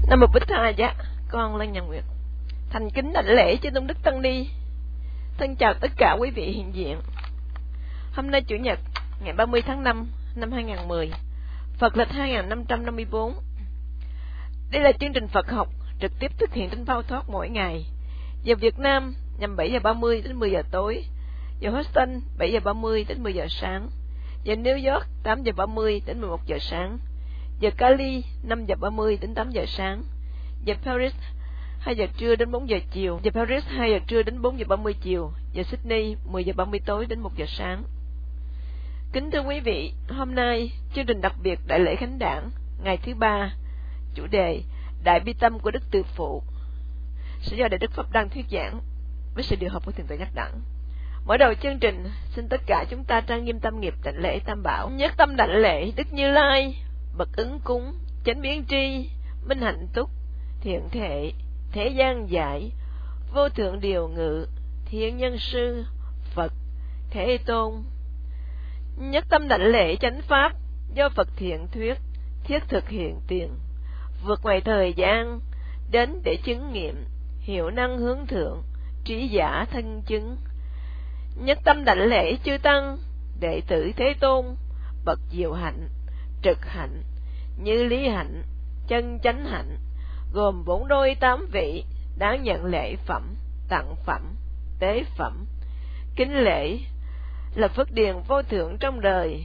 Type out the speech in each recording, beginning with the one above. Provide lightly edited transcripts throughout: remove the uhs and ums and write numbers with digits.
Nam Mô Bích Tha Giá, con Lân Nhật Nguyệt thành kính đảnh lễ cho Tôn Đức Tăng Ni. Thân chào tất cả quý vị hiện diện. Hôm nay Chủ nhật ngày 30 tháng 5 năm 2010, Phật lịch 2554. Đây là chương trình Phật học trực tiếp thực hiện trên Phao Thoát mỗi ngày. Giờ Việt Nam nhằm 7 giờ 30 đến 10 giờ tối, giờ Houston 7 giờ 30 đến 10 giờ sáng, giờ New York 8 giờ 30 đến 11 giờ sáng, giờ Cali 5 giờ 30 đến 8 giờ sáng, giờ Paris 2 giờ trưa đến 4 giờ chiều, giờ Paris 2 giờ trưa đến 4 giờ 30 chiều, giờ Sydney 10 giờ 30 tối đến 1 giờ sáng. Kính thưa quý vị, hôm nay chương trình đặc biệt Đại lễ Khánh Đản ngày thứ ba, chủ đề Đại bi tâm của Đức Từ Phụ, sẽ do Đại Đức Pháp Đăng thuyết giảng với sự điều hợp của Thượng tọa Giác Đẳng. Mở đầu chương trình, xin tất cả chúng ta trang nghiêm tâm nghiệp đảnh lễ Tam Bảo. Nhất tâm đảnh lễ Đức Như Lai, bậc ứng cúng, chánh biến tri, minh hạnh túc, thiện thệ, thế gian giải, vô thượng điều ngự, thiên nhân sư, Phật, Thế Tôn. Nhất tâm đảnh lễ chánh pháp, do Phật thiện thuyết, thiết thực hiện tiền, vượt ngoài thời gian, đến để chứng nghiệm, hiểu năng hướng thượng, trí giả thân chứng. Nhất tâm đảnh lễ chư tăng, đệ tử Thế Tôn, bậc diệu hạnh, trực hạnh, như lý hạnh, chân chánh hạnh, gồm 4 đôi 8 vị, đáng nhận lễ phẩm, tặng phẩm, tế phẩm. Kính lễ là phước điền vô thượng trong đời.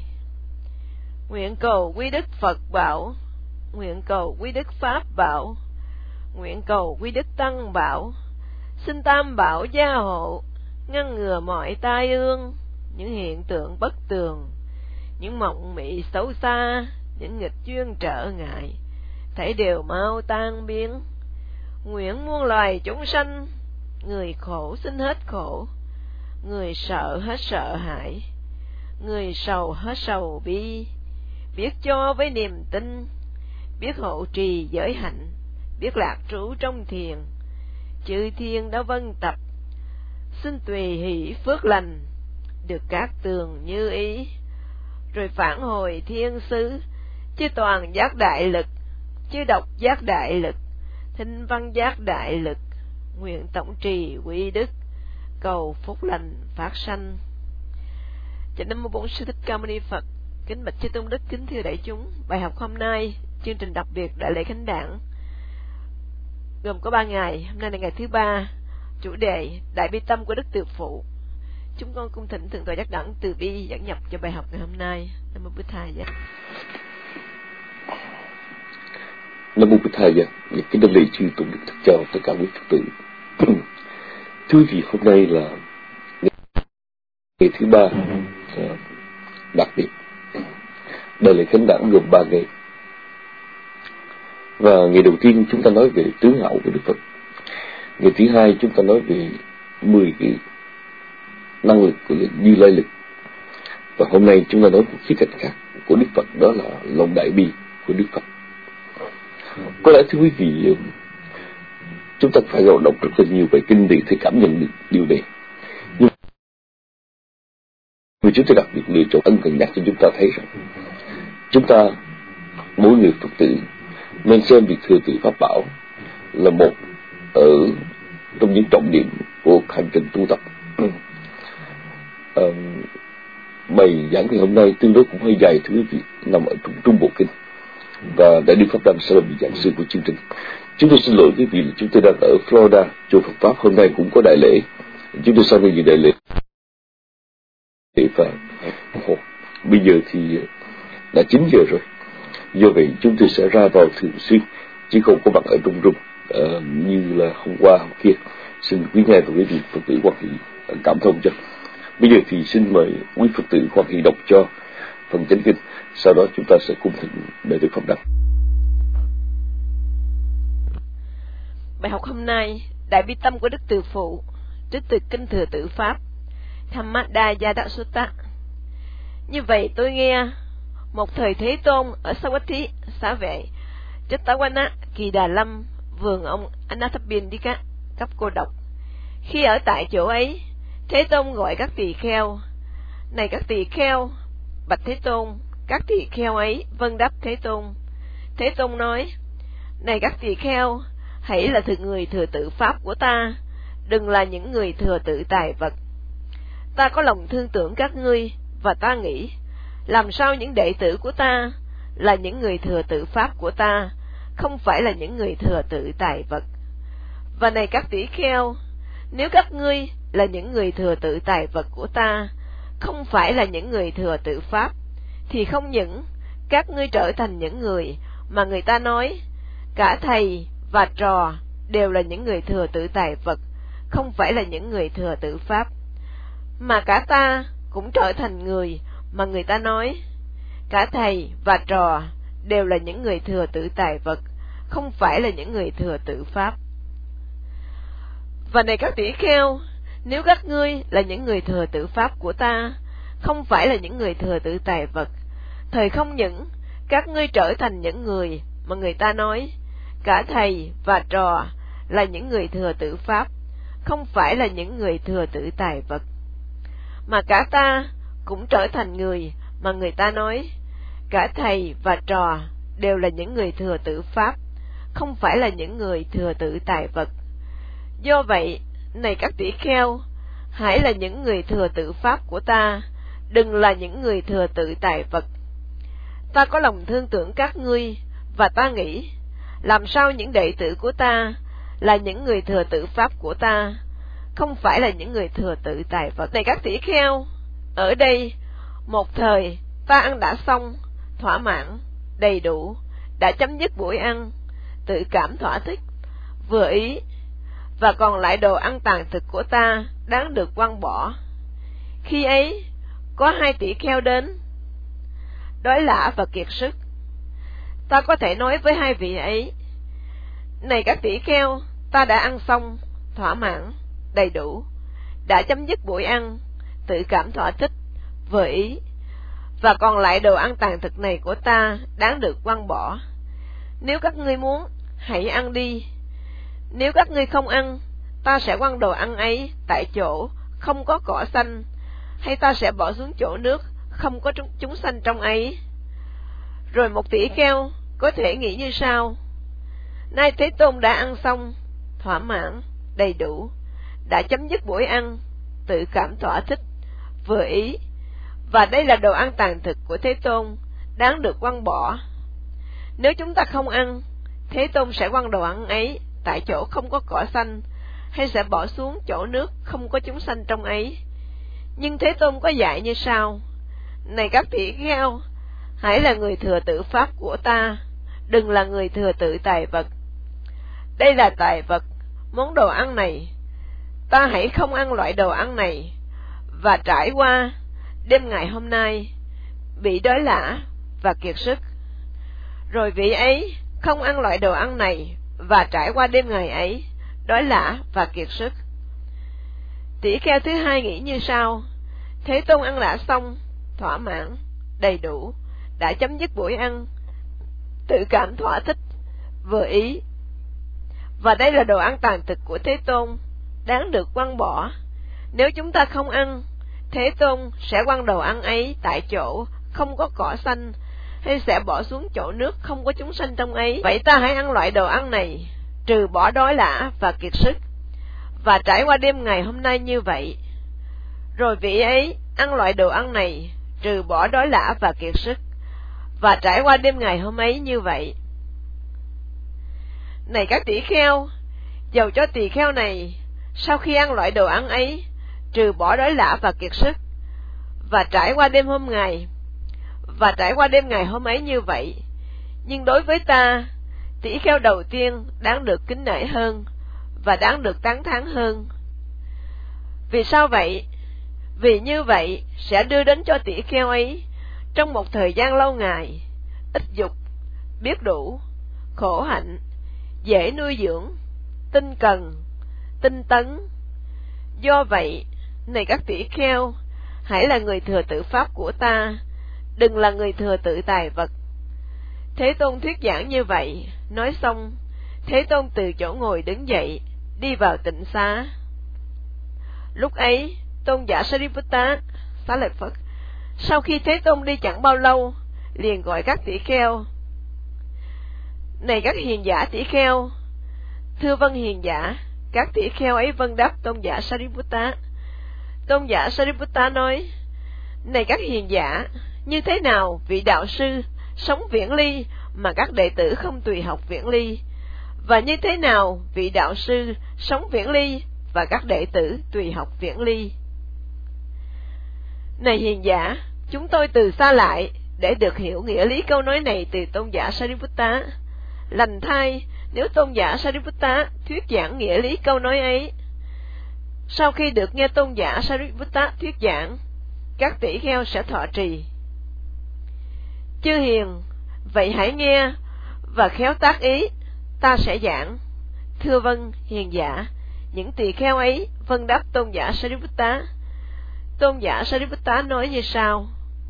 Nguyện cầu quý Đức Phật bảo, nguyện cầu quý Đức Pháp bảo, nguyện cầu quý Đức Tăng bảo, xin Tam Bảo gia hộ, ngăn ngừa mọi tai ương, những hiện tượng bất tường, những mộng mị xấu xa, những nghịch duyên trở ngại, thảy đều mau tan biến. Nguyện muôn loài chúng sanh, người khổ xin hết khổ, người sợ hết sợ hãi, người sầu hết sầu bi, biết cho với niềm tin, biết hộ trì giới hạnh, biết lạc trú trong thiền. Chư thiên đã vân tập, xin tùy hỷ phước lành, được các tường như ý, rồi phản hồi thiên xứ, chư toàn giác đại lực, chư độc giác đại lực, thinh văn giác đại lực, nguyện tổng trì quy đức, cầu phúc lành phát sanh. Chánh Nam Mô Bổn Sư Thích Ca Mâu Ni Phật. Kính bạch chư tôn đức, kính thưa đại chúng, bài học hôm nay chương trình đặc biệt Đại lễ Khánh Đản gồm có 3 ngày. Hôm nay là ngày thứ ba, chủ đề Đại bi tâm của Đức Từ Phụ. Chúng con cung thỉnh Thượng tọa Giác Đẳng từ bi dẫn nhập cho bài học ngày hôm nay. Nam Mô Bích Tha Giá. Nam Mô Bích Tha Giá. Kính đảnh lễ chư tôn đức Thích chào tất cả quý Phật tử. Thưa quý vị, hôm nay là ngày thứ ba đặc biệt Đại lễ Khánh Đản gồm 3 ngày. Và ngày đầu tiên chúng ta nói về tướng hảo của Đức Phật. Ngày thứ hai chúng ta nói về 10 cái năng lực của Như Lai lực. Và hôm nay chúng ta nói một khía cạnh khác của Đức Phật, đó là lòng đại bi của Đức Phật. Có lẽ thưa quý vị, chúng ta phải đọc rất là nhiều bài kinh để thể cảm nhận được điều này. Nhưng chúng ta đặc biệt lựa chọn ân cần nhắc cho chúng ta thấy rằng chúng ta, mỗi người Phật tử, nên xem việc thừa tự Pháp Bảo là một trong những trọng điểm của hành trình tu tập. Bài giảng ngày hôm nay tương đối cũng hơi dài, thưa quý vị, nằm ở trung bộ kinh, và Đại đức Pháp Đăng sẽ là vị giảng sư của chương trình. Chúng tôi xin lỗi quý vị là chúng tôi đang ở Florida, chùa Phật Pháp. Hôm nay cũng có đại lễ, chúng tôi sang đây dự đại lễ. Và bây giờ thì đã 9 giờ rồi, do vậy chúng tôi sẽ ra vào thường xuyên, chứ không có mặt ở trong room như là hôm qua hôm kia. Xin quý ngài và quý vị Phật tử Hoan Hỷ cảm thông cho. Bây giờ thì xin mời quý Phật tử Hoan Hỷ đọc cho phần chánh kinh, sau đó chúng ta sẽ cùng thỉnh Đại đức Pháp Đăng. Bài học hôm nay Đại bi tâm của Đức Từ Phụ, trích từ kinh Thừa Tự Pháp Dhammadaya Sutta. Như vậy tôi nghe một thời Thế Tôn ở Savatthi xá vệ Chattawana Kỳ Đà Lâm, vườn ông Anathapindika cấp cô độc. Khi ở tại chỗ ấy, Thế Tôn gọi các tỳ kheo: này các tỳ kheo, bạch Thế Tôn. Các tỳ kheo ấy vâng đáp Thế Tôn. Thế Tôn nói: Này các tỳ kheo, hãy là người thừa tự pháp của ta, đừng là những người thừa tự tài vật. Ta có lòng thương tưởng các ngươi, và ta nghĩ, làm sao những đệ tử của ta là những người thừa tự pháp của ta, không phải là những người thừa tự tài vật. Và này các tỷ kheo, nếu các ngươi là những người thừa tự tài vật của ta, không phải là những người thừa tự pháp, thì không những các ngươi trở thành những người mà người ta nói cả thầy và trò đều là những người thừa tự tài vật, không phải là những người thừa tự pháp, mà cả ta cũng trở thành người mà người ta nói cả thầy và trò đều là những người thừa tự tài vật, không phải là những người thừa tự pháp. Và này các tỷ kheo, nếu các ngươi là những người thừa tự pháp của ta, không phải là những người thừa tự tài vật, thời không những các ngươi trở thành những người mà người ta nói cả thầy và trò là những người thừa tự pháp, không phải là những người thừa tự tài vật, mà cả ta cũng trở thành người mà người ta nói cả thầy và trò đều là những người thừa tự pháp, không phải là những người thừa tự tài vật. Do vậy, này các tỷ kheo, hãy là những người thừa tự pháp của ta, đừng là những người thừa tự tài vật. Ta có lòng thương tưởng các ngươi, và ta nghĩ, làm sao những đệ tử của ta là những người thừa tự pháp của ta, không phải là những người thừa tự tài vật. Này các tỷ kheo, ở đây, một thời ta ăn đã xong, thỏa mãn, đầy đủ, đã chấm dứt buổi ăn, tự cảm thỏa thích, vừa ý, và còn lại đồ ăn tàn thực của ta đáng được quăng bỏ. Khi ấy, có 2 tỷ kheo đến, đói lả và kiệt sức. Ta có thể nói với 2 vị ấy, này các tỷ kheo, ta đã ăn xong, thỏa mãn, đầy đủ, đã chấm dứt buổi ăn, tự cảm thỏa thích, vừa ý, và còn lại đồ ăn tàn thực này của ta đáng được quăng bỏ. Nếu các ngươi muốn, hãy ăn đi. Nếu các ngươi không ăn, ta sẽ quăng đồ ăn ấy tại chỗ không có cỏ xanh, hay ta sẽ bỏ xuống chỗ nước không có chúng sanh trong ấy. Rồi một tỷ kheo có thể nghĩ như sau: nay Thế Tôn đã ăn xong, thỏa mãn, đầy đủ, đã chấm dứt buổi ăn, tự cảm thỏa thích, vừa ý, và đây là đồ ăn tàn thực của Thế Tôn, đáng được quăng bỏ. Nếu chúng ta không ăn, Thế Tôn sẽ quăng đồ ăn ấy tại chỗ không có cỏ xanh, hay sẽ bỏ xuống chỗ nước không có chúng sanh trong ấy. Nhưng Thế Tôn có dạy như sau: này các tỷ kheo, hãy là người thừa tự pháp của ta, đừng là người thừa tự tài vật. Đây là tài vật, món đồ ăn này, ta hãy không ăn loại đồ ăn này, và trải qua đêm ngày hôm nay bị đói lả và kiệt sức. Rồi vị ấy không ăn loại đồ ăn này, và trải qua đêm ngày ấy đói lả và kiệt sức. Tỷ kheo thứ 2 nghĩ như sau: Thế Tôn ăn đã xong, thỏa mãn, đầy đủ, đã chấm dứt buổi ăn, tự cảm thỏa thích, vừa ý, và đây là đồ ăn tàn thực của Thế Tôn, đáng được quăng bỏ. Nếu chúng ta không ăn, Thế Tôn sẽ quăng đồ ăn ấy tại chỗ không có cỏ xanh, hay sẽ bỏ xuống chỗ nước không có chúng sanh trong ấy. Vậy ta hãy ăn loại đồ ăn này, trừ bỏ đói lả và kiệt sức, và trải qua đêm ngày hôm nay như vậy. Rồi vị ấy ăn loại đồ ăn này, trừ bỏ đói lả và kiệt sức, và trải qua đêm ngày hôm ấy như vậy. Này các tỷ kheo, dầu cho tỳ kheo này sau khi ăn loại đồ ăn ấy, trừ bỏ đói lả và kiệt sức, và trải qua đêm ngày hôm ấy như vậy, nhưng đối với ta, tỷ kheo đầu tiên đáng được kính nể hơn và đáng được tán thán hơn. Vì sao vậy? Vì như vậy sẽ đưa đến cho tỷ kheo ấy trong một thời gian lâu ngày ít dục, biết đủ, khổ hạnh, dễ nuôi dưỡng, tinh cần, tinh tấn. Do vậy, này các tỷ kheo, hãy là người thừa tự pháp của ta, đừng là người thừa tự tài vật. Thế Tôn thuyết giảng như vậy, nói xong, Thế Tôn từ chỗ ngồi đứng dậy, đi vào tịnh xá. Lúc ấy, Tôn giả Sariputta, Xá Lợi Phất, sau khi Thế Tôn đi chẳng bao lâu, liền gọi các tỷ kheo: Này các hiền giả tỷ kheo, thưa vâng hiền giả. Các tỷ kheo ấy vâng đáp tôn giả Sariputta. Tôn giả Sariputta nói: Này các hiền giả, như thế nào vị đạo sư sống viễn ly mà các đệ tử không tùy học viễn ly? Và như thế nào vị đạo sư sống viễn ly và các đệ tử tùy học viễn ly? Này hiền giả, chúng tôi từ xa lại để được hiểu nghĩa lý câu nói này từ tôn giả Sariputta. Lành thay nếu tôn giả Sariputta thuyết giảng nghĩa lý câu nói ấy. Sau khi được nghe tôn giả Sariputta thuyết giảng, các tỷ kheo sẽ thọ trì. Chư hiền, vậy hãy nghe và khéo tác ý, ta sẽ giảng. Thưa vâng hiền giả. Những tỳ kheo ấy vâng đáp tôn giả Sariputta. Tôn giả Sariputta nói như sau: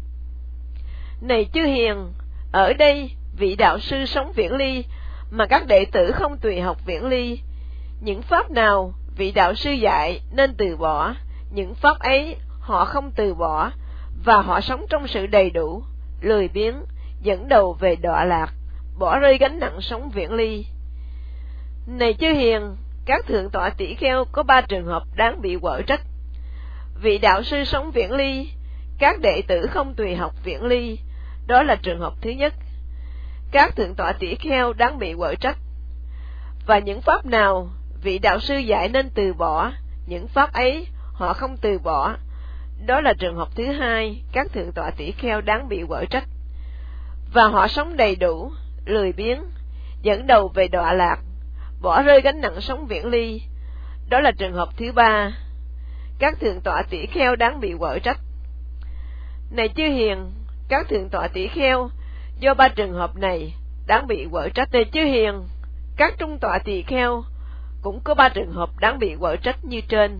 Này chư hiền, ở đây vị đạo sư sống viễn ly mà các đệ tử không tùy học viễn ly. Những pháp nào vị đạo sư dạy nên từ bỏ, những pháp ấy họ không từ bỏ, và họ sống trong sự đầy đủ, lười biếng, dẫn đầu về đọa lạc, bỏ rơi gánh nặng sống viễn ly. Này chư hiền, các thượng tọa tỷ kheo có 3 trường hợp đáng bị quở trách. Vị đạo sư sống viễn ly, các đệ tử không tùy học viễn ly, đó là trường hợp thứ nhất. Các thượng tọa tỷ kheo đáng bị quở trách. Và những pháp nào vị đạo sư dạy nên từ bỏ, những pháp ấy họ không từ bỏ, đó là trường hợp thứ hai. Các thượng tọa tỷ kheo đáng bị quở trách. Và họ sống đầy đủ, lười biếng, dẫn đầu về đọa lạc, bỏ rơi gánh nặng sống viễn ly, đó là trường hợp thứ ba. Các thượng tọa tỷ kheo đáng bị quở trách. Này chư hiền, các thượng tọa tỷ kheo do 3 trường hợp này đáng bị quở trách. Này chư hiền, các trung tọa tỷ kheo cũng có 3 trường hợp đáng bị quở trách như trên.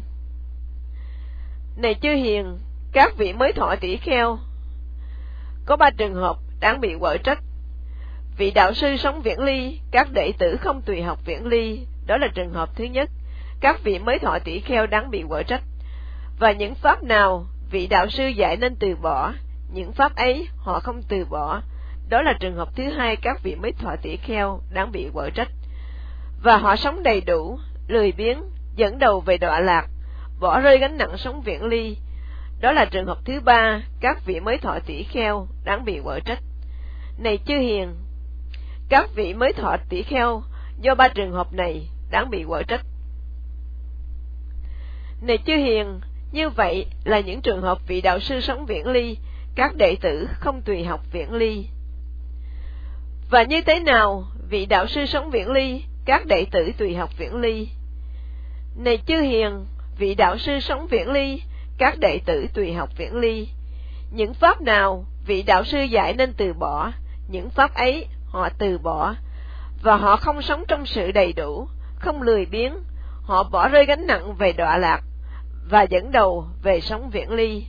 Này chư hiền, các vị mới thọ tỷ kheo có 3 trường hợp đáng bị quở trách. Vị đạo sư sống viễn ly, các đệ tử không tùy học viễn ly, đó là trường hợp thứ nhất. Các vị mới thọ tỷ kheo đáng bị quở trách. Và những pháp nào vị đạo sư dạy nên từ bỏ, những pháp ấy họ không từ bỏ, đó là trường hợp thứ hai. Các vị mới thọ tỷ kheo đáng bị quở trách. Và họ sống đầy đủ, lười biếng, dẫn đầu về đọa lạc, bỏ rơi gánh nặng sống viễn ly, đó là trường hợp thứ ba. Các vị mới thọ tỷ kheo đáng bị quở trách. Này chư hiền, các vị mới thọ tỷ kheo do 3 trường hợp này đáng bị quở trách. Này chư hiền, như vậy là những trường hợp vị đạo sư sống viễn ly, các đệ tử không tùy học viễn ly. Và như thế nào vị đạo sư sống viễn ly, các đệ tử tùy học viễn ly? Này chư hiền, vị đạo sư sống viễn ly, các đệ tử tùy học viễn ly. Những pháp nào vị đạo sư dạy nên từ bỏ, những pháp ấy họ từ bỏ, và họ không sống trong sự đầy đủ, không lười biếng, họ bỏ rơi gánh nặng về đọa lạc và dẫn đầu về sống viễn ly.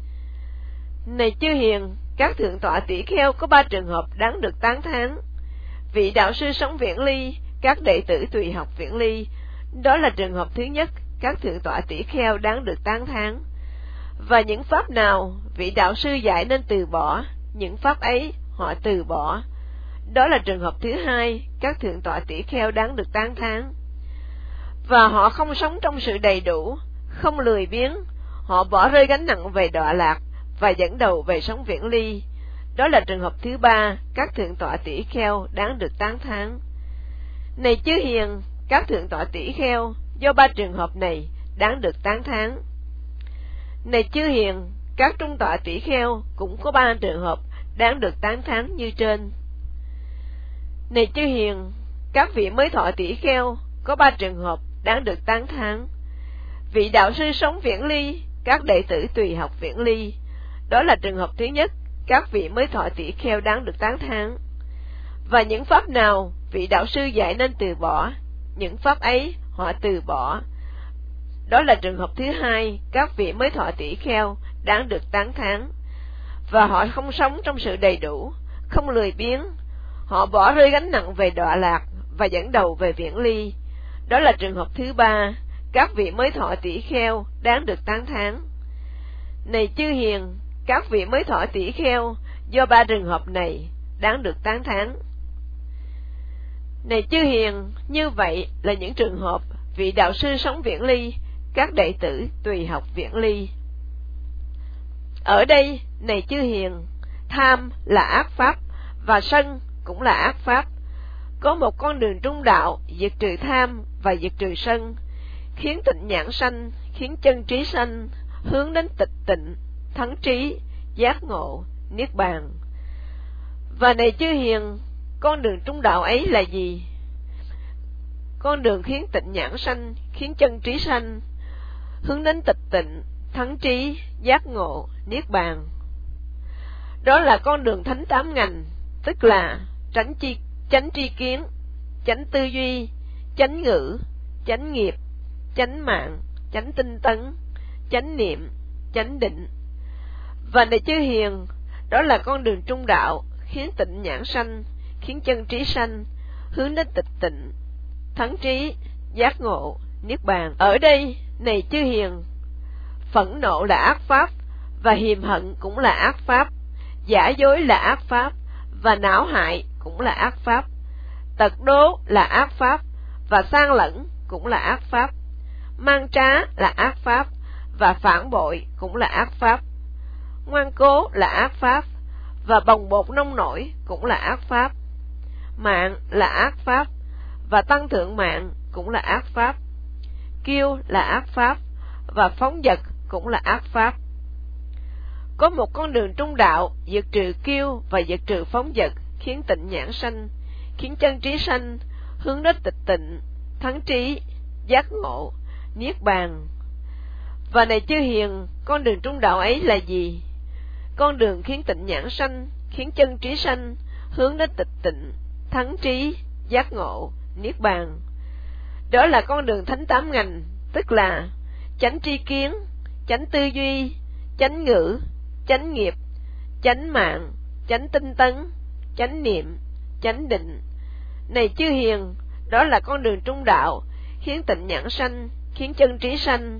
Này chư hiền, các thượng tọa tỷ kheo có 3 trường hợp đáng được tán thán. Vị đạo sư sống viễn ly, các đệ tử tùy học viễn ly, đó là trường hợp thứ nhất. Các thượng tọa tỷ kheo đáng được tán thán. Và những pháp nào vị đạo sư dạy nên từ bỏ, những pháp ấy họ từ bỏ, đó là trường hợp thứ hai. Các thượng tọa tỷ kheo đáng được tán thán. Và họ không sống trong sự đầy đủ, không lười biếng, họ bỏ rơi gánh nặng về đọa lạc và dẫn đầu về sống viễn ly, đó là trường hợp thứ ba. Các thượng tọa tỷ kheo đáng được tán thán. Này chư hiền, các thượng tọa tỷ kheo do 3 trường hợp này đáng được tán thán. Này chư hiền, các trung tọa tỷ kheo cũng có 3 trường hợp đáng được tán thán như trên. Này chư hiền, các vị mới thọ tỷ kheo có 3 trường hợp đáng được tán thán. Vị đạo sư sống viễn ly, các đệ tử tùy học viễn ly, đó là trường hợp thứ nhất. Các vị mới thọ tỷ kheo đáng được tán thán. Và những pháp nào vị đạo sư dạy nên từ bỏ, những pháp ấy họ từ bỏ, đó là trường hợp thứ hai. Các vị mới thọ tỷ kheo đáng được tán thán. Và họ không sống trong sự đầy đủ, không lười biếng, họ bỏ rơi gánh nặng về đọa lạc và dẫn đầu về viễn ly, đó là trường hợp thứ ba. Các vị mới thọ tỷ kheo đáng được tán thán. Này chư hiền, các vị mới thọ tỷ kheo do 3 trường hợp này đáng được tán thán. Này chư hiền, như vậy là những trường hợp vị đạo sư sống viễn ly, các đệ tử tùy học viễn ly. Ở đây, này chư hiền, tham là ác pháp và sân cũng là ác pháp. Có một con đường trung đạo diệt trừ tham và diệt trừ sân, khiến tịnh nhãn sanh, khiến chân trí sanh, hướng đến tịch tịnh, thắng trí, giác ngộ, niết bàn. Và này chư hiền, con đường trung đạo ấy là gì? Con đường khiến tịnh nhãn sanh, khiến chân trí sanh, hướng đến tịch tịnh, thắng trí, giác ngộ, niết bàn. Đó là con đường thánh tám ngành, tức là chánh tri kiến, chánh tư duy, chánh ngữ, chánh nghiệp, chánh mạng, chánh tinh tấn, chánh niệm, chánh định. Và này chư hiền, đó là con đường trung đạo, khiến tịnh nhãn sanh, khiến chân trí sanh, hướng đến tịch tịnh, thắng trí, giác ngộ, niết bàn. Ở đây, này chư hiền, phẫn nộ là ác pháp và hiềm hận cũng là ác pháp, giả dối là ác pháp và não hại cũng là ác pháp, tật đố là ác pháp và sang lẫn cũng là ác pháp, mang trá là ác pháp và phản bội cũng là ác pháp, ngoan cố là ác pháp và bồng bột nông nổi cũng là ác pháp, mạng là ác pháp và tăng thượng mạng cũng là ác pháp, kiêu là ác pháp và phóng dật cũng là ác pháp. Có một con đường trung đạo diệt trừ kiêu và diệt trừ phóng dật, khiến tịnh nhãn sanh, khiến chân trí sanh, hướng đến tịch tịnh, thắng trí, giác ngộ, niết bàn. Và này chư hiền, con đường trung đạo ấy là gì? Con đường khiến tịnh nhãn sanh, khiến chân trí sanh, hướng đến tịch tịnh, thắng trí, giác ngộ, niết bàn. Đó là con đường thánh tám ngành, tức là chánh tri kiến, chánh tư duy, chánh ngữ, chánh nghiệp, chánh mạng, chánh tinh tấn, chánh niệm, chánh định. Này chư hiền, đó là con đường trung đạo, khiến tịnh nhãn sanh, khiến chân trí sanh,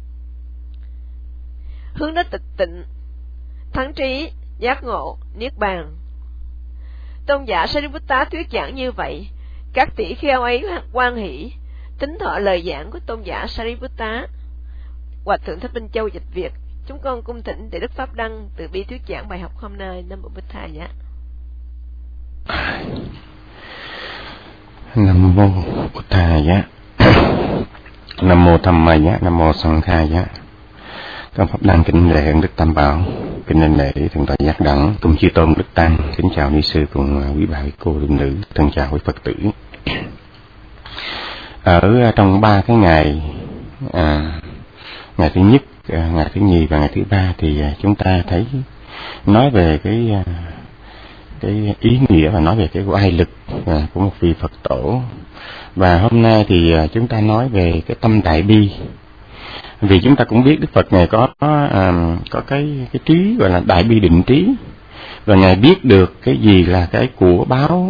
hướng đến tịch tịnh, thắng trí, giác ngộ, niết bàn. Tôn giả Sariputta thuyết giảng như vậy, các tỷ kheo ấy hoan hỷ, tín thọ lời giảng của tôn giả Sariputta. Hòa thượng Thích Minh Châu dịch Việt. Chúng con cung thỉnh Đại đức Pháp Đăng từ bi thuyết giảng bài học hôm nay. Nam mô Bích Thầy Giá. Nam mô Bích Thầy Giá. Nam mô Tham Ma Giá. Nam mô Sanh Khai Giá. Con Pháp Đăng kính lễ Đức Tam Bảo, kính lên lễ thượng tọa Giác Đẳng, cùng chư tôn Đức Tăng, kính chào ni sư cùng quý bà quý cô linh nữ, thân chào quý Phật tử. Ở trong 3 cái ngày, ngày thứ nhất, ngày thứ nhì và ngày thứ ba thì chúng ta thấy nói về cái ý nghĩa và nói về cái oai lực của một vị Phật tổ. Và hôm nay thì chúng ta nói về cái tâm đại bi. Vì chúng ta cũng biết Đức Phật Ngài có cái trí gọi là đại bi định trí, và Ngài biết được cái gì là cái của báo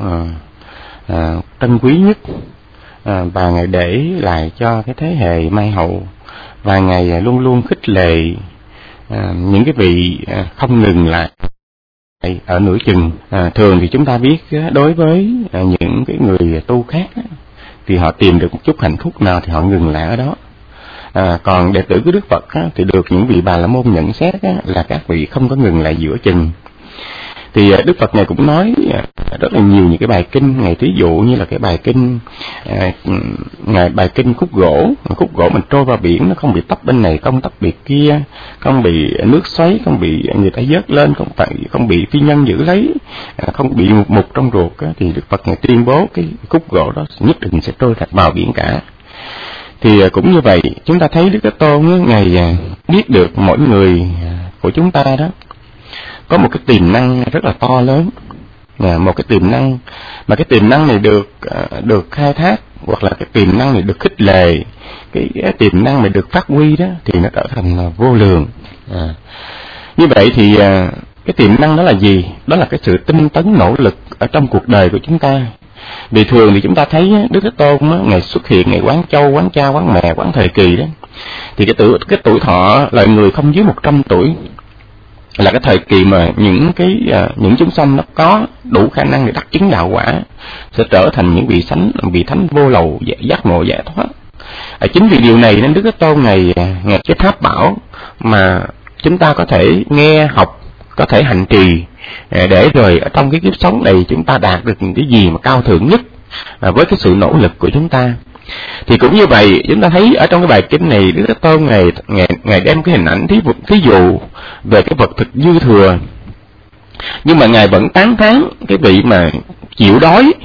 trân quý nhất, và Ngài để lại cho cái thế hệ mai hậu, và Ngài luôn luôn khích lệ những cái vị không ngừng lại ở nửa chừng. Thường thì chúng ta biết đối với những cái người tu khác thì họ tìm được một chút hạnh phúc nào thì họ ngừng lại ở đó. Còn đệ tử của Đức Phật thì được những vị Bà La Môn nhận xét là các vị không có ngừng lại giữa chừng. Thì Đức Phật này cũng nói rất là nhiều những cái bài kinh, ngày thí dụ như là cái bài kinh bài kinh khúc gỗ mình trôi vào biển, nó không bị tấp bên này, không tấp bên kia, không bị nước xoáy, không bị người ta vớt lên, không bị phi nhân giữ lấy, không bị mục trong ruột thì Đức Phật này tuyên bố cái khúc gỗ đó nhất định sẽ trôi thật vào biển cả. Thì cũng như vậy, chúng ta thấy Đức Thế Tôn Ngài biết được mỗi người của chúng ta đó có một cái tiềm năng rất là to lớn, một cái tiềm năng mà cái tiềm năng này được khai thác, hoặc là cái tiềm năng này được khích lệ, cái tiềm năng này được phát huy đó thì nó trở thành vô lượng. Như vậy thì cái tiềm năng đó là gì? Đó là cái sự tinh tấn nỗ lực ở trong cuộc đời của chúng ta. Vì thường thì chúng ta thấy Đức Thế Tôn Ngài xuất hiện, Ngài quán châu, quán cha, quán mẹ, quán thời kỳ đó, thì cái tuổi thọ loài người không dưới 100 tuổi. là cái thời kỳ mà những chúng sanh nó có đủ khả năng để đắc chứng đạo quả, sẽ trở thành những vị thánh vô lậu giác ngộ giải thoát. Chính vì điều này nên Đức Thế Tôn ngày cái pháp bảo mà chúng ta có thể nghe học, có thể hành trì, để rồi ở trong cái kiếp sống này chúng ta đạt được những cái gì mà cao thượng nhất với cái sự nỗ lực của chúng ta. Thì cũng như vậy, chúng ta thấy ở trong cái bài kinh này, Đức Thế Tôn ngài đem cái hình ảnh thí dụ về cái vật thực dư thừa, nhưng mà ngài vẫn tán thán cái vị mà chịu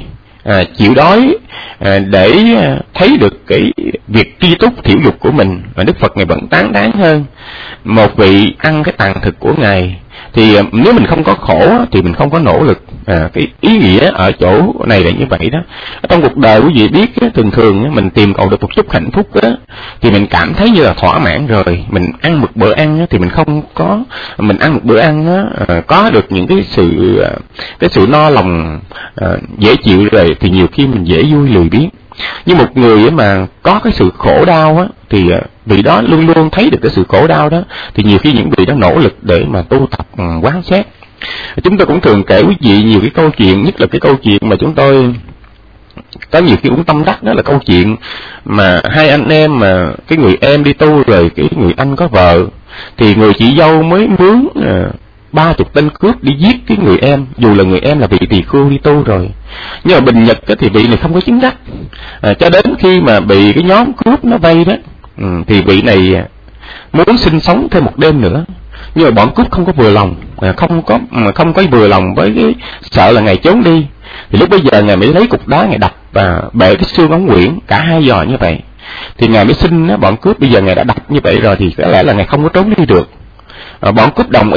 đói để thấy được cái việc tri túc thiểu dục của mình, và Đức Phật ngài vẫn tán thán hơn một vị ăn cái tàn thực của ngài. Thì nếu mình không có khổ thì mình không có nỗ lực. Cái ý nghĩa ở chỗ này là như vậy đó. Trong cuộc đời quý vị biết, thường thường mình tìm cầu được một chút hạnh phúc đó, thì mình cảm thấy như là thỏa mãn rồi. Mình ăn một bữa ăn thì mình không có, mình ăn một bữa ăn có được những cái sự no lòng dễ chịu rồi, thì nhiều khi mình dễ vui lười biếng. Nhưng một người mà có cái sự khổ đau á, thì vị đó luôn luôn thấy được cái sự khổ đau đó, thì nhiều khi những vị đó nỗ lực để mà tu tập quán xét. Chúng tôi cũng thường kể quý vị nhiều cái câu chuyện, nhất là cái câu chuyện mà chúng tôi có nhiều khi cũng tâm đắc, đó là câu chuyện mà hai anh em, mà cái người em đi tu rồi cái người anh có vợ, thì người chị dâu mới mướn 30 tên cướp đi giết cái người em, dù là người em là vị tỳ khưu đi tu rồi. Nhưng mà bình nhật thì vị này không có chứng đắc, cho đến khi mà bị cái nhóm cướp nó vây đó, thì vị này muốn sinh sống thêm một đêm nữa. Nhưng mà bọn cướp không có vừa lòng, không có vừa lòng với cái sợ là ngài trốn đi. Thì lúc bây giờ ngài mới lấy cục đá ngài đập và bể cái xương ống quyển cả 2 giò như vậy. Thì ngài mới xin bọn cướp, bây giờ ngài đã đập như vậy rồi thì có lẽ là ngài không có trốn đi được. Bọn cướp đồng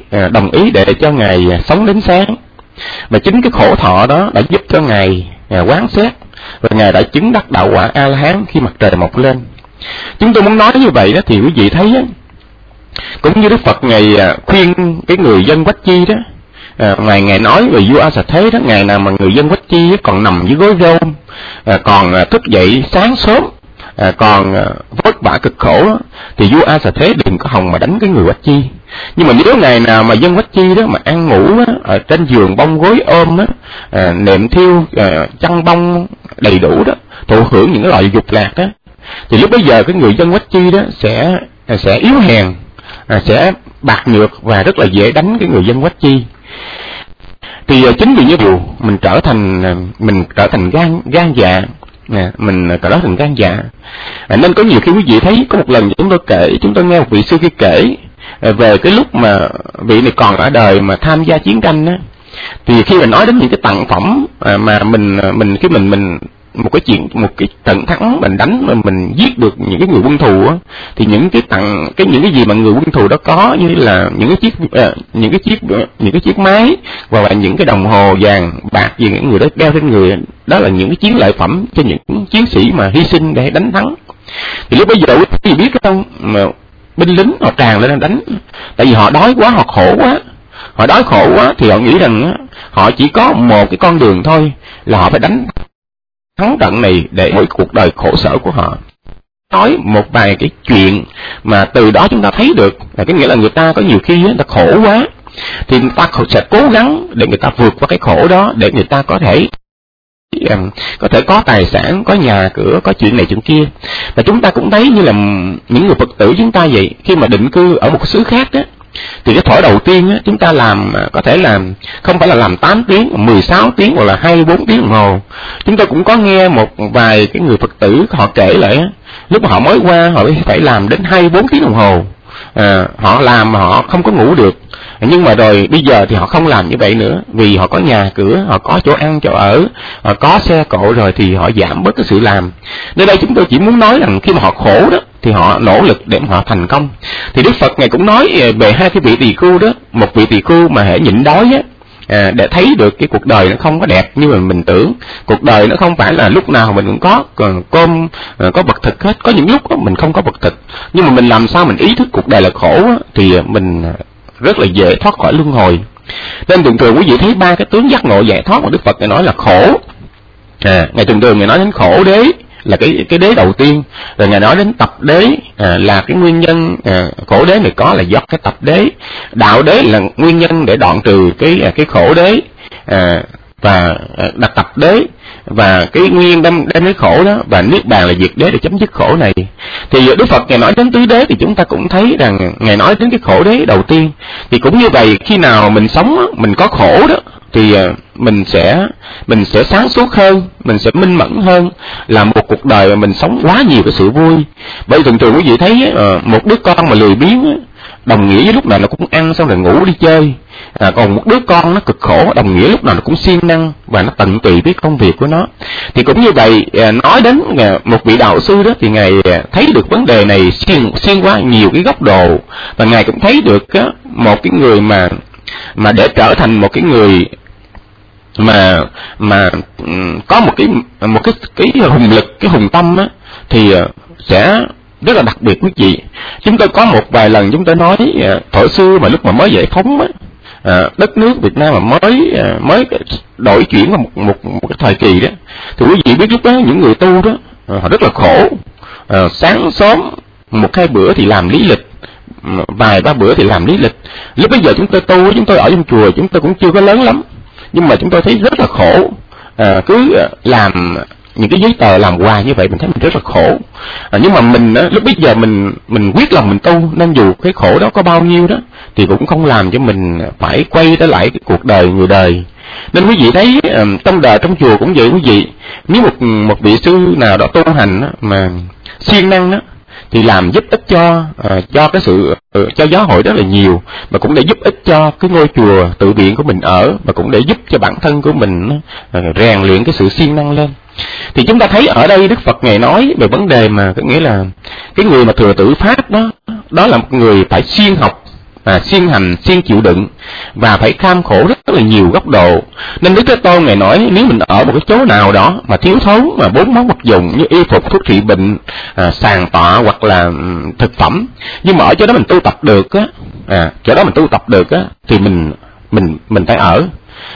ý để cho ngài sống đến sáng. Và chính cái khổ thọ đó đã giúp cho ngài quán xét, và ngài đã chứng đắc đạo quả A La Hán khi mặt trời mọc lên. Chúng tôi muốn nói như vậy đó, thì quý vị thấy đó, cũng như Đức Phật ngài khuyên cái người dân Quách Chi đó, ngài nói về vua A Xà Thế đó, ngày nào mà người dân Quách Chi còn nằm dưới gối rơm, còn thức dậy sáng sớm, còn vất vả cực khổ đó, thì vua A Xà Thế đừng có hòng mà đánh cái người Quách Chi. Nhưng mà nếu ngày nào mà dân Quách Chi đó mà ăn ngủ đó, ở trên giường bông gối ôm đó, nệm thiêu chăn bông đầy đủ đó, thụ hưởng những cái loại dục lạc đó, thì lúc bây giờ cái người dân Quách Chi đó sẽ yếu hèn, sẽ bạc nhược và rất là dễ đánh cái người dân Quách Chi. Thì chính vì như vậy mình trở thành gan dạ, mình trở thành gan dạ. Nên có nhiều khi quý vị thấy, có một lần chúng tôi nghe một vị sư kia kể về cái lúc mà vị này còn ở đời mà tham gia chiến tranh á, thì khi mà nói đến những cái tặng phẩm mà mình một cái trận thắng mình đánh mà mình giết được những cái người quân thù á, thì những cái gì mà người quân thù đó có, như là những cái chiếc máy và là những cái đồng hồ vàng bạc gì những người đó đeo trên người, đó là những cái chiến lợi phẩm cho những chiến sĩ mà hy sinh để đánh thắng. Thì lúc bây giờ quý vị biết không, mà binh lính họ tràn lên đánh, tại vì họ đói quá, họ khổ quá, thì họ nghĩ rằng họ chỉ có một cái con đường thôi, là họ phải đánh thắng trận này để mỗi cuộc đời khổ sở của họ. Nói một vài cái chuyện mà từ đó chúng ta thấy được là cái nghĩa là người ta có nhiều khi người ta khổ quá, thì người ta sẽ cố gắng để người ta vượt qua cái khổ đó, để người ta có thể có tài sản, có nhà cửa, có chuyện này chuyện kia. Và chúng ta cũng thấy như là những người Phật tử chúng ta vậy, khi mà định cư ở một xứ khác đó, thì cái thuở đầu tiên á, chúng ta làm có thể làm không phải là làm 8 tiếng, 16 tiếng hoặc là 24 tiếng đồng hồ. Chúng tôi cũng có nghe một vài cái người Phật tử họ kể lại á, lúc mà họ mới qua họ phải làm đến 24 tiếng đồng hồ. Họ làm mà họ không có ngủ được. Nhưng mà rồi bây giờ thì họ không làm như vậy nữa, vì họ có nhà cửa, họ có chỗ ăn chỗ ở, họ có xe cộ rồi, thì họ giảm bớt cái sự làm. Nơi đây chúng tôi chỉ muốn nói rằng khi mà họ khổ đó thì họ nỗ lực để mà họ thành công. Thì Đức Phật ngài cũng nói về hai cái vị tỳ khưu đó, một vị tỳ khưu mà hễ nhịn đói á, để thấy được cái cuộc đời nó không có đẹp như mình tưởng. Cuộc đời nó không phải là lúc nào mình cũng có cơm, có vật thực hết. Có những lúc mình không có vật thực, nhưng mà mình làm sao mình ý thức cuộc đời là khổ á, thì mình rất là dễ thoát khỏi luân hồi. Nên thường thường quý vị thấy 3 cái tướng giác ngộ giải thoát mà Đức Phật ngài nói là khổ. Ngài thường thường ngài nói đến khổ đế, là cái đế đầu tiên. Rồi Ngài nói đến tập đế là cái nguyên nhân khổ đế này có là do cái tập đế. Đạo đế là nguyên nhân để đoạn trừ cái khổ đế, và đặt tập đế, và cái nguyên đem đến khổ đó, và niết bàn là diệt đế để chấm dứt khổ này. Thì Đức Phật Ngài nói đến tứ đế thì chúng ta cũng thấy rằng Ngài nói đến cái khổ đế đầu tiên. Thì cũng như vậy, khi nào mình sống mình có khổ đó thì mình sẽ sáng suốt hơn, mình sẽ minh mẫn hơn, là một cuộc đời mà mình sống quá nhiều cái sự vui. Bởi thường thường quý vị thấy một đứa con mà lười biếng đồng nghĩa với lúc nào nó cũng ăn xong rồi ngủ đi chơi. Còn một đứa con nó cực khổ đồng nghĩa lúc nào nó cũng siêng năng và nó tận tụy với công việc của nó. Thì cũng như vậy, nói đến một vị đạo sư đó thì Ngài thấy được vấn đề này xuyên qua nhiều cái góc độ, và Ngài cũng thấy được một cái người mà để trở thành một cái người mà có một cái hùng lực, cái hùng tâm á, thì sẽ rất là đặc biệt quý vị. Chúng tôi có một vài lần chúng tôi nói thời xưa mà lúc mà mới giải phóng á, đất nước Việt Nam mà mới đổi chuyển vào một cái thời kỳ đó, thì quý vị biết lúc đó những người tu đó họ rất là khổ. Sáng sớm 1-2 bữa thì làm lý lịch, vài 3 bữa thì làm lý lịch. Lúc bây giờ chúng tôi tu, chúng tôi ở trong chùa, chúng tôi cũng chưa có lớn lắm, nhưng mà chúng tôi thấy rất là khổ. Cứ làm những cái giấy tờ làm hoài như vậy, mình thấy mình rất là khổ. Nhưng mà mình lúc bây giờ mình quyết lòng mình tu, nên dù cái khổ đó có bao nhiêu đó thì cũng không làm cho mình phải quay trở lại cái cuộc đời người đời. Nên quý vị thấy trong đời trong chùa cũng vậy quý vị. Nếu một vị sư nào đó tu hành đó, mà siêng năng đó, thì làm giúp ích cho cái sự cho giáo hội rất là nhiều, mà cũng để giúp ích cho cái ngôi chùa tự viện của mình ở, và cũng để giúp cho bản thân của mình rèn luyện cái sự siêng năng lên. Thì chúng ta thấy ở đây Đức Phật Ngài nói về vấn đề mà có nghĩa là cái người mà thừa tử pháp đó là một người phải siêng học, siêng hành, siêng chịu đựng, và phải kham khổ rất là nhiều góc độ. Nên Đức Thế Tôn Ngài nói nếu mình ở một cái chỗ nào đó mà thiếu thốn mà 4 món vật dụng như y phục, thuốc trị bệnh, sàn tọa hoặc là thực phẩm, nhưng mà ở chỗ đó mình tu tập được chỗ đó mình tu tập được thì mình phải ở.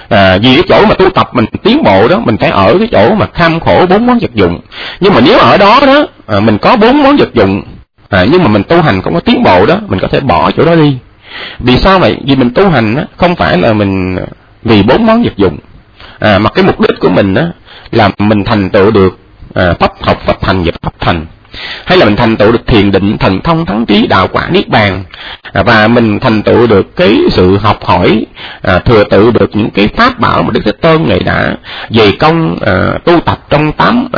Vì cái chỗ mà tu tập mình tiến bộ đó, mình phải ở cái chỗ mà kham khổ 4 món vật dụng. Nhưng mà nếu ở đó mình có 4 món vật dụng, nhưng mà mình tu hành không có tiến bộ đó, mình có thể bỏ chỗ đó đi. Vì sao vậy? Vì mình tu hành không phải là mình vì 4 món vật dụng, mà cái mục đích của mình là mình thành tựu được pháp học, pháp thành và pháp thành, hay là mình thành tựu được thiền định, thần thông, thắng trí, đạo quả, niết bàn, và mình thành tựu được cái sự học hỏi, thừa tự được những cái pháp bảo mà Đức Thế Tôn Ngài đã dày công tu tập trong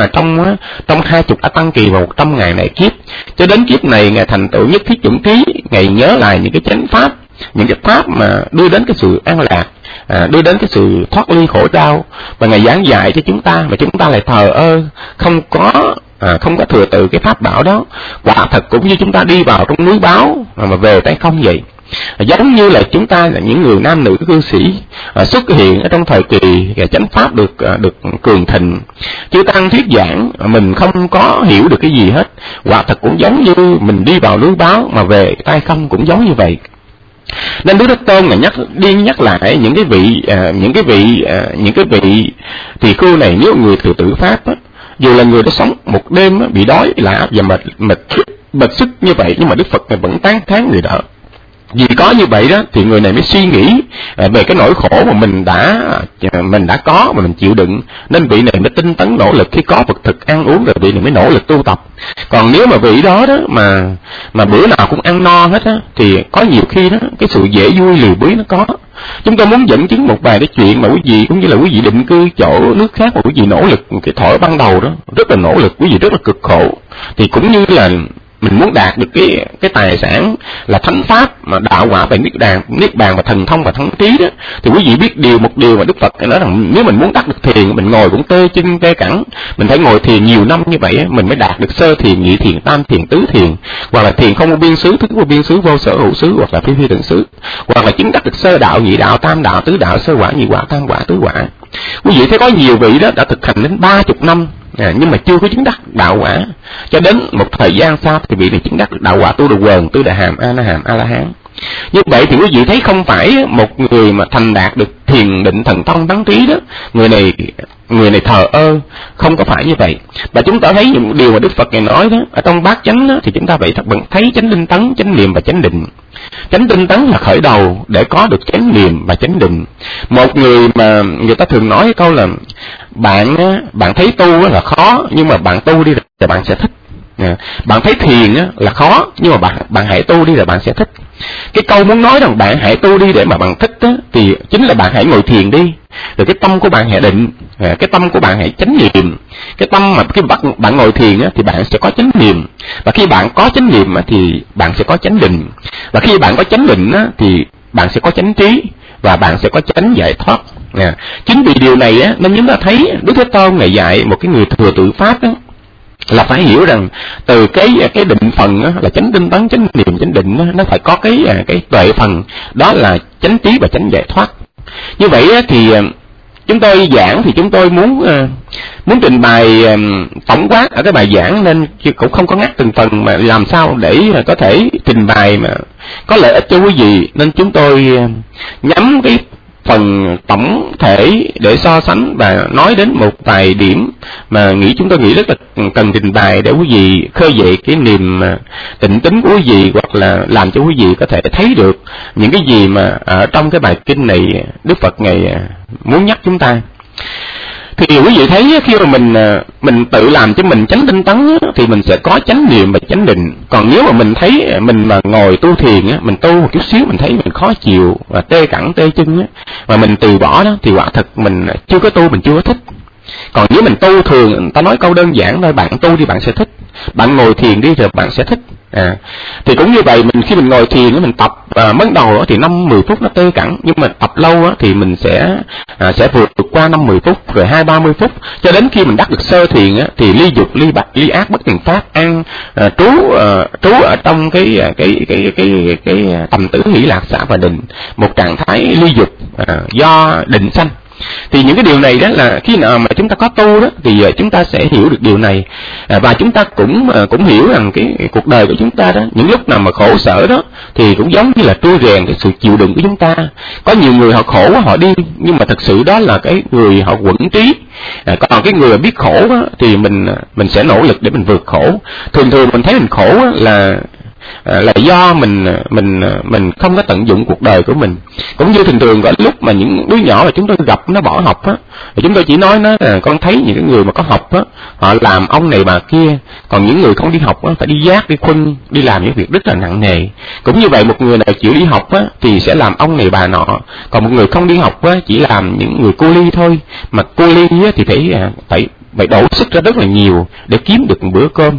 20 A Tăng kỳ và 100 ngày này kiếp, cho đến kiếp này Ngài thành tựu nhất thiết chủng trí. Ngài nhớ lại những cái chánh pháp, những cái pháp mà đưa đến cái sự an lạc, đưa đến cái sự thoát ly khổ đau, và Ngài giảng dạy cho chúng ta, mà chúng ta lại thờ ơ, không có thừa tự cái pháp bảo đó. Quả thật cũng như chúng ta đi vào trong núi báo mà về tay không vậy. Giống như là chúng ta là những người nam nữ cư sĩ xuất hiện ở trong thời kỳ chánh pháp được cường thịnh, chư tăng thuyết giảng mình không có hiểu được cái gì hết. Quả thật cũng giống như mình đi vào núi báo mà về tay không, cũng giống như vậy. Nên Đức Thế Tôn là nhắc lại những cái vị tỳ khưu này, nếu người thừa tử pháp dù là người đã sống một đêm bị đói lạ và mệt sức như vậy, nhưng mà Đức Phật này vẫn tán thán người đó. Vì có như vậy đó thì người này mới suy nghĩ về cái nỗi khổ mà mình đã có mà mình chịu đựng, nên vị này mới tinh tấn nỗ lực, khi có vật thực ăn uống rồi vị này mới nỗ lực tu tập. Còn nếu mà vị đó mà bữa nào cũng ăn no hết thì có nhiều khi đó cái sự dễ vui lười biếng nó có. Chúng tôi muốn dẫn chứng một vài cái chuyện mà quý vị cũng như là quý vị định cư chỗ nước khác mà quý vị nỗ lực cái thuở ban đầu đó, rất là nỗ lực, quý vị rất là cực khổ, thì cũng như là mình muốn đạt được cái tài sản là thánh pháp mà đạo quả về niết bàn và thần thông và thắng trí đó, thì quý vị biết một điều mà Đức Phật nói rằng nếu mình muốn đắc được thiền, mình ngồi cũng tê chân tê cẳng, mình phải ngồi thiền nhiều năm như vậy mình mới đạt được sơ thiền, nhị thiền, tam thiền, tứ thiền, hoặc là thiền không vô biên xứ, thức vô biên xứ, vô sở hữu xứ, hoặc là phi phi thường xứ, hoặc là chứng đắc được sơ đạo, nhị đạo, tam đạo, tứ đạo, sơ quả, nhị quả, tam quả, tứ quả. Quý vị thấy có nhiều vị đó đã thực hành đến 30 năm nhưng mà chưa có chứng đắc đạo quả. Cho đến một thời gian sau thì vị này chứng đắc được đạo quả tu đồ quần, tu đại hàm, a la hán. Như vậy thì quý vị thấy không phải một người mà thành đạt được thiền định thần thông tấn trí đó, người này thờ ơ, không có phải như vậy. Và chúng ta thấy những điều mà Đức Phật Ngài nói đó, ở trong bát chánh đó, thì chúng ta vậy thấy chánh tinh tấn, chánh niệm và chánh định. Chánh tinh tấn là khởi đầu để có được chánh niệm và chánh định. Một người mà người ta thường nói cái câu là bạn thấy tu là khó, nhưng mà bạn tu đi rồi bạn sẽ thích. Bạn thấy thiền là khó, nhưng mà bạn hãy tu đi rồi bạn sẽ thích. Cái câu muốn nói rằng bạn hãy tu đi để mà bạn thích đó, thì chính là bạn hãy ngồi thiền đi, rồi cái tâm của bạn hãy định, cái tâm của bạn hãy chánh niệm. Cái tâm mà khi bạn ngồi thiền thì bạn sẽ có chánh niệm, và khi bạn có chánh niệm thì bạn sẽ có chánh định, và khi bạn có chánh định thì bạn sẽ có chánh trí, và bạn sẽ có chánh giải thoát. Chính vì điều này nên chúng ta thấy Đức Thế Tôn Ngài dạy một cái người thừa tự pháp đó, là phải hiểu rằng từ cái định phần là chánh tinh tấn, chánh niệm, chánh định nó phải có cái tuệ phần, đó là chánh trí và chánh giải thoát. Như vậy thì chúng tôi giảng thì chúng tôi muốn trình bày tổng quát ở cái bài giảng, nên cũng không có ngắt từng phần, mà làm sao để có thể trình bày mà có lợi ích cho quý vị, nên chúng tôi nhắm cái phần tổng thể để so sánh và nói đến một vài điểm mà chúng tôi nghĩ rất là cần trình bày để quý vị khơi dậy cái niềm tịnh tính của quý vị, hoặc là làm cho quý vị có thể thấy được những cái gì mà ở trong cái bài kinh này Đức Phật Ngài muốn nhắc chúng ta. Thì quý vị thấy khi mà mình tự làm cho mình chánh tinh tấn thì mình sẽ có chánh niệm và chánh định. Còn nếu mà mình thấy mình mà ngồi tu thiền mình tu một chút xíu mình thấy mình khó chịu và tê cẳng tê chân mà mình từ bỏ đó, thì quả thật mình chưa có tu, mình chưa có thích. Còn nếu mình tu thường, ta nói câu đơn giản thôi, bạn tu đi bạn sẽ thích, bạn ngồi thiền đi rồi bạn sẽ thích. Thì cũng như vậy, khi mình ngồi thiền mình tập mới đầu thì 5-10 phút nó tê cẳng, nhưng mà tập lâu thì mình sẽ vượt qua 5-10 phút rồi 20-30 phút, cho đến khi mình đắc được sơ thiền thì ly dục ly ác bất thiện pháp an trú ở trong cái tầm tử hỷ lạc xả và định, một trạng thái ly dục do định sanh. Thì những cái điều này đó là khi nào mà chúng ta có tu đó thì chúng ta sẽ hiểu được điều này, và chúng ta cũng hiểu rằng cái cuộc đời của chúng ta đó, những lúc nào mà khổ sở đó thì cũng giống như là trui rèn cái sự chịu đựng của chúng ta. Có nhiều người họ khổ quá họ đi, nhưng mà thật sự đó là cái người họ quẩn trí. Còn cái người mà biết khổ đó, thì mình sẽ nỗ lực để mình vượt khổ. Thường mình thấy mình khổ là do mình không có tận dụng cuộc đời của mình. Cũng như thường có lúc mà những đứa nhỏ mà chúng tôi gặp nó bỏ học á, chúng tôi chỉ nói nó là con thấy những cái người mà có học á, họ làm ông này bà kia, còn những người không đi học á phải đi vác, đi khuân, đi làm những việc rất là nặng nề. Cũng như vậy, một người nào chịu đi học á thì sẽ làm ông này bà nọ, còn một người không đi học á chỉ làm những người cô ly thôi. Mà cô ly á thì phải đổ sức ra rất là nhiều để kiếm được một bữa cơm.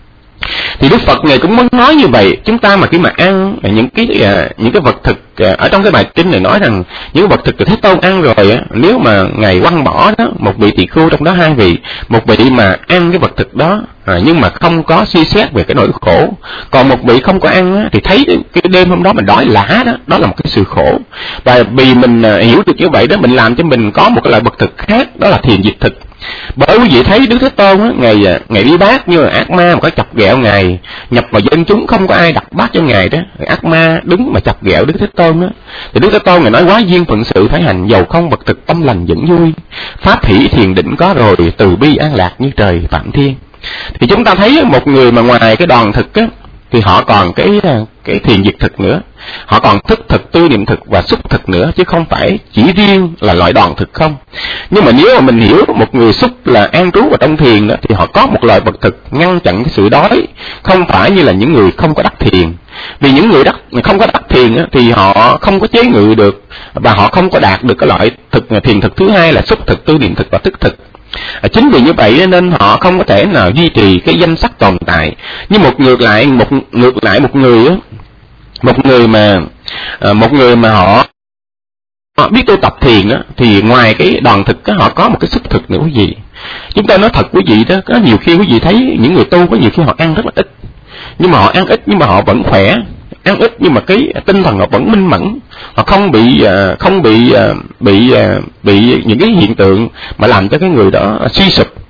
Thì Đức Phật Ngài cũng muốn nói như vậy. Chúng ta mà khi mà ăn những cái vật thực, ở trong cái bài kinh này nói rằng những vật thực của Thế Tôn ăn rồi nếu mà Ngài quăng bỏ đó, một vị tỳ khưu trong đó 2 vị, một vị mà ăn cái vật thực đó nhưng mà không có suy xét về cái nỗi khổ, còn một vị không có ăn thì thấy cái đêm hôm đó mình đói lả đó là một cái sự khổ. Và vì mình hiểu được như vậy đó, mình làm cho mình có một cái loại vật thực khác, đó là thiền diệt thực. Bởi quý vị thấy Đức Thế Tôn á, Ngài đi bát, như là ác ma mà có chọc ghẹo Ngài, nhập vào dân chúng không có ai đặt bát cho Ngài đó, ác ma đứng mà chọc ghẹo Đức Thế Tôn đó. Thì Đức Thế Tôn Ngài nói quá duyên phận sự phải hành, dầu không vật thực tâm lành vẫn vui, pháp hỷ thiền định có rồi, từ bi an lạc như trời phạm thiên. Thì chúng ta thấy một người mà ngoài cái đoàn thực á, thì họ còn cái thiền diệt thực nữa, họ còn thức thực, tư niệm thực và xúc thực nữa, chứ không phải chỉ riêng là loại đoàn thực không. Nhưng mà nếu mà mình hiểu một người xúc là an trú vào trong thiền đó, thì họ có một loại vật thực ngăn chặn cái sự đói, không phải như là những người không có đắc thiền. Vì những người không có đắc thiền á, thì họ không có chế ngự được, và họ không có đạt được cái loại thiền thực thứ hai là xúc thực, tư niệm thực và thức thực. Chính vì như vậy nên họ không có thể nào duy trì cái danh sắc tồn tại. Nhưng ngược lại một người mà họ biết tu tập thiền đó, thì ngoài cái đoàn thực đó, họ có một cái sức thực nữa quý vị. Chúng ta nói thật quý vị đó, có nhiều khi quý vị thấy những người tu có nhiều khi họ ăn rất là ít, nhưng mà họ ăn ít nhưng mà họ vẫn khỏe, ăn ít nhưng mà cái tinh thần họ vẫn minh mẫn, họ không bị những cái hiện tượng mà làm cho cái người đó suy sụp.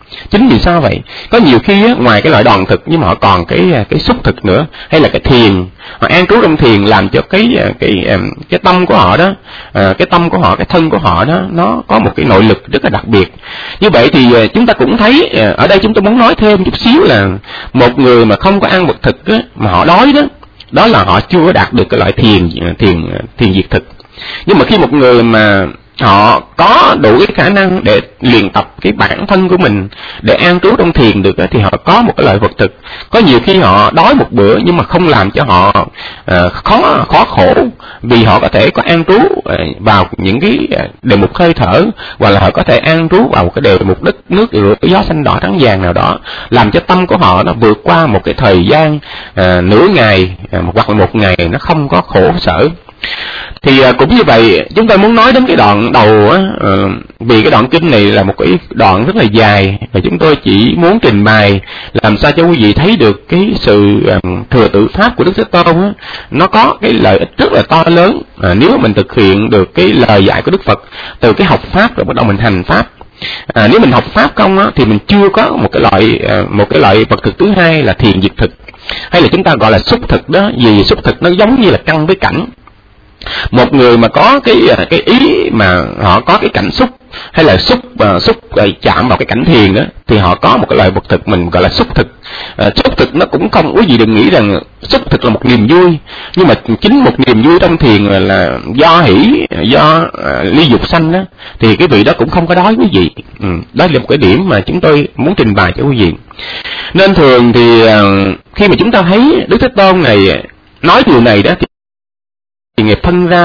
Chính vì sao vậy? Có nhiều khi á, ngoài cái loại đoàn thực nhưng mà họ còn cái xúc thực nữa, hay là cái thiền, họ an trú trong thiền làm cho cái tâm của họ đó, cái tâm của họ, cái thân của họ đó, nó có một cái nội lực rất là đặc biệt. Như vậy thì chúng ta cũng thấy ở đây chúng tôi muốn nói thêm chút xíu là một người mà không có ăn vật thực á, mà họ đói đó là họ chưa có đạt được cái loại thiền diệt thực. Nhưng mà khi một người mà họ có đủ cái khả năng để luyện tập cái bản thân của mình để an trú trong thiền được thì họ có một cái loại vật thực. Có nhiều khi họ đói một bữa nhưng mà không làm cho họ khó khổ, vì họ có thể có an trú vào những cái đề mục hơi thở, hoặc là họ có thể an trú vào cái đề mục đất nước gió xanh đỏ trắng vàng nào đó, làm cho tâm của họ nó vượt qua một cái thời gian nửa ngày hoặc là một ngày nó không có khổ sở. Thì cũng như vậy, chúng tôi muốn nói đến cái đoạn đầu á, vì cái đoạn kinh này là một cái đoạn rất là dài, và chúng tôi chỉ muốn trình bày làm sao cho quý vị thấy được cái sự thừa tự pháp của Đức Thế Tôn á, nó có cái lợi ích rất là to lớn nếu mình thực hiện được cái lời dạy của Đức Phật từ cái học pháp rồi bắt đầu mình hành pháp. Nếu mình học pháp không á, thì mình chưa có một cái loại vật thực thứ hai là thiền diệt thực, hay là chúng ta gọi là xúc thực đó. Vì xúc thực nó giống như là căn với cảnh. Một người mà có cái ý mà họ có cái cảnh xúc, hay là xúc chạm vào cái cảnh thiền đó, thì họ có một cái loại vật thực mình gọi là xúc thực. Xúc thực nó cũng không, quý vị đừng nghĩ rằng xúc thực là một niềm vui, nhưng mà chính một niềm vui trong thiền là do hỷ, do ly dục sanh đó, thì cái vị đó cũng không có đói quý vị. Đó là một cái điểm mà chúng tôi muốn trình bày cho quý vị. Nên thường thì khi mà chúng ta thấy Đức Thế Tôn này nói điều này đó, thì Ngài phân ra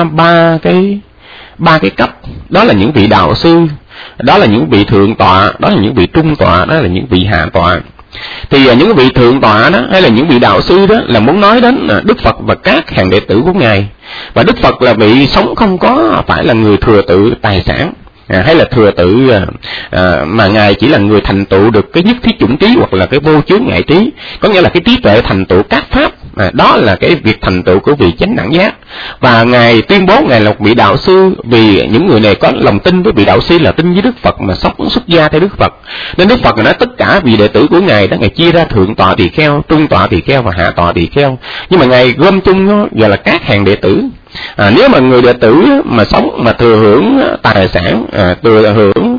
ba cái cấp. Đó là những vị đạo sư, đó là những vị thượng tọa, đó là những vị trung tọa, đó là những vị hạ tọa. Thì những vị thượng tọa đó, hay là những vị đạo sư đó, là muốn nói đến Đức Phật và các hàng đệ tử của Ngài. Và Đức Phật là vị sống không có phải là người thừa tự tài sản, hay là thừa tự mà Ngài chỉ là người thành tựu được cái nhất thiết chủng trí, hoặc là cái vô chướng ngại trí, có nghĩa là cái trí tuệ thành tựu các pháp. Đó là cái việc thành tựu của vị chánh đẳng giác. Và Ngài tuyên bố Ngài là một vị đạo sư, vì những người này có lòng tin với vị đạo sư là tin với Đức Phật mà sống xuất gia theo Đức Phật. Nên Đức Phật nói tất cả vị đệ tử của Ngài đó, Ngài chia ra thượng tọa tỳ kheo, trung tọa tỳ kheo và hạ tọa tỳ kheo. Nhưng mà Ngài gom chung đó, gọi là các hàng đệ tử. Nếu mà người đệ tử mà sống mà thừa hưởng tài sản, thừa hưởng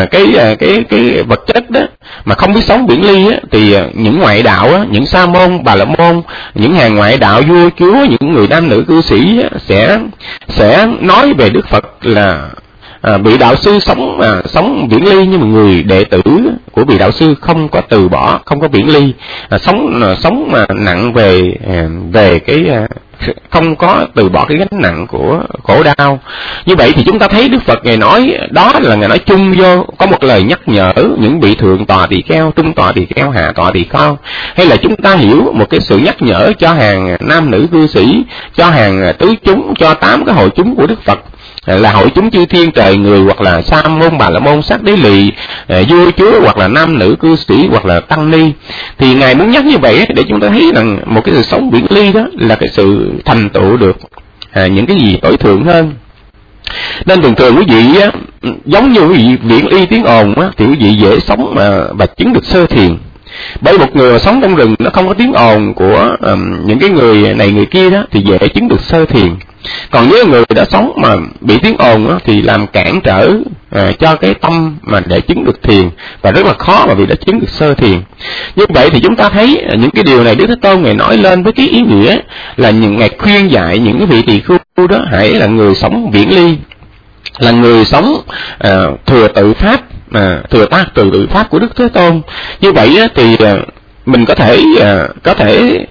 cái vật chất đó, mà không biết sống biển ly á, thì những ngoại đạo á, những sa môn, bà la môn, những hàng ngoại đạo, vua chúa, những người nam nữ cư sĩ á, sẽ nói về Đức Phật là vị đạo sư sống biển ly, nhưng mà người đệ tử của vị đạo sư không có từ bỏ, không có biển ly, sống mà nặng về cái không có từ bỏ cái gánh nặng của khổ đau. Như vậy thì chúng ta thấy Đức Phật Ngài nói đó là Ngài nói chung vô, có một lời nhắc nhở những vị thượng tọa tỳ kheo, trung tọa tỳ kheo, hạ tọa tỳ kheo, hay là chúng ta hiểu một cái sự nhắc nhở cho hàng nam nữ cư sĩ, cho hàng tứ chúng, cho 8 cái hội chúng của Đức Phật, là hội chúng chư thiên trời người, hoặc là sa môn, bà la môn, sắc đế lì, vua chúa, hoặc là nam nữ cư sĩ, hoặc là tăng ni. Thì Ngài muốn nhắc như vậy để chúng ta thấy rằng một cái sự sống biển ly đó là cái sự thành tựu được những cái gì tối thượng hơn. Nên thường quý vị á, giống như quý vị viễn ly tiếng ồn á, thì quý vị dễ sống và chứng được sơ thiền. Bởi một người mà sống trong rừng nó không có tiếng ồn của những cái người này người kia đó, thì dễ chứng được sơ thiền. Còn với người đã sống mà bị tiếng ồn đó, thì làm cản trở cho cái tâm mà để chứng được thiền, và rất là khó mà vì đã chứng được sơ thiền. Như vậy thì chúng ta thấy những cái điều này Đức Thế Tôn Ngài nói lên với cái ý nghĩa là Ngài khuyên dạy những cái vị tỳ khưu đó hãy là người sống viễn ly, là người sống thừa tự pháp, thừa tự pháp của Đức Thế Tôn. Như vậy thì mình có thể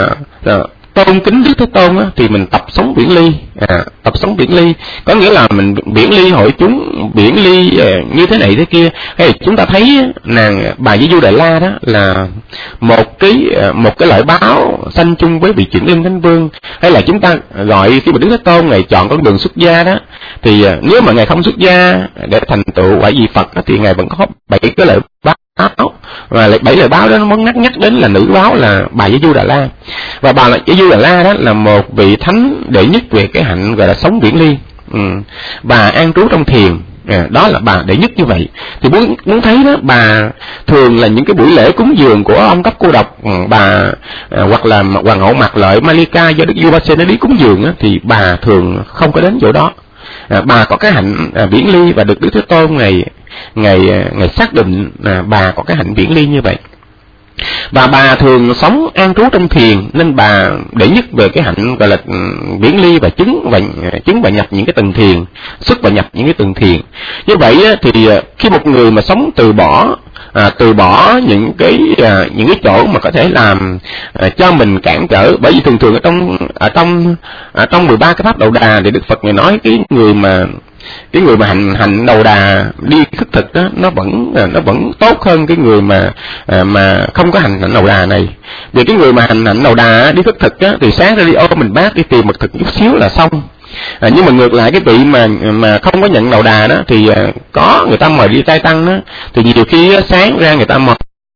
tôn kính Đức Thế Tôn á, thì mình tập sống biển ly. Tập sống biển ly có nghĩa là mình biển ly hội chúng, biển ly như thế này thế kia. Hay là chúng ta thấy nàng bà Di Du Đà La đó là một cái loại báo sanh chung với vị Chuyển Linh Thánh Vương. Hay là chúng ta gọi khi mà Đức Thế Tôn Ngài chọn con đường xuất gia đó, thì nếu mà Ngài không xuất gia để thành tựu quả vị Phật đó, thì Ngài vẫn có 7 cái loại báo. Và 7 lời báo đó nó muốn nhắc đến là nữ báo là bà Di Du Đà La. Và bà Di Du Đà La đó là một vị thánh đệ nhất về cái hạnh gọi là sống biển ly, và an trú trong thiền. Đó là bà đệ nhất như vậy. Thì muốn thấy đó, bà thường là những cái buổi lễ cúng dường của ông Cấp Cô Độc, bà hoặc là Hoàng hậu Mạc Lợi Malika do Đức vua Ba Sê nó đi cúng dường á, thì bà thường không có đến chỗ đó. Bà có cái hạnh viễn ly, và được Đức Thế Tôn ngày xác định bà có cái hạnh viễn ly như vậy. Và bà thường sống an trú trong thiền, nên bà để nhất về cái hạnh gọi là viễn ly và chứng và nhập những cái tầng thiền, xuất và nhập những cái tầng thiền. Như vậy thì khi một người mà sống từ bỏ những cái chỗ mà có thể làm cho mình cản trở, bởi vì thường ở trong 13 cái pháp đầu đà thì Đức Phật ngài nói cái người mà hành đầu đà đi khất thực đó, nó vẫn tốt hơn cái người mà không có hành đầu đà này. Vì cái người mà hành đầu đà đi khất thực đó, thì sáng ra đi ôm mình bát đi tìm mật thực chút xíu là xong. Nhưng mà ngược lại cái vị mà không có nhận đầu đà đó, thì có người ta mời đi trai tăng đó, thì nhiều khi sáng ra người ta mời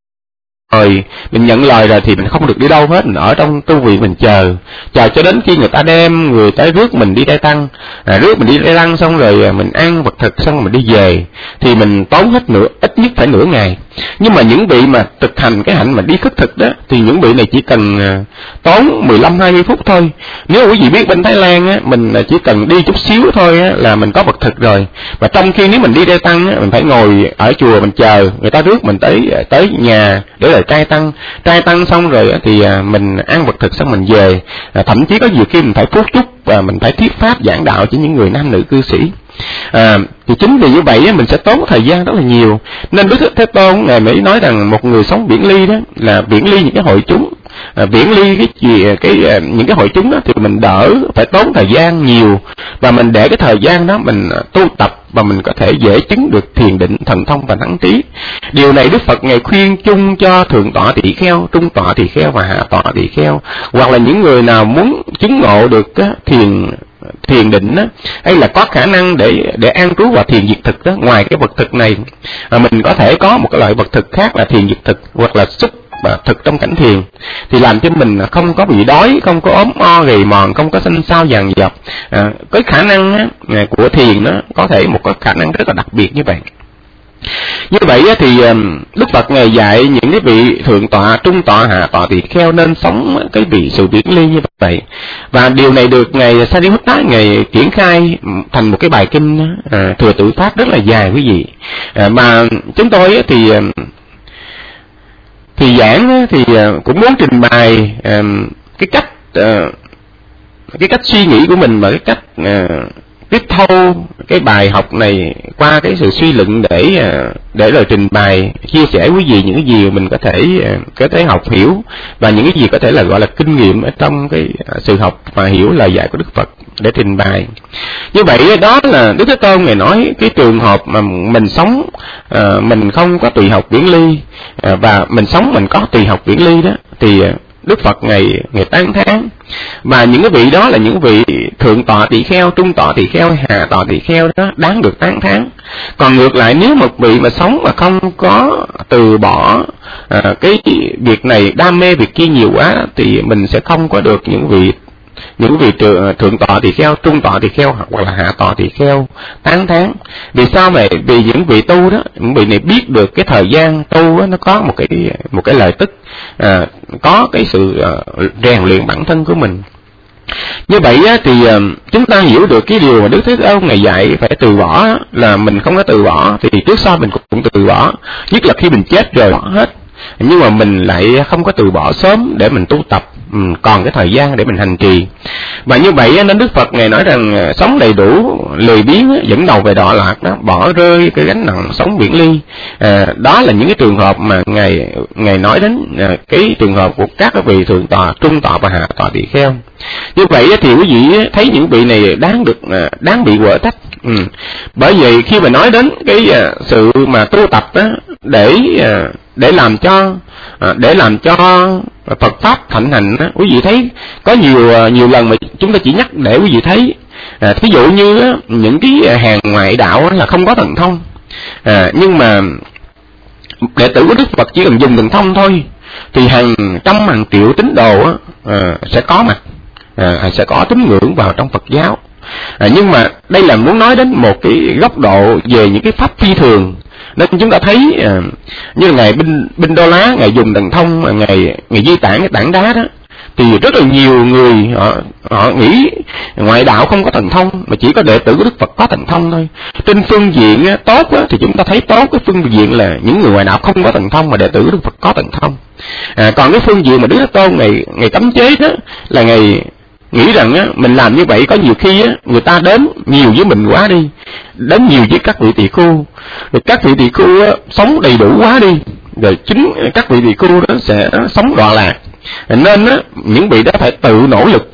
mình nhận lời rồi thì mình không được đi đâu hết, mình ở trong tu viện mình chờ cho đến khi người ta đem người tới rước mình đi trai tăng, rước mình đi trai tăng xong rồi mình ăn vật thực xong rồi mình đi về, thì mình tốn hết ít nhất phải nửa ngày. Nhưng mà những vị mà thực hành cái hạnh mà đi khất thực đó, thì những vị này chỉ cần tốn 15-20 phút thôi. Nếu quý vị biết bên Thái Lan á, mình chỉ cần đi chút xíu thôi á, là mình có vật thực rồi. Và trong khi nếu mình đi trai tăng á, mình phải ngồi ở chùa mình chờ người ta rước mình tới nhà để là trai tăng xong rồi thì mình ăn vật thực xong mình về. Thậm chí có nhiều khi mình phải phút chúc và mình phải thuyết pháp giảng đạo cho những người nam nữ cư sĩ. Thì chính vì như vậy mình sẽ tốn thời gian rất là nhiều. Nên Đức Thế Tôn ngài mới nói rằng một người sống viễn ly đó là viễn ly những cái hội chúng, viễn ly những cái hội chúng đó, thì mình đỡ phải tốn thời gian nhiều, và mình để cái thời gian đó mình tu tập, và mình có thể dễ chứng được thiền định, thần thông và thắng trí. Điều này Đức Phật ngài khuyên chung cho thượng tọa tỳ kheo, trung tọa tỳ kheo và hạ tọa tỳ kheo, hoặc là những người nào muốn chứng ngộ được thiền định đó, hay là có khả năng để an trú vào thiền diệt thực đó. Ngoài cái vật thực này, mình có thể có một cái loại vật thực khác là thiền diệt thực, hoặc là xúc thực trong cảnh thiền, thì làm cho mình không có bị đói, không có ốm o gầy mòn, không có xanh xao vàng dọc. Cái khả năng của thiền nó có thể một cái khả năng rất là đặc biệt như vậy. Như vậy thì Đức Phật ngài dạy những cái vị thượng tọa, trung tọa, hạ tọa tỳ kheo nên sống cái sự viễn ly như vậy. Và điều này được ngài Sariputta ngài triển khai thành một cái bài kinh Thừa Tự Pháp rất là dài quý vị. Mà chúng tôi thì giảng thì cũng muốn trình bày cái cách suy nghĩ của mình, và cái cách tiếp thâu cái bài học này qua cái sự suy luận để rồi trình bày chia sẻ quý vị những cái gì mình có thể học hiểu, và những cái gì có thể là gọi là kinh nghiệm ở trong cái sự học và hiểu lời dạy của Đức Phật để trình bày. Như vậy đó là Đức Thế Tôn ngài nói cái trường hợp mà mình sống mình không có tùy học viễn ly, và mình sống mình có tùy học viễn ly đó, thì Đức Phật ngày tán thán. Và những cái vị đó là những vị thượng tọa tỳ kheo, trung tọa tỳ kheo, hạ tọa tỳ kheo đó đáng được tán thán. Còn ngược lại, nếu một vị mà sống mà không có từ bỏ cái việc này, đam mê việc kia nhiều quá, thì mình sẽ không có được những vị thượng tọa tỳ kheo, trung tọa tỳ kheo hoặc là hạ tọa tỳ kheo tán thán. Vì sao vậy? Vì những vị tu đó, những vị này biết được cái thời gian tu đó, nó có một cái lợi tức, có cái sự rèn luyện bản thân của mình. Như vậy thì chúng ta hiểu được cái điều mà Đức Thế Tôn ngài dạy phải từ bỏ, là mình không có từ bỏ thì trước sau mình cũng từ bỏ, nhất là khi mình chết rồi bỏ hết. Nhưng mà mình lại không có từ bỏ sớm để mình tu tập, còn cái thời gian để mình hành trì. Và như vậy nên Đức Phật ngài nói rằng sống đầy đủ, lười biếng, dẫn đầu về đọa lạc đó, bỏ rơi cái gánh nặng sống viễn ly. Đó là những cái trường hợp mà ngài nói đến, cái trường hợp của các cái vị thượng tọa, trung tọa và hạ tọa tỳ kheo. Như vậy thì quý vị thấy những vị này đáng bị quở trách. Bởi vậy khi mà nói đến cái sự mà tu tập đó, để làm cho Phật pháp thịnh hành đó, quý vị thấy có nhiều lần mà chúng ta chỉ nhắc để quý vị thấy. Thí dụ như những cái hàng ngoại đạo là không có thần thông, nhưng mà đệ tử của Đức Phật chỉ cần dùng thần thông thôi thì hàng trăm hàng triệu tín đồ sẽ có mặt, sẽ có tín ngưỡng vào trong Phật giáo. Nhưng mà đây là muốn nói đến một cái góc độ về những cái pháp phi thường. Nên chúng ta thấy như là ngài Binh Đô Lá, ngài dùng thần thông, ngài di tản cái tảng đá đó, thì rất là nhiều người họ nghĩ ngoại đạo không có thần thông, mà chỉ có đệ tử của Đức Phật có thần thông thôi. Trên phương diện tốt thì chúng ta thấy tốt cái phương diện là những người ngoại đạo không có thần thông mà đệ tử của Đức Phật có thần thông. Còn cái phương diện mà Đức Thế Tôn ngày cấm chế đó là ngày nghĩ rằng mình làm như vậy có nhiều khi người ta đến nhiều với mình quá đi, đến nhiều với các vị tỳ khưu, rồi các vị tỳ khưu sống đầy đủ quá đi, rồi chính các vị tỳ khưu đó sẽ sống đọa lạc. Nên những vị đó phải tự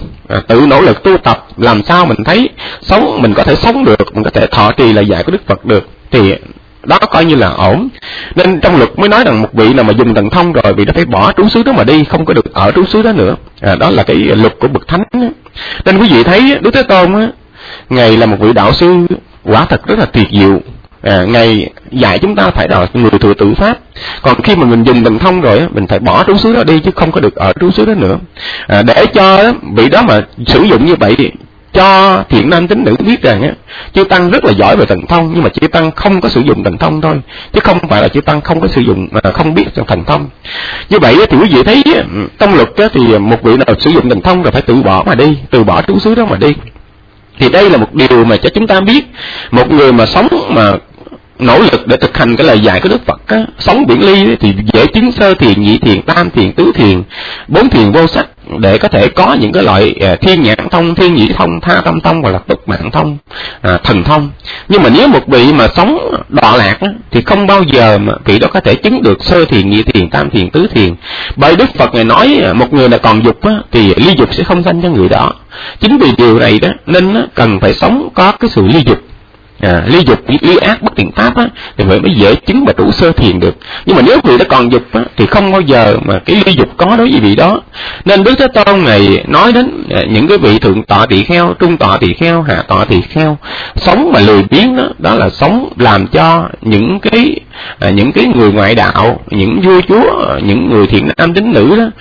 nỗ lực tu tập làm sao mình thấy mình có thể sống được, mình có thể thọ trì lời dạy của Đức Phật được, thì đó coi như là ổn. Nên trong luật mới nói rằng một vị nào mà dùng thần thông rồi, vị đó phải bỏ trú xứ đó mà đi, không có được ở trú xứ đó nữa. Đó là cái luật của bậc thánh. Nên quý vị thấy Đức Thế Tôn ngài là một vị đạo sư quả thật rất là tuyệt diệu. Ngài dạy chúng ta phải là người thừa tự pháp. Còn khi mà mình dùng thần thông rồi mình phải bỏ trú xứ đó đi, chứ không có được ở trú xứ đó nữa. Để cho vị đó mà sử dụng như vậy, cho thiện nam tín nữ biết rằng chư tăng rất là giỏi về thần thông, nhưng mà chư tăng không có sử dụng thần thông thôi, chứ không phải là chư tăng không có sử dụng, không biết thần thông. Như vậy thì quý vị thấy trong luật thì một vị nào sử dụng thần thông rồi phải tự bỏ mà đi, từ bỏ trú xứ đó mà đi. Thì đây là một điều mà cho chúng ta biết, một người mà sống mà nỗ lực để thực hành cái lời dạy của Đức Phật sống biển ly thì dễ chứng sơ thiền, nhị thiền, tam thiền, tứ thiền, bốn thiền vô sắc, để có thể có những cái loại thiên nhãn thông, thiên nhĩ thông, tha tâm thông hoặc là túc mạng thông, thần thông. Nhưng mà nếu một vị mà sống đọa lạc thì không bao giờ mà vị đó có thể chứng được sơ thiền, nhị thiền, tam thiền, tứ thiền. Bởi Đức Phật ngài nói một người là còn dục thì ly dục sẽ không sanh cho người đó. Chính vì điều này đó nên cần phải sống có cái sự ly dục. Ly dục, ly ác bất thiện pháp thì mới dễ chứng và trụ sơ thiền được. Nhưng mà nếu vị đã còn dục thì không bao giờ mà cái ly dục có đối với vị đó. Nên Đức Thế Tôn này nói đến những cái vị thượng tọa tỳ kheo, trung tọa tỳ kheo, hạ tọa tỳ kheo sống mà lười biếng đó là sống làm cho những cái người ngoại đạo, những vua chúa, những người thiện nam tín nữ đó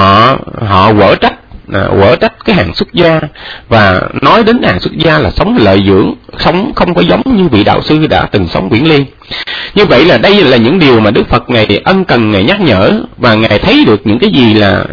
họ quở trách cái hàng xuất gia, và nói đến hàng xuất gia là sống lợi dưỡng, sống không có giống như vị đạo sư đã từng sống biển ly. Như vậy là đây là những điều mà Đức Phật ngài ân cần ngài nhắc nhở, và ngài thấy được những cái gì là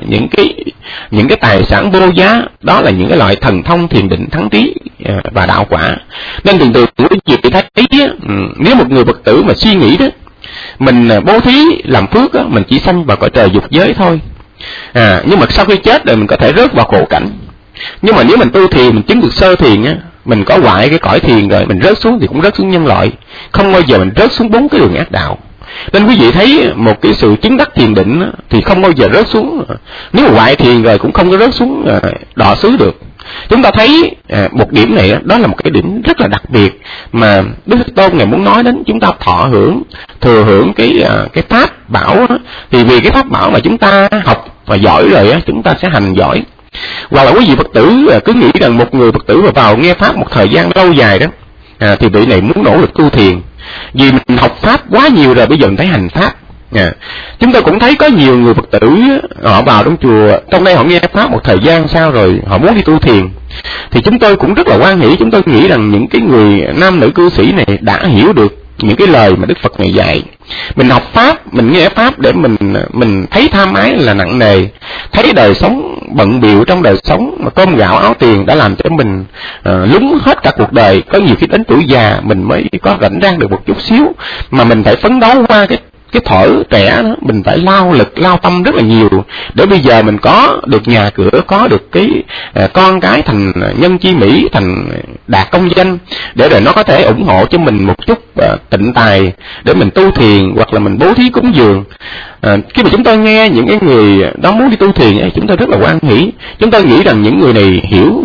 những cái tài sản vô giá, đó là những cái loại thần thông, thiền định, thắng trí và đạo quả. Nên thường thường quý vị thấy nếu một người Phật tử mà suy nghĩ đó, mình bố thí làm phước mình chỉ sanh vào cõi trời dục giới thôi. Nhưng mà sau khi chết rồi mình có thể rớt vào khổ cảnh. Nhưng mà nếu mình tu thiền, mình chứng được sơ thiền mình có hoại cái cõi thiền rồi, mình rớt xuống thì cũng rớt xuống nhân loại, không bao giờ mình rớt xuống 4 cái đường ác đạo. Nên quý vị thấy một cái sự chứng đắc thiền định thì không bao giờ rớt xuống, nếu mà hoại thiền rồi cũng không có rớt xuống đọa xứ được. Chúng ta thấy một điểm này đó là một cái điểm rất là đặc biệt mà Đức Thế Tôn ngài muốn nói đến chúng ta thừa hưởng cái pháp bảo đó. Thì vì cái pháp bảo mà chúng ta học và giỏi rồi chúng ta sẽ hành giỏi. Hoặc là quý vị Phật tử cứ nghĩ rằng một người Phật tử mà vào nghe pháp một thời gian lâu dài đó thì vị này muốn nỗ lực tu thiền, vì mình học pháp quá nhiều rồi, bây giờ mình thấy hành pháp. Chúng ta cũng thấy có nhiều người Phật tử họ vào trong chùa, trong đây họ nghe pháp một thời gian sau rồi họ muốn đi tu thiền, thì chúng tôi cũng rất là hoan hỷ. Chúng tôi nghĩ rằng những cái người nam nữ cư sĩ này đã hiểu được những cái lời mà Đức Phật ngài dạy. Mình học pháp, mình nghe pháp để mình thấy tham ái là nặng nề, thấy đời sống bận bịu trong đời sống mà cơm gạo áo tiền đã làm cho mình lúng hết cả cuộc đời. Có nhiều khi đến tuổi già mình mới có rảnh rang được một chút xíu, mà mình phải phấn đấu qua cái thuở trẻ đó, mình phải lao lực lao tâm rất là nhiều để bây giờ mình có được nhà cửa, có được cái con cái thành nhân chi mỹ, thành đạt công danh, để rồi nó có thể ủng hộ cho mình một chút tịnh tài để mình tu thiền hoặc là mình bố thí cúng dường. Khi mà chúng tôi nghe những cái người đó muốn đi tu thiền, chúng tôi rất là hoan hỷ. Chúng tôi nghĩ rằng những người này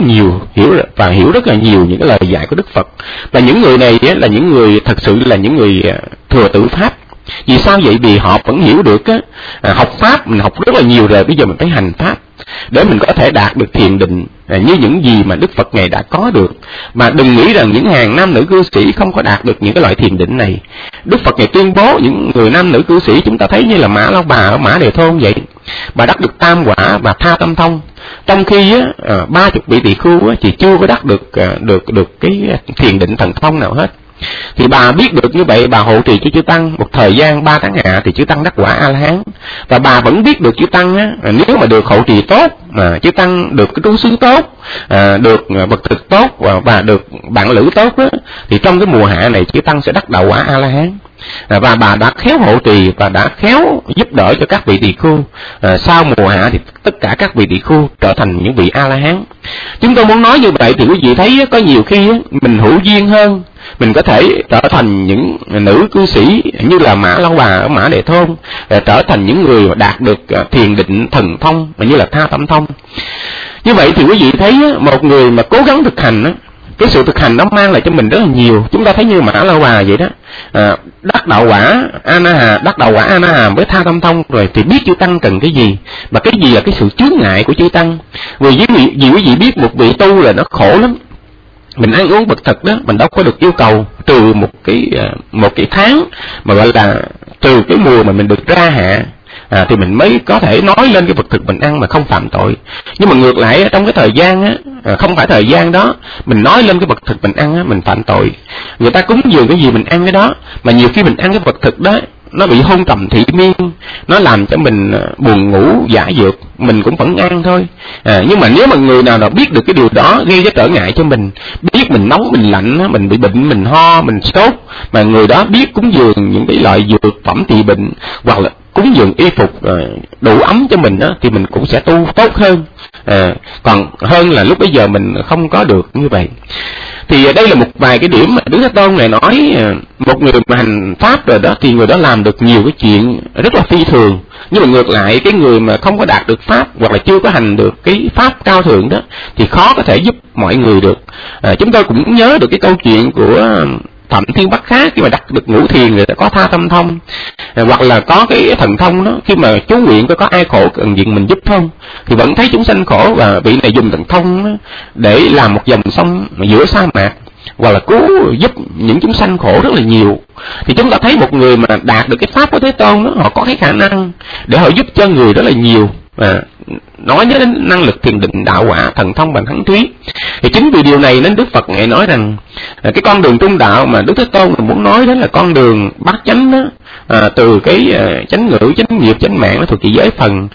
hiểu rất là nhiều những cái lời dạy của Đức Phật, và những người này là những người thật sự là những người thừa tự pháp. Vì sao vậy? Vì họ vẫn hiểu được học pháp mình học rất là nhiều rồi, bây giờ mình phải hành pháp để mình có thể đạt được thiền định như những gì mà Đức Phật ngài đã có được. Mà đừng nghĩ rằng những hàng nam nữ cư sĩ không có đạt được những cái loại thiền định này. Đức Phật ngài tuyên bố những người nam nữ cư sĩ chúng ta thấy như là Mã Lao Bà ở Mã Đề Thôn vậy, bà đắc được tam quả và tha tâm thông. Trong khi 30 vị tỳ khưu thì chưa có đắc được cái thiền định thần thông nào hết. Thì bà biết được như vậy, bà hộ trì cho chư tăng một thời gian 3 tháng hạ thì chư tăng đắc quả A La Hán. Và bà vẫn biết được chư tăng nếu mà được hộ trì tốt, mà chư tăng được cái trú xứ tốt, được vật thực tốt và được bạn lữ tốt đó, thì trong cái mùa hạ này chư tăng sẽ đắc đạo quả A La Hán. Và bà đã khéo hộ trì và đã khéo giúp đỡ cho các vị tỳ khưu. Sau mùa hạ thì tất cả các vị tỳ khưu trở thành những vị A La Hán. Chúng tôi muốn nói như vậy thì quý vị thấy có nhiều khi mình hữu duyên hơn, mình có thể trở thành những nữ cư sĩ như là Mã Lâu Bà ở Mã Đề Thôn, trở thành những người đạt được thiền định thần thông như là tha tâm thông. Như vậy thì quý vị thấy một người mà cố gắng thực hành, cái sự thực hành nó mang lại cho mình rất là nhiều. Chúng ta thấy như Mã Lâu Bà vậy đó, đắc đạo quả A Na Hàm với tha tâm thông rồi thì biết chư tăng cần cái gì, mà cái gì là cái sự chướng ngại của chư tăng. Vì quý vị biết một vị tu là nó khổ lắm. Mình ăn uống vật thực đó, mình đâu có được yêu cầu, trừ một cái tháng mà gọi là trừ cái mùa mà mình được ra hạ, thì mình mới có thể nói lên cái vật thực mình ăn mà không phạm tội. Nhưng mà ngược lại trong cái thời gian không phải thời gian đó mình nói lên cái vật thực mình ăn mình phạm tội. Người ta cúng dường cái gì mình ăn cái đó, mà nhiều khi mình ăn cái vật thực đó nó bị hôn trầm thị miên, nó làm cho mình buồn ngủ giả dược, mình cũng vẫn ăn thôi. Nhưng mà nếu mà người nào biết được cái điều đó gây ra trở ngại cho mình, biết mình nóng mình lạnh, mình bị bệnh, mình ho, mình sốt, mà người đó biết cúng dường những cái loại dược phẩm trị bệnh, hoặc là cúng dường y phục đủ ấm cho mình đó, thì mình cũng sẽ tu tốt hơn. Còn hơn là lúc bây giờ mình không có được như vậy. Thì đây là một vài cái điểm mà Đức Thế Tôn này nói, một người mà hành pháp rồi đó thì người đó làm được nhiều cái chuyện rất là phi thường. Nhưng mà ngược lại cái người mà không có đạt được pháp hoặc là chưa có hành được cái pháp cao thượng đó thì khó có thể giúp mọi người được. Chúng tôi cũng nhớ được cái câu chuyện của Thậm Thiên Bắc Khác khi mà đắc được ngũ thiền người ta có tha tâm thông, hoặc là có cái thần thông đó, khi mà chú nguyện có ai khổ cần diện mình giúp không thì vẫn thấy chúng sanh khổ, và vị này dùng thần thông đó để làm một dòng sông giữa sa mạc, hoặc là cứu giúp những chúng sanh khổ rất là nhiều. Thì chúng ta thấy một người mà đạt được cái pháp của Thế Tôn đó, họ có cái khả năng để họ giúp cho người rất là nhiều. Nói đến năng lực thiền định đạo quả thần thông bằng thắng thúy, thì chính vì điều này nên Đức Phật ngài nói rằng cái con đường trung đạo mà Đức Thế Tôn muốn nói đến là con đường bát chánh đó, từ cái chánh ngữ, chánh nghiệp, chánh mạng nó thuộc về giới phần,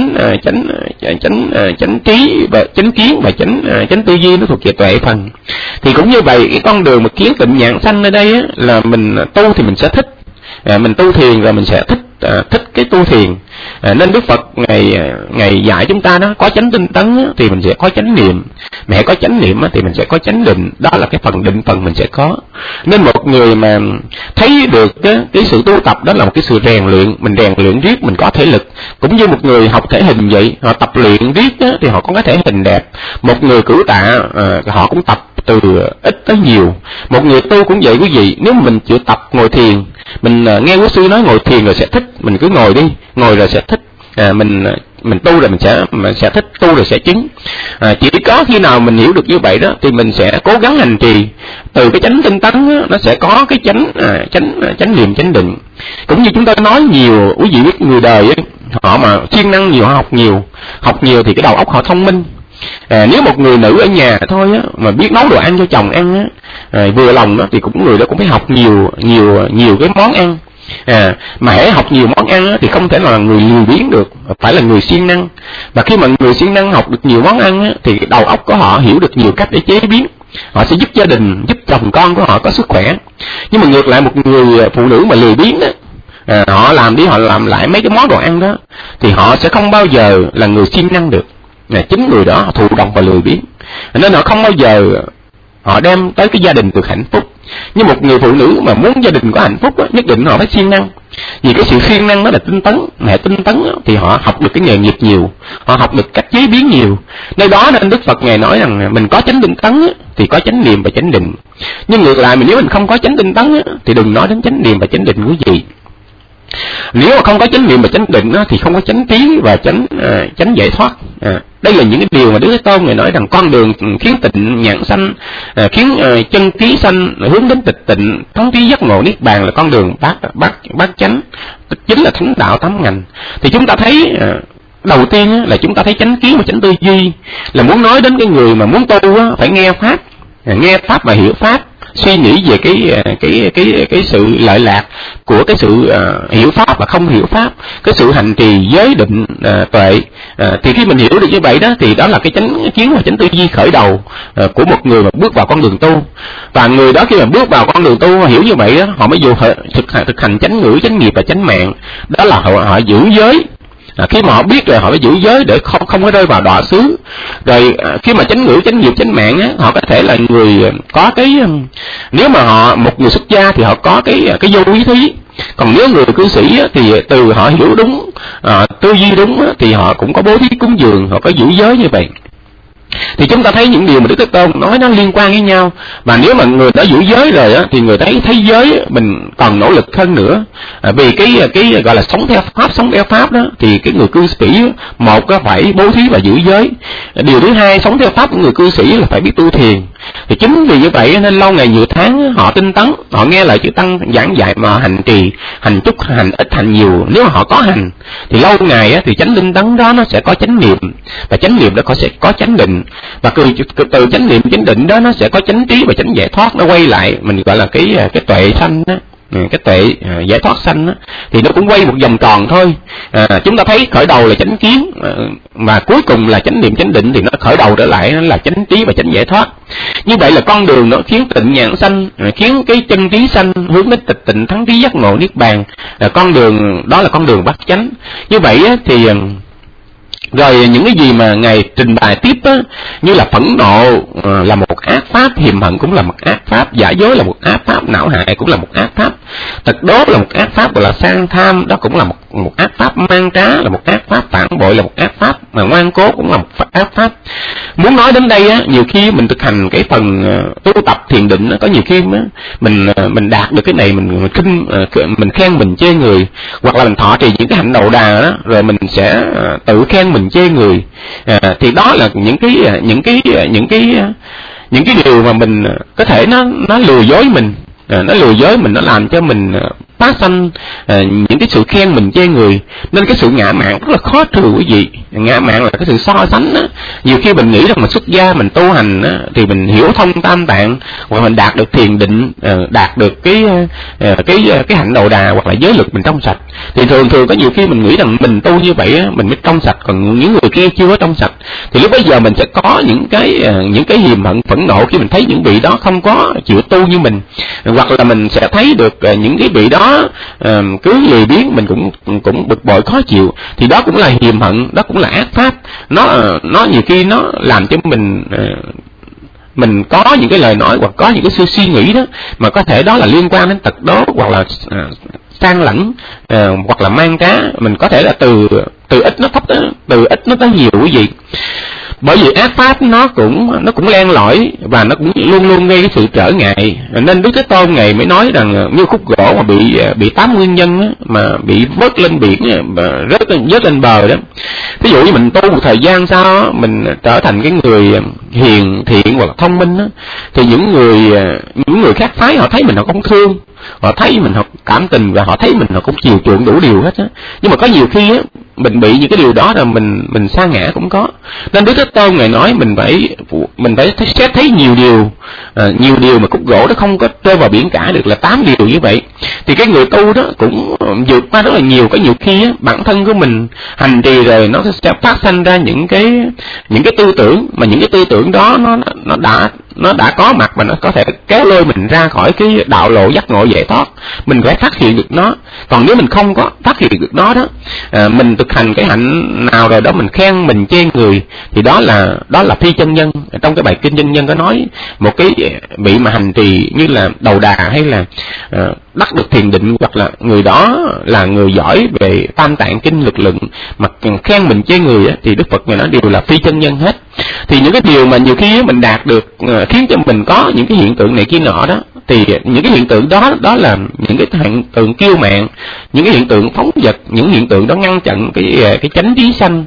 chánh trí và chánh kiến và chánh tư duy nó thuộc về tuệ phần. Thì cũng như vậy, cái con đường mà kiến tịnh nhãn sanh ở đây là mình tu thì mình sẽ thích, mình tu thiền rồi mình sẽ thích cái tu thiền. Nên Đức Phật ngày dạy chúng ta đó, có chánh tinh tấn thì mình sẽ có chánh niệm, mà hãy có chánh niệm thì mình sẽ có chánh định, đó là cái phần định phần mình sẽ có. Nên một người mà thấy được cái sự tu tập đó là một cái sự rèn luyện, mình rèn luyện riết mình có thể lực. Cũng như một người học thể hình vậy, họ tập luyện riết thì họ có cái thể hình đẹp. Một người cử tạ họ cũng tập từ ít tới nhiều. Một người tu cũng vậy quý vị, nếu mình chịu tập ngồi thiền, mình nghe quý sư nói ngồi thiền rồi sẽ thích, mình cứ ngồi đi, ngồi rồi sẽ thích. Mình tu rồi mình sẽ thích, tu rồi sẽ chứng. Chỉ có khi nào mình hiểu được như vậy đó thì mình sẽ cố gắng hành trì. Từ cái chánh tinh tấn đó, nó sẽ có cái chánh niệm, chánh định. Cũng như chúng ta nói nhiều, quý vị biết người đời ấy, họ mà siêng năng nhiều, họ học nhiều thì cái đầu óc họ thông minh. Nếu một người nữ ở nhà thôi á, mà biết nấu đồ ăn cho chồng ăn á, vừa lòng đó, thì người đó cũng phải học nhiều cái món ăn. Mà hãy học nhiều món ăn á, thì không thể nào là người lười biếng được, phải là người siêng năng. Và khi mà người siêng năng học được nhiều món ăn á, thì đầu óc của họ hiểu được nhiều cách để chế biến, họ sẽ giúp gia đình, giúp chồng con của họ có sức khỏe. Nhưng mà ngược lại một người phụ nữ mà lười biếng á, họ làm lại mấy cái món đồ ăn đó thì họ sẽ không bao giờ là người siêng năng được. Chính người đó thụ động và lười biếng, nên họ không bao giờ họ đem tới cái gia đình được hạnh phúc. Nhưng một người phụ nữ mà muốn gia đình có hạnh phúc đó, nhất định họ phải siêng năng. Vì cái sự siêng năng đó là tinh tấn, mà tinh tấn đó, thì họ học được cái nghề nghiệp nhiều, họ học được cách chế biến nhiều. Nơi đó nên Đức Phật ngài nói rằng mình có chánh tinh tấn thì có chánh niệm và chánh định. Nhưng ngược lại, nếu mình không có chánh tinh tấn thì đừng nói đến chánh niệm và chánh định quý vị. Nếu mà không có chánh niệm và chánh định thì không có chánh trí và chánh giải thoát. Đây là những cái điều mà Đức Thế Tôn người nói rằng con đường khiến tịnh nhãn sanh, khiến chân trí sanh, hướng đến tịch tịnh, thắng trí giác ngộ niết bàn là con đường bát chánh, chính là thánh đạo tám ngành. Thì chúng ta thấy đầu tiên á, là chúng ta thấy chánh kiến và chánh tư duy là muốn nói đến cái người mà muốn tu á, phải nghe pháp và hiểu pháp, suy nghĩ về cái sự lợi lạc của cái sự hiểu pháp và không hiểu pháp, cái sự hành trì giới định tuệ. Thì khi mình hiểu được như vậy đó, thì đó là cái chánh kiến và chánh tư duy khởi đầu của một người mà bước vào con đường tu. Và người đó khi mà bước vào con đường tu hiểu như vậy đó, họ mới dù thực hành chánh ngữ, chánh nghiệp và chánh mạng. Đó là họ giữ giới. Khi mà họ biết rồi họ phải giữ giới để không có rơi vào đọa xứ. Rồi khi mà chánh ngữ, chánh nghiệp, chánh mạng á, họ có thể là người có cái, nếu mà họ một người xuất gia thì họ có cái vô ý thí. Còn nếu người cư sĩ á, thì từ họ hiểu đúng, tư duy đúng á, thì họ cũng có bố thí cúng dường, họ có giữ giới như vậy. Thì chúng ta thấy những điều mà Đức Thế Tôn nói nó liên quan với nhau. Và nếu mà người đã giữ giới rồi á, thì người thấy giới mình còn nỗ lực hơn nữa. Vì cái gọi là sống theo pháp đó, thì cái người cư sĩ một có phải bố thí và giữ giới. Điều thứ hai, sống theo pháp của người cư sĩ là phải biết tu thiền. Thì chính vì như vậy nên lâu ngày nhiều tháng họ tinh tấn, họ nghe lời chư tăng giảng dạy mà hành trì, hành chút, hành ít, hành nhiều. Nếu mà họ có hành thì lâu ngày á, thì chánh tinh tấn đó nó sẽ có chánh niệm, và chánh niệm đó sẽ có chánh định, và từ chánh niệm chánh định đó nó sẽ có chánh trí và chánh giải thoát, nó quay lại mình gọi là cái tuệ sanh đó. Cái tuệ giải thoát sanh đó, thì nó cũng quay một vòng tròn thôi. Chúng ta thấy khởi đầu là chánh kiến, mà cuối cùng là chánh niệm chánh định, thì nó khởi đầu trở lại nó là chánh trí và chánh giải thoát. Như vậy là con đường nó khiến tịnh nhãn sanh, khiến cái chân trí sanh, hướng đến tịch tịnh thắng trí giác ngộ niết bàn. Con đường đó là con đường bát chánh. Như vậy á, thì rồi những cái gì mà Ngài trình bày tiếp á, như là phẫn nộ là một ác pháp, hiềm hận cũng là một ác pháp, giả dối là một ác pháp, não hại cũng là một ác pháp, tật đốt là một ác pháp, gọi là sang tham đó cũng là một ác pháp, mang trá là một ác pháp, phản bội là một ác pháp, mà ngoan cố cũng là một ác pháp. Muốn nói đến đây á, nhiều khi mình thực hành cái phần tu tập thiền định á, có nhiều khi á, mình đạt được cái này mình khen mình chê người, hoặc là mình thọ trì những cái hạnh đầu đà đó, rồi mình sẽ tự khen mình chê người. Thì đó là những cái điều mà mình có thể nó lừa dối mình, nó làm cho mình phát sanh những cái sự khen mình chê người. Nên cái sự ngạ mạn rất là khó trừ quý vị. Ngạ mạn là cái sự so sánh á. Nhiều khi mình nghĩ rằng mình xuất gia, mình tu hành á, thì mình hiểu thông tam tạng, hoặc mình đạt được thiền định, đạt được cái hạnh đầu đà, hoặc là giới lực mình trong sạch. Thì thường có nhiều khi mình nghĩ rằng mình tu như vậy á, mình mới trong sạch, còn những người kia chưa có trong sạch. Thì lúc bấy giờ mình sẽ có những cái hiềm hận, phẫn nộ khi mình thấy những vị đó không có chịu tu như mình, hoặc là mình sẽ thấy được những cái vị đó cứ lười biếng, mình cũng bực bội khó chịu. Thì đó cũng là hiềm hận, đó cũng là ác pháp. Nó nhiều khi nó làm cho mình có những cái lời nói, hoặc có những cái suy nghĩ đó mà có thể đó là liên quan đến tật đố, hoặc là sang lẫn, hoặc là mang trá. Mình có thể là từ ít nó thấp, từ ít nó tới nhiều quý vị. Bởi vì ác pháp nó cũng len lỏi, và nó cũng luôn luôn gây cái sự trở ngại. Nên Đức Thế Tôn Ngài mới nói rằng như khúc gỗ mà bị 8 nguyên nhân á, mà bị vớt lên biển, rớt lên bờ đó. Ví dụ như mình tu một thời gian sau đó, mình trở thành cái người hiền thiện hoặc là thông minh á, thì những người khác phái họ thấy mình họ không thương, họ thấy mình họ cảm tình, và họ thấy mình họ cũng chiều chuộng đủ điều hết á. Nhưng mà có nhiều khi á, mình bị những cái điều đó là mình sa ngã cũng có. Nên Đức Thế Tôn Ngài nói mình phải xét thấy nhiều điều mà khúc gỗ nó không có rơi vào biển cả được, là 8 điều như vậy. Thì cái người tu đó cũng vượt qua rất là nhiều. Có nhiều khi á, bản thân của mình hành trì rồi nó sẽ phát sinh ra những cái tư tưởng, mà những cái tư tưởng đó nó đã có mặt, và nó có thể kéo lôi mình ra khỏi cái đạo lộ giác ngộ giải thoát. Mình phải phát hiện được nó. Còn nếu mình không có phát hiện được nó đó, mình thực hành cái hạnh nào rồi đó mình khen mình chê người, thì đó là phi chân nhân. Trong cái bài kinh chân nhân có nói một cái vị mà hành trì như là đầu đà, hay là đắc được thiền định, hoặc là người đó là người giỏi về tam tạng kinh lực lượng, mà khen mình chê người á, thì Đức Phật người nói đều là phi chân nhân hết. Thì những cái điều mà nhiều khi mình đạt được khiến cho mình có những cái hiện tượng này kia nọ đó, thì những cái hiện tượng đó là những cái hiện tượng kiêu mạn, những cái hiện tượng phóng dật, những hiện tượng đó ngăn chặn cái chánh trí sanh,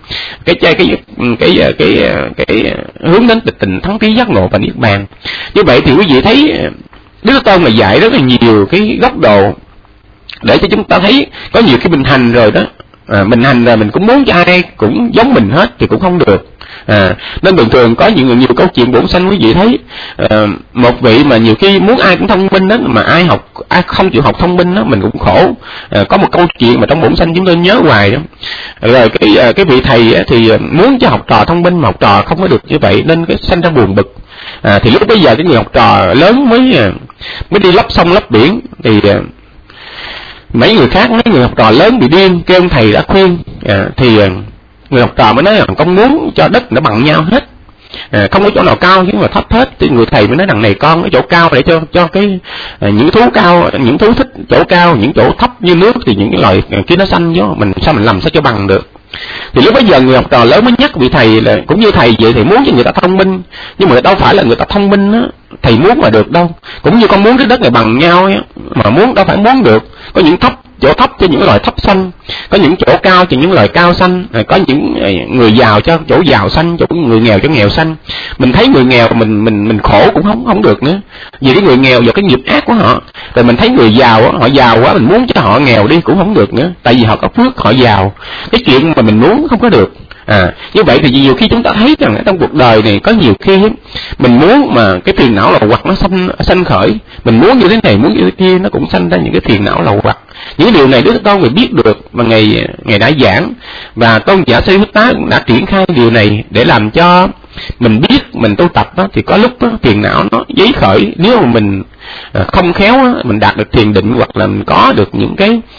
cái hướng đến tịch tịnh thắng trí giác ngộ và niết bàn. Như vậy thì quý vị thấy Đức Thế Tôn là dạy rất là nhiều cái góc độ để cho chúng ta thấy. Có nhiều khi mình hành rồi đó, Mình hành là mình cũng muốn cho ai cũng giống mình hết thì cũng không được. Nên thường thường có nhiều câu chuyện bổn sanh quý vị thấy, một vị mà nhiều khi muốn ai cũng thông minh đó, mà ai không chịu học thông minh đó, mình cũng khổ. Có một câu chuyện mà trong bổn sanh chúng tôi nhớ hoài đó, rồi cái vị thầy thì muốn cho học trò thông minh mà học trò không có được như vậy, nên cái sanh ra buồn bực. Thì lúc bây giờ cái người học trò lớn mới đi lấp sông lấp biển, thì mấy người học trò lớn bị điên, kêu ông thầy đã khuyên. Thì người học trò mới nói rằng con muốn cho đất nó bằng nhau hết, không có chỗ nào cao chứ mà thấp hết. Thì người thầy mới nói rằng này con, cái chỗ cao để cho cái những thú cao, những thú thích chỗ cao, những chỗ thấp như nước thì những cái loài kia nó xanh chứ mình làm sao cho bằng được. Thì lúc bấy giờ người học trò lớn mới nhắc vị thầy là cũng như thầy vậy, thì muốn cho người ta thông minh, nhưng mà đâu phải là người ta thông minh á thầy muốn mà được đâu. Cũng như con muốn cái đất này bằng nhau á, mà muốn đâu phải muốn được. Có những chỗ thấp cho những loài thấp xanh, có những chỗ cao cho những loài cao xanh, có những người giàu cho chỗ giàu xanh, chỗ người nghèo cho nghèo xanh. Mình thấy người nghèo mình khổ cũng không được nữa, vì cái người nghèo do cái nghiệp ác của họ. Rồi mình thấy người giàu họ giàu quá, mình muốn cho họ nghèo đi cũng không được nữa, tại vì họ có phước họ giàu. Cái chuyện mà mình muốn không có được. Như vậy thì nhiều khi chúng ta thấy rằng trong cuộc đời này có nhiều khi mình muốn mà cái phiền não lậu hoặc nó sanh khởi, mình muốn như thế này muốn như thế kia, nó cũng sanh ra những cái phiền não lậu hoặc. Những điều này Đức Tôn người biết được mà ngày đã giảng, và tôn giả Sariputta cũng đã triển khai điều này để làm cho mình biết, mình tu tập đó, thì có lúc đó, phiền não nó dấy khởi. Nếu mà mình không khéo đó, mình đạt được thiền định hoặc là mình có được những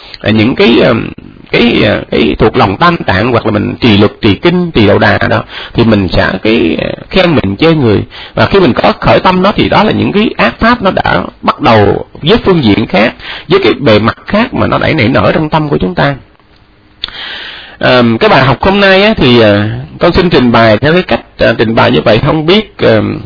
cái thuộc lòng tam tạng, hoặc là mình trì luật, trì kinh, trì đầu đà đó, thì mình sẽ khen mình chê người. Và khi mình có khởi tâm đó thì đó là những cái ác pháp nó đã bắt đầu với phương diện khác, với cái bề mặt khác mà nó đã nảy nở trong tâm của chúng ta. Cái bài học hôm nay á, thì con xin trình bày theo cái cách trình bày như vậy, không biết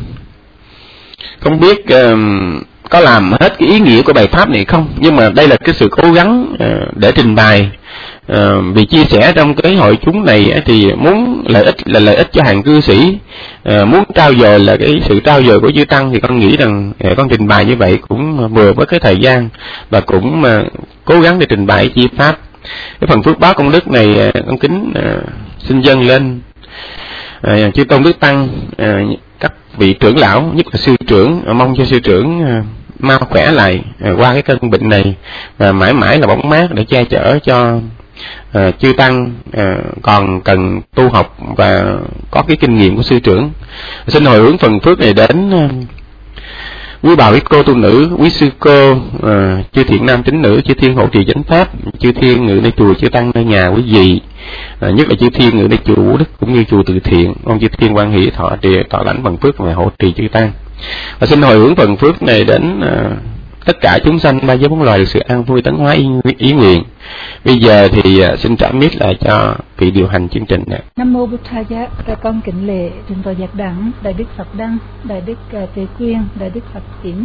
có làm hết cái ý nghĩa của bài pháp này không, nhưng mà đây là cái sự cố gắng để trình bày. Vì chia sẻ trong cái hội chúng này thì muốn lợi ích cho hàng cư sĩ, muốn trao dồi là cái sự trao dồi của chư tăng, thì con nghĩ rằng con trình bày như vậy cũng vừa với cái thời gian, và cũng cố gắng để trình bày chia pháp. Cái phần phước báo công đức này con kính xin dâng lên chư tôn đức tăng, các vị trưởng lão, nhất là sư trưởng, mong cho sư trưởng mau khỏe lại qua cái cơn bệnh này, và mãi mãi là bóng mát để che chở cho chư tăng còn cần tu học và có cái kinh nghiệm của sư trưởng. Xin hồi hướng phần phước này đến quý bà, quý cô tu nữ, quý sư cô, chư thiện nam tín nữ, chư thiên hộ trì chánh pháp, chư thiên ngự nơi chùa, chư tăng nơi nhà quý vị, nhất là chư thiên ngự nơi chùa Vũ Đức cũng như chùa Từ Thiện, mong chư thiên quan hỷ thọ lãnh phần phước và hộ trì chư tăng. Và xin hồi hướng phần phước này đến tất cả chúng sanh ba giới bốn loài được sự an vui tấn hóa ý nguyện. Bây giờ thì xin trả mic lại cho vị điều hành chương trình này. Nam mô Bụt Thaya. Con kính lễ Thượng tọa Giác Đẳng, Đại đức Phật Đăng, Đại đức Tuệ Quyên, Đại đức Phật Tín,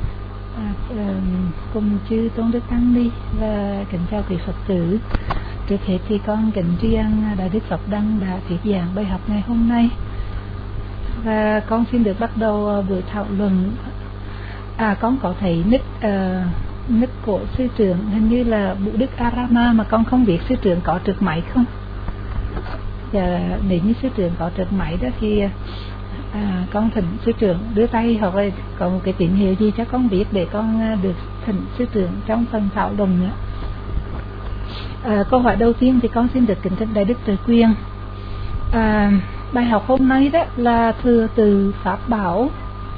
cùng chư tôn đức tăng ni, và kính chào quý Phật tử. Trước hết thì con kính tri ân Đại đức Phật Đăng đã thuyết giảng bài học ngày hôm nay, và con xin được bắt đầu buổi thảo luận. Con có thấy nick của sư trưởng hình như là Bụt Đức Arama, mà con không biết sư trưởng có trực máy không. Và nếu như sư trưởng có trực máy đó thì con thỉnh sư trưởng đưa tay, hoặc là có một cái tín hiệu gì cho con biết để con được thỉnh sư trưởng trong phần thảo luận nữa. Câu hỏi đầu tiên thì con xin được kính thỉnh Đại đức Tuệ Quyên. Bài học hôm nay đó là thừa từ pháp bảo.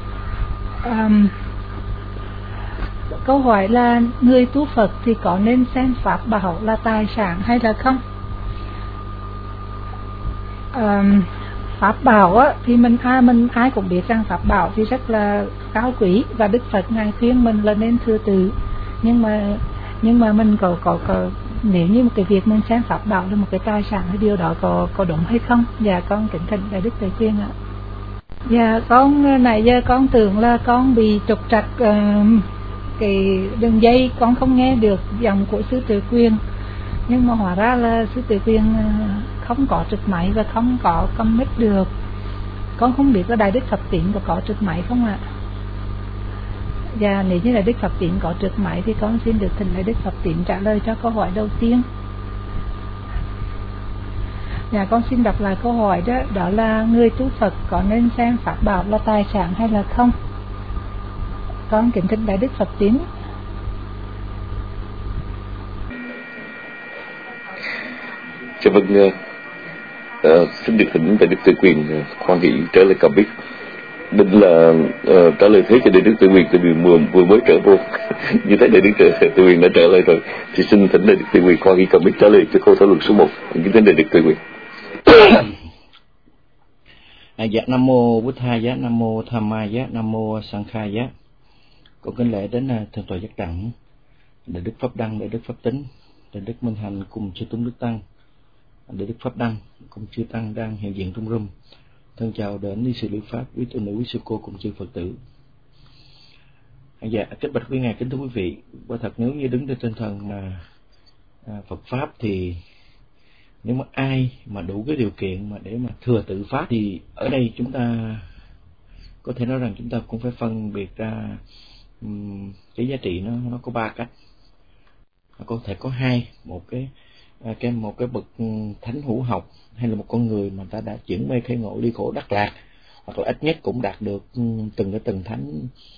Câu hỏi là người tu Phật thì có nên xem pháp bảo là tài sản hay là không? Pháp bảo á, thì mình ai cũng biết rằng pháp bảo thì rất là cao quý, và Đức Phật ngài khuyên mình là nên thừa tự. Nhưng mà mình có nếu như một cái việc mình xem pháp bảo là một cái tài sản, thì điều đó có đúng hay không? Dạ con kính thỉnh Đại đức Tuệ Quyên ạ. Dạ con nãy giờ con tưởng là con bị trục trặc cái đường dây, con không nghe được giọng của sư Tuệ Quyên, nhưng mà hóa ra là sư Tuệ Quyên không có trực máy và không có cầm mic được. Con không biết là Đại đức Phật Tín có trực máy không ạ? Và nếu như Đại đức Phật Tín có trực máy thì con xin được thỉnh Đại đức Phật Tín trả lời cho câu hỏi đầu tiên. Dạ, con xin đọc lại câu hỏi đó, đó là người tu Phật có nên xem pháp bảo là tài sản hay là không? Con kính thỉnh Đại Đức Phật Tín. Dạ vâng, xin được thỉnh Đại Đức Tự Quyền khoan hỷ trở lại cầm biết. Định là trả lời thế cho Đại Đức Tự Quyền, tại vì vừa mới trở vô như thế Đại Đức Tự Quyền đã trở lại rồi, thì xin thỉnh Đại Đức Tự Quyền khoan hỷ cầm biết trả lời cho câu thảo luận số 1. Kính thỉnh Đại Đức Tự Quyền. Dạ, Nam mô Bụt Thầy giá, Nam mô Tham Ma giá, Nam mô Sang Khai giá. Con kính lễ đến thượng tọa giác đẳng Đại Đức Pháp Đăng, Đại Đức Pháp Tính, Đại Đức Minh Hành cùng chư tôn đức tăng, Đại Đức Pháp Đăng cùng chư tăng đang hiện diện trong room. Thân chào đến ni sư Lý Pháp, quý tu nữ, quý sư cô cùng chư Phật tử. Dạ, kính bạch quý ngài, kính thưa quý vị, quả thật nếu như đứng trên tinh thần mà Phật pháp thì nếu mà ai mà đủ cái điều kiện mà để mà thừa tự pháp thì ở đây chúng ta có thể nói rằng chúng ta cũng phải phân biệt ra cái giá trị nó có 3 cách. Có thể có 2, một cái bậc thánh hữu học, hay là một con người mà ta đã chuyển mê khai ngộ ly khổ đắc lạc, hoặc là ít nhất cũng đạt được từng cái tầng thánh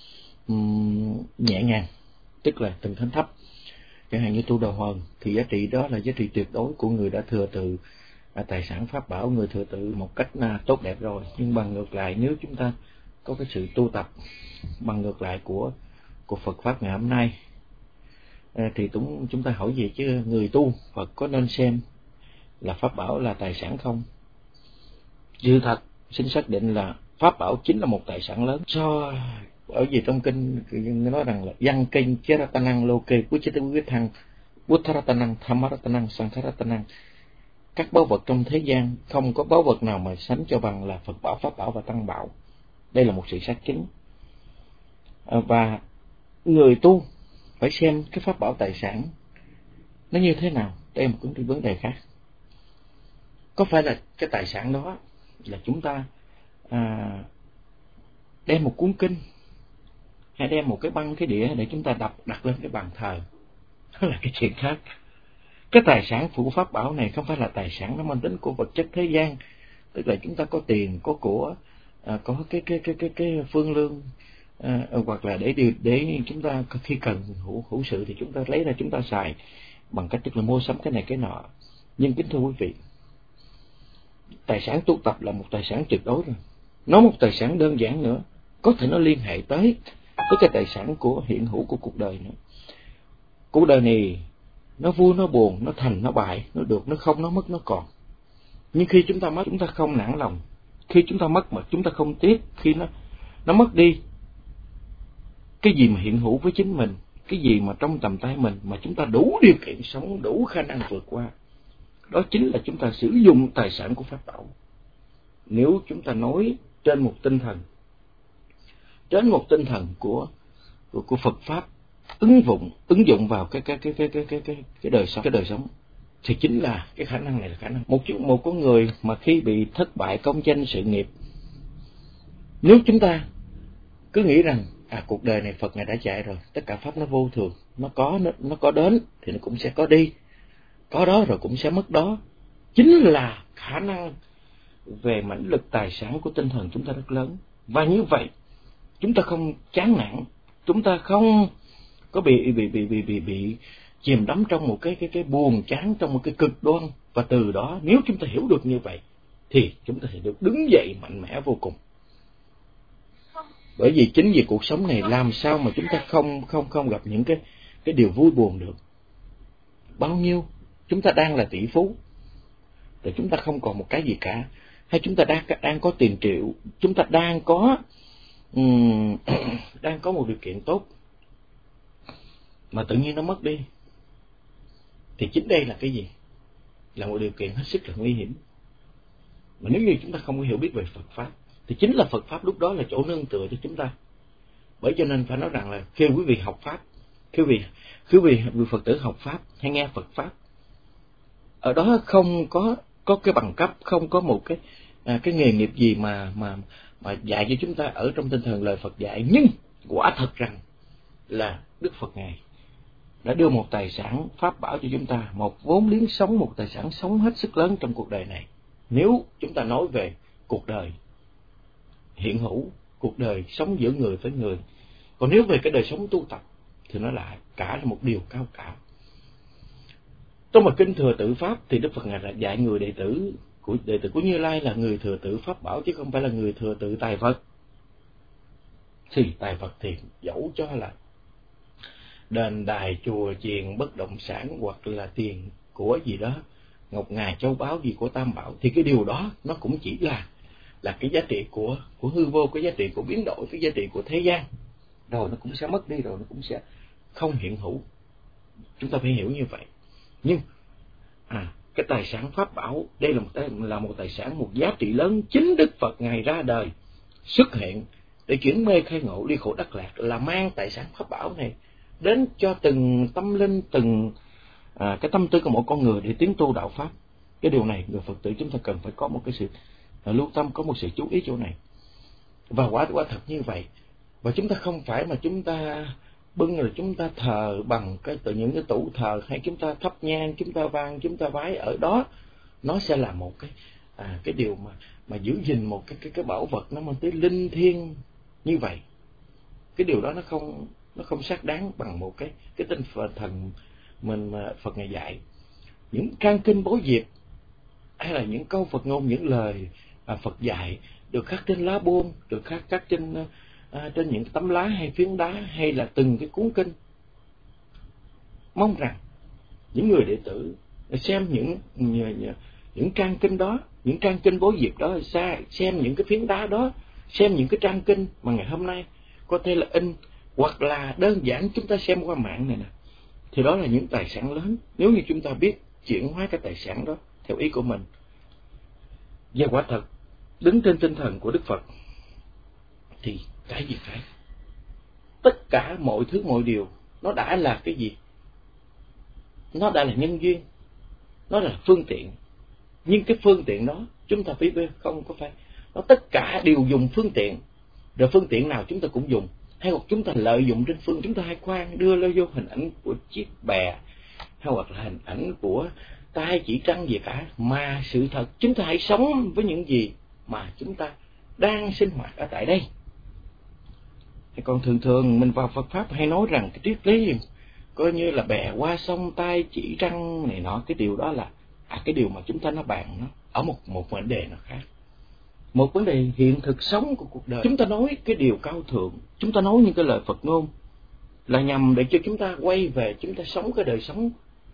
nhẹ nhàng, tức là tầng thánh thấp, chẳng hạn như tu Đà Hoàng, thì giá trị đó là giá trị tuyệt đối của người đã thừa tự tài sản pháp bảo, người thừa tự một cách tốt đẹp rồi. Nhưng bằng ngược lại, nếu chúng ta có cái sự tu tập bằng ngược lại của Phật pháp ngày hôm nay, thì chúng ta hỏi gì chứ người tu Phật có nên xem là pháp bảo là tài sản không? Sự thật xin xác định là pháp bảo chính là một tài sản lớn. Do ở gì trong kinh nói rằng là văn kinh chế ratanang loke quyết thăng buddharatanang thamaratanang sankharatanang, các báu vật trong thế gian không có báu vật nào mà sánh cho bằng là Phật bảo, pháp bảo và tăng bảo. Đây là một sự xác chính. Và người tu phải xem cái pháp bảo tài sản nó như thế nào. Đây là một cái vấn đề khác. Có phải là cái tài sản đó là chúng ta đem một cuốn kinh hay đem một cái băng cái đĩa để chúng ta đặt lên cái bàn thờ, đó là cái chuyện khác. Cái tài sản của pháp bảo này không phải là tài sản nó mang tính của vật chất thế gian, tức là chúng ta có tiền, có của, có cái phương lương, hoặc là để chúng ta khi cần hữu sự thì chúng ta lấy ra chúng ta xài bằng cách tức là mua sắm cái này cái nọ. Nhưng kính thưa quý vị, tài sản tu tập là một tài sản tuyệt đối rồi. Nói một tài sản đơn giản nữa, có thể nó liên hệ tới cái tài sản của hiện hữu của cuộc đời nữa. Cuộc đời này nó vui, nó buồn, nó thành, nó bại, nó được, nó không, nó mất, nó còn. Nhưng khi chúng ta mất, chúng ta không nản lòng. Khi chúng ta mất mà chúng ta không tiếc. Khi nó mất đi, cái gì mà hiện hữu với chính mình, cái gì mà trong tầm tay mình mà chúng ta đủ điều kiện sống, đủ khả năng vượt qua, đó chính là chúng ta sử dụng tài sản của pháp bảo. Nếu chúng ta nói trên một tinh thần của Phật pháp ứng dụng vào cái đời sống thì chính là cái khả năng này là khả năng một con người mà khi bị thất bại công danh sự nghiệp, nếu chúng ta cứ nghĩ rằng cuộc đời này Phật ngài đã dạy rồi, tất cả pháp nó vô thường, nó có đến thì nó cũng sẽ có đi, có đó rồi cũng sẽ mất đó, chính là khả năng về mãnh lực tài sản của tinh thần chúng ta rất lớn. Và như vậy chúng ta không chán nản, chúng ta không có bị chìm đắm trong một cái buồn chán, trong một cái cực đoan. Và từ đó nếu chúng ta hiểu được như vậy thì chúng ta sẽ được đứng dậy mạnh mẽ vô cùng. Bởi vì chính vì cuộc sống này làm sao mà chúng ta không gặp những cái điều vui buồn được. Bao nhiêu chúng ta đang là tỷ phú rồi chúng ta không còn một cái gì cả, hay chúng ta đang có tiền triệu, chúng ta đang có một điều kiện tốt mà tự nhiên nó mất đi, thì chính đây là cái gì? Là một điều kiện hết sức là nguy hiểm. Mà nếu như chúng ta không có hiểu biết về Phật pháp thì chính là Phật pháp lúc đó là chỗ nương tựa cho chúng ta. Bởi cho nên phải nói rằng là khi quý vị học pháp, khi quý vị Phật tử học pháp hay nghe Phật pháp, ở đó không có cái bằng cấp, không có một cái nghề nghiệp gì mà dạy cho chúng ta ở trong tinh thần lời Phật dạy. Nhưng quả thật rằng là Đức Phật ngài đã đưa một tài sản pháp bảo cho chúng ta, một vốn liếng sống, một tài sản sống hết sức lớn trong cuộc đời này. Nếu chúng ta nói về cuộc đời hiện hữu, cuộc đời sống giữa người với người, còn nếu về cái đời sống tu tập thì nó lại cả là một điều cao cả. Trong một kinh Thừa Tự Pháp thì Đức Phật Ngài dạy người đệ tử của Như Lai là người thừa tự pháp bảo, chứ không phải là người thừa tự tài vật. Thì tài vật thì dẫu cho là đền đài chùa chiền bất động sản hoặc là tiền của gì đó, ngọc ngà châu báu gì của Tam Bảo, thì cái điều đó nó cũng chỉ là cái giá trị của hư vô, cái giá trị của biến đổi, cái giá trị của thế gian, rồi nó cũng sẽ mất đi, rồi nó cũng sẽ không hiện hữu. Chúng ta phải hiểu như vậy. Nhưng cái tài sản pháp bảo đây là một tài sản, một giá trị lớn. Chính Đức Phật Ngài ra đời xuất hiện để chuyển mê khai ngộ, ly khổ đắc lạc, là mang tài sản pháp bảo này đến cho từng tâm linh, từng cái tâm tư của mỗi con người để tiến tu đạo pháp. Cái điều này người Phật tử chúng ta cần phải có một cái sự lưu tâm, có một sự chú ý chỗ này. Và quả thật như vậy. Và chúng ta không phải mà chúng ta bưng rồi chúng ta thờ bằng từ những cái tủ thờ, hay chúng ta thắp nhang, chúng ta vang, chúng ta vái ở đó, nó sẽ là một cái điều mà giữ gìn một cái bảo vật nó mang tới linh thiêng như vậy. Cái điều đó nó không xác đáng bằng một cái tinh thần mình mà Phật Ngài dạy. Những trang kinh bối diệp hay là những câu Phật ngôn, những lời Phật dạy được khắc trên lá buông, được khắc trên những tấm lá hay phiến đá, hay là từng cái cuốn kinh. Mong rằng những người đệ tử xem những trang kinh đó, những trang kinh bối diệp đó, xem những cái phiến đá đó, xem những cái trang kinh mà ngày hôm nay có thể là in, hoặc là đơn giản chúng ta xem qua mạng này nè, thì đó là những tài sản lớn. Nếu như chúng ta biết chuyển hóa cái tài sản đó theo ý của mình, và quả thật đứng trên tinh thần của Đức Phật, thì cái gì cái tất cả mọi thứ mọi điều nó đã là cái gì? Nó đã là nhân duyên, nó là phương tiện. Nhưng cái phương tiện đó chúng ta không có phải, nó tất cả đều dùng phương tiện. Rồi phương tiện nào chúng ta cũng dùng, hay hoặc chúng ta lợi dụng trên chúng ta hay khoan đưa lên vô hình ảnh của chiếc bè, hay hoặc là hình ảnh của tay chỉ trăng gì cả, mà sự thật chúng ta hãy sống với những gì mà chúng ta đang sinh hoạt ở tại đây. Còn thường mình vào Phật Pháp hay nói rằng cái triết lý coi như là bè qua sông, tay chỉ trăng này nọ, cái điều đó là cái điều mà chúng ta nó bàn nó ở một vấn đề nào khác, một vấn đề hiện thực sống của cuộc đời. Chúng ta nói cái điều cao thượng, chúng ta nói những cái lời Phật ngôn là nhằm để cho chúng ta quay về, chúng ta sống cái đời sống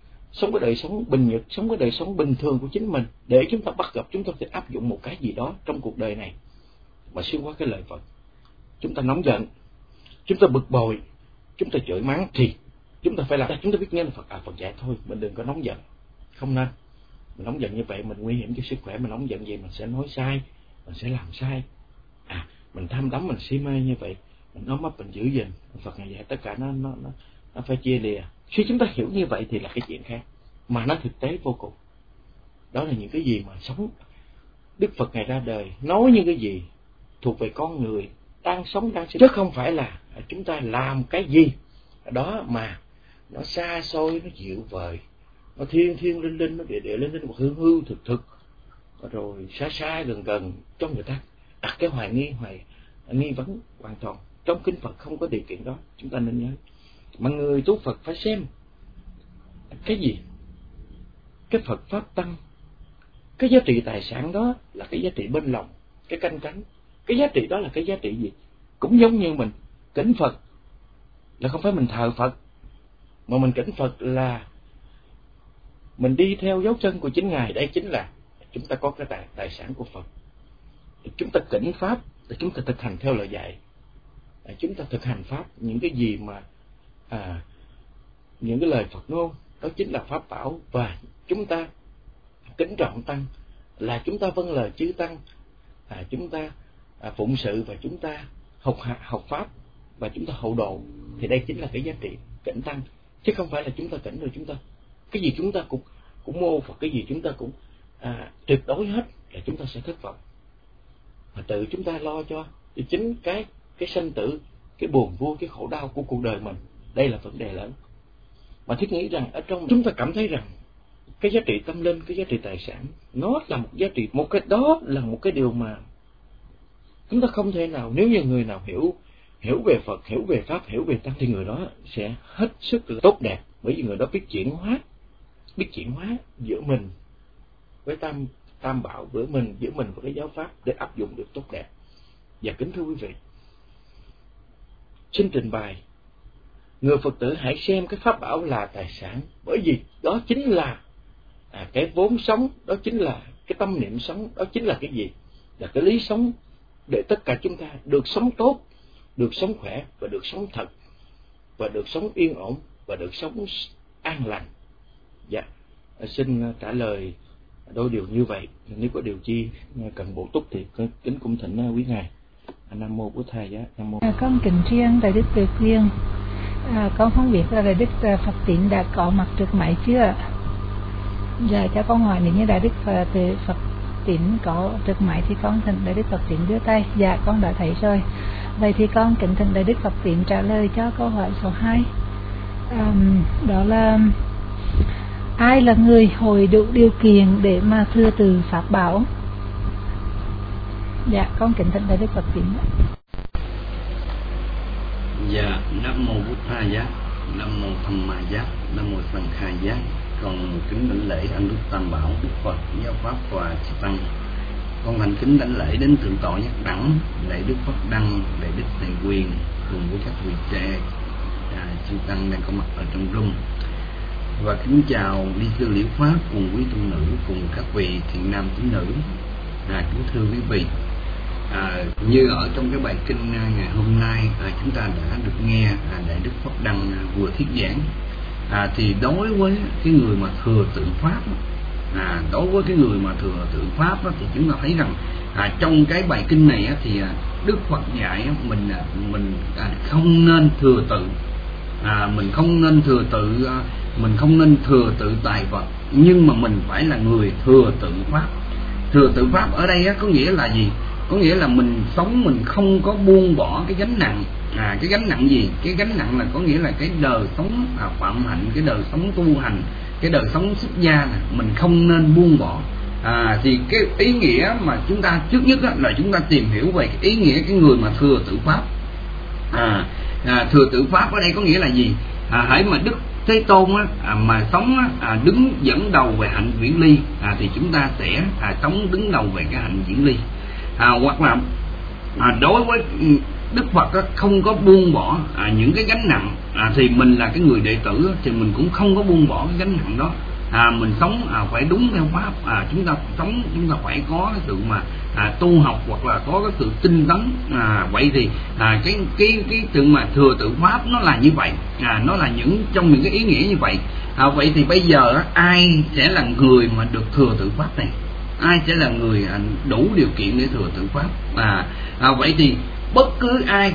bình nhật, sống cái đời sống bình thường của chính mình, để chúng ta bắt gặp, chúng ta sẽ áp dụng một cái gì đó trong cuộc đời này mà xuyên qua cái lời Phật. Chúng ta nóng giận, chúng ta bực bội, chúng ta chửi mắng, thì chúng ta phải làm, chúng ta biết nghe là Phật dạy thôi, mình đừng có nóng giận, không nên. Mình nóng giận như vậy mình nguy hiểm cho sức khỏe, mình nóng giận vậy mình sẽ nói sai, mình sẽ làm sai. Mình tham đắm, mình si mê như vậy, mình nói mất, mình giữ gìn. Phật Ngài dạy tất cả nó phải chia lìa. Khi chúng ta hiểu như vậy thì là cái chuyện khác, mà nó thực tế vô cùng. Đó là những cái gì mà sống. Đức Phật Ngài ra đời nói những cái gì thuộc về con người đang sống, chứ không phải là chúng ta làm cái gì đó mà nó xa xôi, nó dịu vời, nó thiên linh, nó địa linh, hoặc hư thực, rồi xa gần cho người ta đặt cái nghi vấn hoàn toàn. Trong kinh Phật không có điều kiện đó, chúng ta nên nhớ. Mà người tu Phật phải xem cái gì? Cái Phật Pháp Tăng, cái giá trị tài sản đó là cái giá trị bên lòng, cái canh cánh. Cái giá trị đó là cái giá trị gì? Cũng giống như mình kính Phật là không phải mình thờ Phật, mà mình kính Phật là mình đi theo dấu chân của chính Ngài. Đây chính là chúng ta có cái tài sản của Phật. Chúng ta kính Pháp để chúng ta thực hành theo lời dạy. Chúng ta thực hành Pháp, những cái gì mà những cái lời Phật ngôn, đó chính là Pháp bảo. Và chúng ta kính trọng Tăng là chúng ta vâng lời chư Tăng, chúng ta phụng sự, và chúng ta học Pháp, và chúng ta hậu độ. Thì đây chính là cái giá trị kính Tăng, chứ không phải là chúng ta kính rồi chúng ta cái gì chúng ta cũng mô Phật, cái gì chúng ta cũng tuyệt đối hết, là chúng ta sẽ thất vọng. Mà tự chúng ta lo cho chính cái sanh tử, cái buồn vui, cái khổ đau của cuộc đời mình. Đây là vấn đề lớn. Mà thiết nghĩ rằng ở trong chúng ta cảm thấy rằng cái giá trị tâm linh, cái giá trị tài sản, nó là một giá trị, một cái đó là một cái điều mà chúng ta không thể nào, nếu như người nào hiểu về Phật, hiểu về Pháp, hiểu về Tăng thì người đó sẽ hết sức là tốt đẹp, bởi vì người đó biết chuyển hóa giữa mình với tam bảo, giữa mình và cái giáo pháp để áp dụng được tốt đẹp. Và kính thưa quý vị, xin trình bày, người Phật tử hãy xem cái pháp bảo là tài sản, bởi vì đó chính là cái vốn sống, đó chính là cái tâm niệm sống, đó chính là cái gì? Là cái lý sống để tất cả chúng ta được sống tốt, được sống khỏe, và được sống thật, và được sống yên ổn, và được sống an lành. Dạ, xin trả lời đôi điều như vậy. Nếu có điều chi cần bổ túc thì kính cung thỉnh quý ngài. Nam mô Bổn Thầy Giá. Nam mô. Con kính triêng Đại Đức Từ Quyên. Con không biết là Đại Đức Phật Tín đã có mặt trước máy chưa? Dạ, cho con hỏi nếu như Đại Đức Phật Tín có trước máy thì con thỉnh Đại Đức Phật Tín đưa tay. Dạ, con đã thấy rồi. Vậy thì con kính thỉnh Đại Đức Phật Tín trả lời cho câu hỏi số 2. Đó là ai là người hội đủ điều kiện để mà thừa từ pháp bảo? Dạ, con kính thỉnh Đại Đức Phật Tín. Dạ, Nam mô Bổn Thầy Giá, Nam mô Tham Ma Giá, Nam mô Sanh Khai Giá. Con kính đảnh lễ Ân Đức Tam Bảo, Đức Phật, Giáo Pháp và Chư Tăng. Con thành kính đảnh lễ đến Thượng tọa Nhất Đẳng, Đại Đức Phật Đăng, Đại Đức Thầy Quyền cùng với các vị trẻ Chư Tăng đang có mặt ở trong room. Và kính chào Ni sư Liễu Pháp cùng quý tu nữ cùng các vị thiện nam tín nữ. Kính thưa quý vị, như ở trong cái bài kinh ngày hôm nay chúng ta đã được nghe Đại Đức Phật Đăng vừa thuyết giảng, thì đối với cái người mà thừa tự pháp, thì chúng ta thấy rằng trong cái bài kinh này thì Đức Phật dạy mình không nên thừa tự, mình không nên thừa tự tài vật, nhưng mà mình phải là người thừa tự pháp. Thừa tự pháp ở đây có nghĩa là gì? Có nghĩa là mình sống mình không có buông bỏ cái gánh nặng. Cái gánh nặng gì? Cái gánh nặng là có nghĩa là cái đời sống phạm hạnh, cái đời sống tu hành, cái đời sống xuất gia này, mình không nên buông bỏ. Thì cái ý nghĩa mà chúng ta trước nhất là chúng ta tìm hiểu về cái ý nghĩa cái người mà thừa tự pháp. Thừa tự pháp ở đây có nghĩa là gì? Hãy mà Đức Thế Tôn mà sống đứng dẫn đầu về hạnh viễn ly, thì chúng ta sẽ sống đứng đầu về cái hạnh viễn ly. Hoặc là đối với Đức Phật không có buông bỏ những cái gánh nặng, thì mình là cái người đệ tử thì mình cũng không có buông bỏ cái gánh nặng đó. Mình sống phải đúng theo pháp, chúng ta phải có cái sự mà tu học hoặc là có cái sự tinh tấn. Vậy thì cái sự mà thừa tự pháp nó là như vậy, nó là trong những cái ý nghĩa như vậy. Vậy thì bây giờ ai sẽ là người mà được thừa tự pháp này? Ai sẽ là người đủ điều kiện để thừa tự pháp? Vậy thì bất cứ ai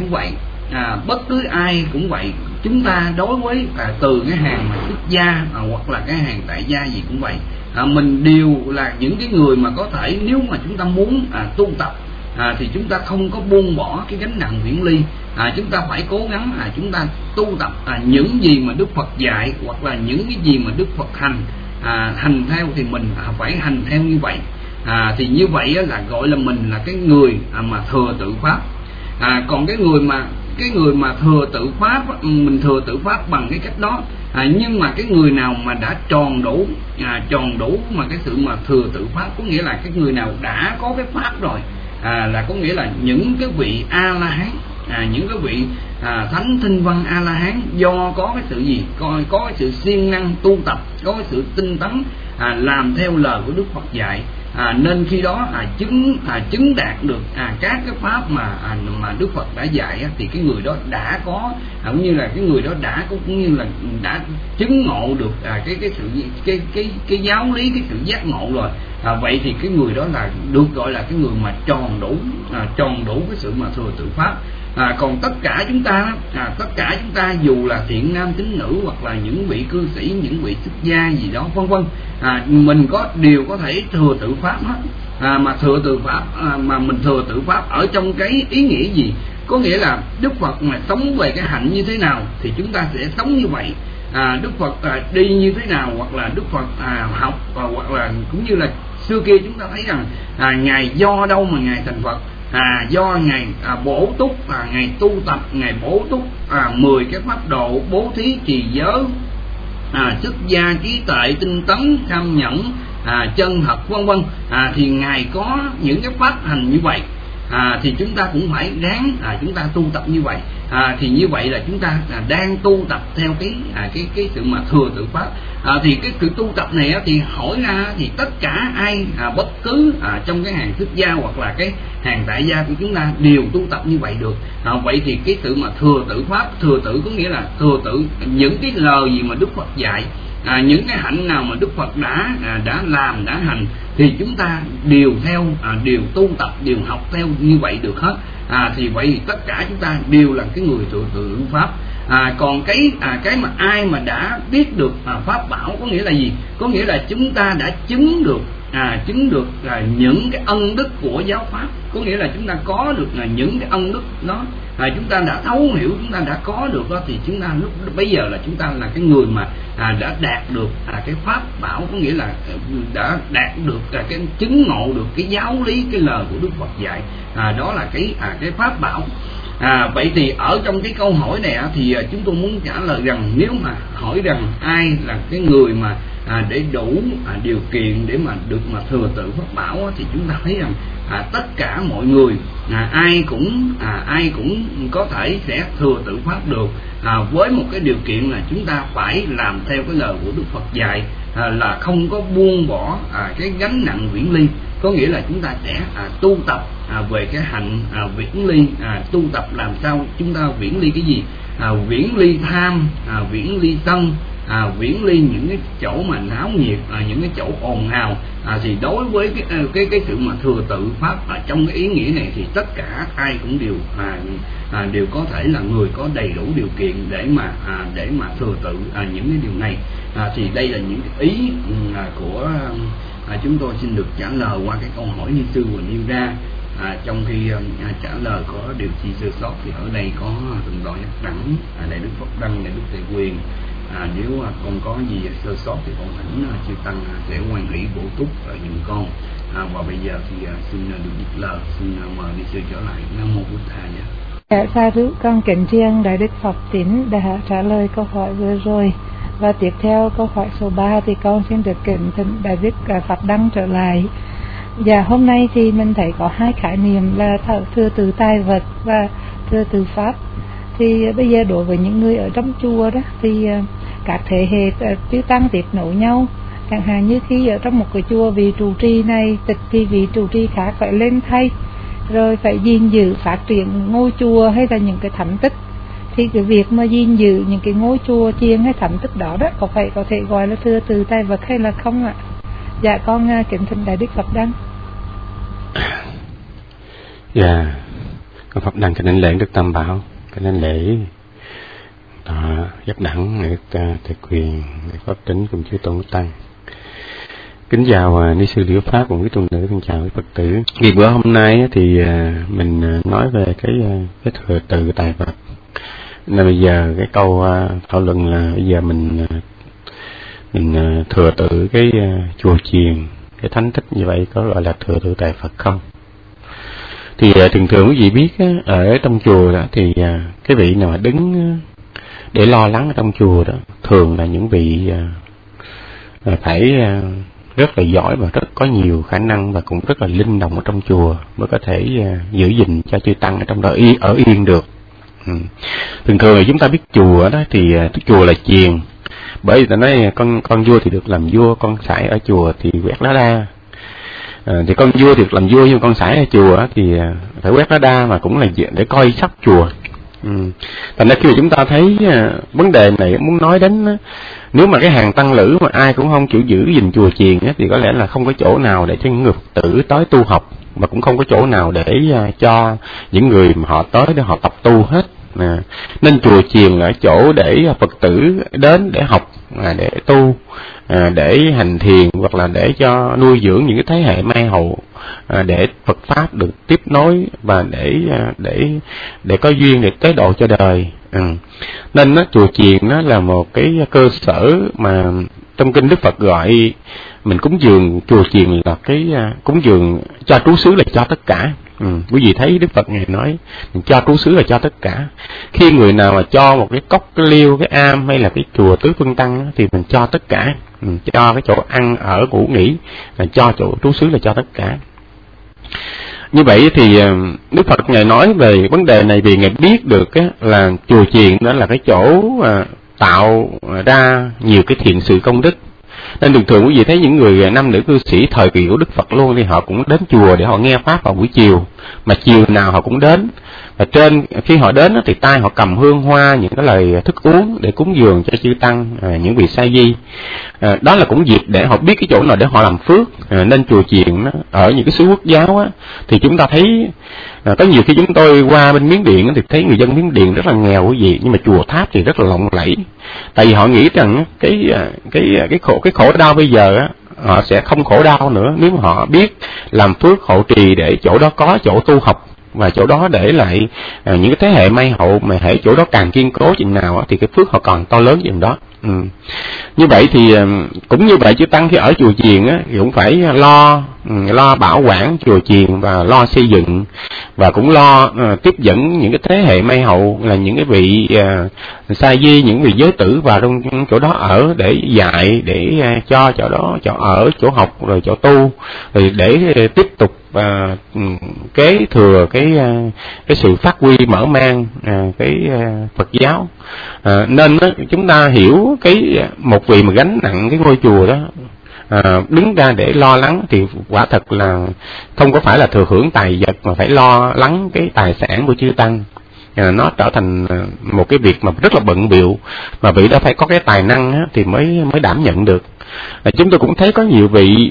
cũng vậy, chúng ta đối với từ cái hàng mà xuất gia hoặc là cái hàng tại gia gì cũng vậy, mình đều là những cái người mà có thể nếu mà chúng ta muốn tu tập thì chúng ta không có buông bỏ cái gánh nặng viễn ly. Chúng ta phải cố gắng chúng ta tu tập những gì mà Đức Phật dạy, hoặc là những cái gì mà Đức Phật hành theo thì mình phải hành theo như vậy. Thì như vậy là gọi là mình là cái người mà thừa tự pháp. Còn cái người mà thừa tự pháp, mình thừa tự pháp bằng cái cách đó. Nhưng mà cái người nào mà đã tròn đủ mà cái sự mà thừa tự pháp, có nghĩa là cái người nào đã có cái pháp rồi, là có nghĩa là những cái vị A La Hán, những cái vị thánh thinh văn A La Hán, do có cái sự gì, có cái sự siêng năng tu tập, có cái sự tinh tấn làm theo lời của Đức Phật dạy, nên khi đó chứng đạt được các cái pháp mà Đức Phật đã dạy, thì cái người đó đã có cũng như là cái người đó đã chứng ngộ được cái giáo lý, cái sự giác ngộ rồi. Vậy thì cái người đó là được gọi là cái người mà tròn đủ cái sự mà thừa tự pháp. Còn tất cả chúng ta dù là thiện nam tín nữ hoặc là những vị cư sĩ, những vị xuất gia gì đó vân vân, mình đều có thể thừa tự pháp hết. Mà thừa tự pháp mà mình thừa tự pháp ở trong cái ý nghĩa gì? Có nghĩa là Đức Phật mà sống về cái hạnh như thế nào thì chúng ta sẽ sống như vậy. Đức Phật đi như thế nào, hoặc là Đức Phật học, hoặc là cũng như là xưa kia chúng ta thấy rằng ngài do đâu mà ngài thành Phật. Do ngài bổ túc, ngài tu tập, ngài bổ túc 10 cái pháp độ, bố thí, trì giới, xuất gia, trí tuệ, tinh tấn, tham nhẫn, chân thật, vân vân. Thì ngài có những cái pháp hành như vậy. Thì chúng ta cũng phải ráng chúng ta tu tập như vậy. Thì như vậy là chúng ta đang tu tập theo cái sự mà thừa tự pháp. Thì cái sự tu tập này thì hỏi ra thì tất cả ai bất cứ trong cái hàng xuất gia hoặc là cái hàng tại gia của chúng ta đều tu tập như vậy được. Vậy thì cái sự mà thừa tự pháp, thừa tự có nghĩa là thừa tự những cái lời gì mà Đức Phật dạy, những cái hạnh nào mà Đức Phật đã làm, đã hành, thì chúng ta đều theo, đều tu tập, đều học theo như vậy được hết. Thì vậy thì tất cả chúng ta đều là cái người thừa tự pháp. Còn cái mà ai mà đã biết được pháp bảo có nghĩa là gì? Có nghĩa là chúng ta đã chứng được những cái ân đức của giáo pháp. Có nghĩa là chúng ta có được những cái ân đức đó, chúng ta đã thấu hiểu, chúng ta đã có được đó, thì chúng ta lúc bây giờ là chúng ta là cái người mà đã đạt được cái pháp bảo, có nghĩa là đã đạt được cái chứng ngộ được cái giáo lý, cái lời của Đức Phật dạy. Đó là cái pháp bảo. Vậy thì ở trong cái câu hỏi này thì chúng tôi muốn trả lời rằng, nếu mà hỏi rằng ai là cái người mà để đủ điều kiện để mà được mà thừa tự pháp bảo thì chúng ta thấy rằng tất cả mọi người ai cũng có thể sẽ thừa tự pháp được, với một cái điều kiện là chúng ta phải làm theo cái lời của Đức Phật dạy, là không có buông bỏ cái gánh nặng viễn ly. Có nghĩa là chúng ta sẽ tu tập về cái hạnh viễn ly, tu tập làm sao chúng ta viễn ly cái gì? Viễn ly tham, viễn ly sân, viễn ly những cái chỗ mà náo nhiệt, những cái chỗ ồn ào. Thì đối với cái sự mà thừa tự pháp trong cái ý nghĩa này thì tất cả ai cũng đều có thể là người có đầy đủ điều kiện để mà thừa tự những cái điều này. Thì đây là những ý của chúng tôi xin được trả lời qua cái câu hỏi ni sư vừa nêu ra. Trong khi trả lời có điều chi sơ sót thì ở đây có Thượng tọa Giác Đẳng, Đại Đức Phật Đăng, Đại Đức Tề Quyền. Nếu con có gì sơ sót thì con thỉnh chư tăng sẽ hoan hỷ bổ túc giùm con. Và bây giờ thì xin được dứt lời, xin mời ni sư trở lại. Nam mô Bụt Thầy. Sa thú con kính riêng Đại Đức Phật Tín đã trả lời câu hỏi vừa rồi. Và tiếp theo câu hỏi số 3 thì con xin được kính thỉnh Đại Đức Phật Đăng trở lại. Và hôm nay thì mình thấy có hai khái niệm là thừa tự tài vật và thừa tự pháp. Thì bây giờ đối với những người ở trong chùa đó thì các thế hệ chư tăng tiếp nối nhau. Chẳng hạn như khi ở trong một cái chùa vị trụ trì này tịch thì vị trụ trì khác phải lên thay, rồi phải gìn giữ phát triển ngôi chùa hay là những cái thánh tích. Thì cái việc mà gìn giữ những cái ngôi chùa chiền hay thánh tích đó có thể gọi là thừa tự tài vật hay là không ạ? Dạ con kính thỉnh Đại Đức Phật Đăng. Dạ con Phật Đăng kính lễ Đức Tam Bảo, kính lễ Giác Đẳng, Ngài Tề Quyền, Ngài Pháp Tính cùng chư tôn tăng. Kính chào ni sư Liễu Pháp cùng quý tôn nữ, kính chào quý Phật tử. Vì bữa hôm nay thì mình nói về cái thừa tự tài vật. Nên bây giờ cái câu thảo luận là bây giờ mình thừa tự cái chùa chiền, cái thánh tích như vậy có gọi là thừa tự tài Phật không? Thì thường thường quý vị biết ở trong chùa đó thì cái vị nào mà đứng để lo lắng ở trong chùa đó thường là những vị phải rất là giỏi và rất có nhiều khả năng và cũng rất là linh động ở trong chùa mới có thể giữ gìn cho chư tăng ở trong đó ở yên được. Thường thường thì chúng ta biết chùa đó thì chùa là chiền, bởi vì ta nói con vua thì được làm vua, con sải ở chùa thì quét lá đa. Thì con vua thì được làm vua, nhưng con sải ở chùa thì phải quét lá đa mà cũng là để coi sóc chùa. Thành ra khi mà chúng ta thấy vấn đề này muốn nói đến, nếu mà cái hàng tăng lữ mà ai cũng không chịu giữ gìn chùa chiền thì có lẽ là không có chỗ nào để cho những người Phật tử tới tu học, và cũng không có chỗ nào để cho những người mà họ tới để họ tập tu hết. Nên chùa chiền là chỗ để Phật tử đến để học, để tu, để hành thiền, hoặc là để cho nuôi dưỡng những cái thế hệ mai hậu, để Phật pháp được tiếp nối, và để có duyên để tế độ cho đời. Nên chùa chiền nó là một cái cơ sở mà trong kinh Đức Phật gọi mình cúng dường chùa chiền là cái cúng dường cho trú xứ là cho tất cả. Quý vị thấy Đức Phật Ngài nói mình cho trú xứ là cho tất cả. Khi người nào mà cho một cái cốc, cái liêu, cái am hay là cái chùa Tứ Phương Tăng thì mình cho tất cả, cho cái chỗ ăn ở ngủ nghỉ, cho chỗ trú xứ là cho tất cả. Như vậy thì Đức Phật Ngài nói về vấn đề này vì Ngài biết được là chùa chiền đó là cái chỗ tạo ra nhiều cái thiện sự công đức. Nên thường thường quý vị thấy những người nam nữ cư sĩ thời kỳ của Đức Phật luôn thì họ cũng đến chùa để họ nghe pháp vào buổi chiều, mà chiều nào họ cũng đến. Và khi họ đến thì tay họ cầm hương hoa, những cái lời thức uống để cúng dường cho chư tăng, những vị sa di. Đó là cũng dịp để họ biết cái chỗ nào để họ làm phước. Nên chùa chiền ở những cái xứ quốc giáo thì chúng ta thấy có nhiều khi chúng tôi qua bên Miến Điện thì thấy người dân Miến Điện rất là nghèo quý vị, nhưng mà chùa tháp thì rất là lộng lẫy. Tại vì họ nghĩ rằng cái khổ đau bây giờ họ sẽ không khổ đau nữa nếu mà họ biết làm phước hộ trì để chỗ đó có chỗ tu học, và chỗ đó để lại những cái thế hệ mai hậu, mà hệ chỗ đó càng kiên cố chừng nào thì cái phước họ còn to lớn chừng đó. Như vậy thì cũng như vậy, chư tăng khi ở chùa chiền thì cũng phải lo bảo quản chùa chiền và lo xây dựng, và cũng lo tiếp dẫn những cái thế hệ mai hậu là những cái vị sa di, những vị giới tử vào trong chỗ đó ở để dạy, để cho chỗ đó chỗ ở, chỗ học, rồi chỗ tu, rồi để tiếp tục kế thừa cái sự phát huy mở mang cái Phật giáo. Nên chúng ta hiểu một vị mà gánh nặng cái ngôi chùa đó, đứng ra để lo lắng thì quả thật là không có phải là thừa hưởng tài vật, mà phải lo lắng cái tài sản của chư tăng. Nó trở thành một cái việc mà rất là bận bịu, mà vị đó phải có cái tài năng thì mới đảm nhận được. Chúng tôi cũng thấy có nhiều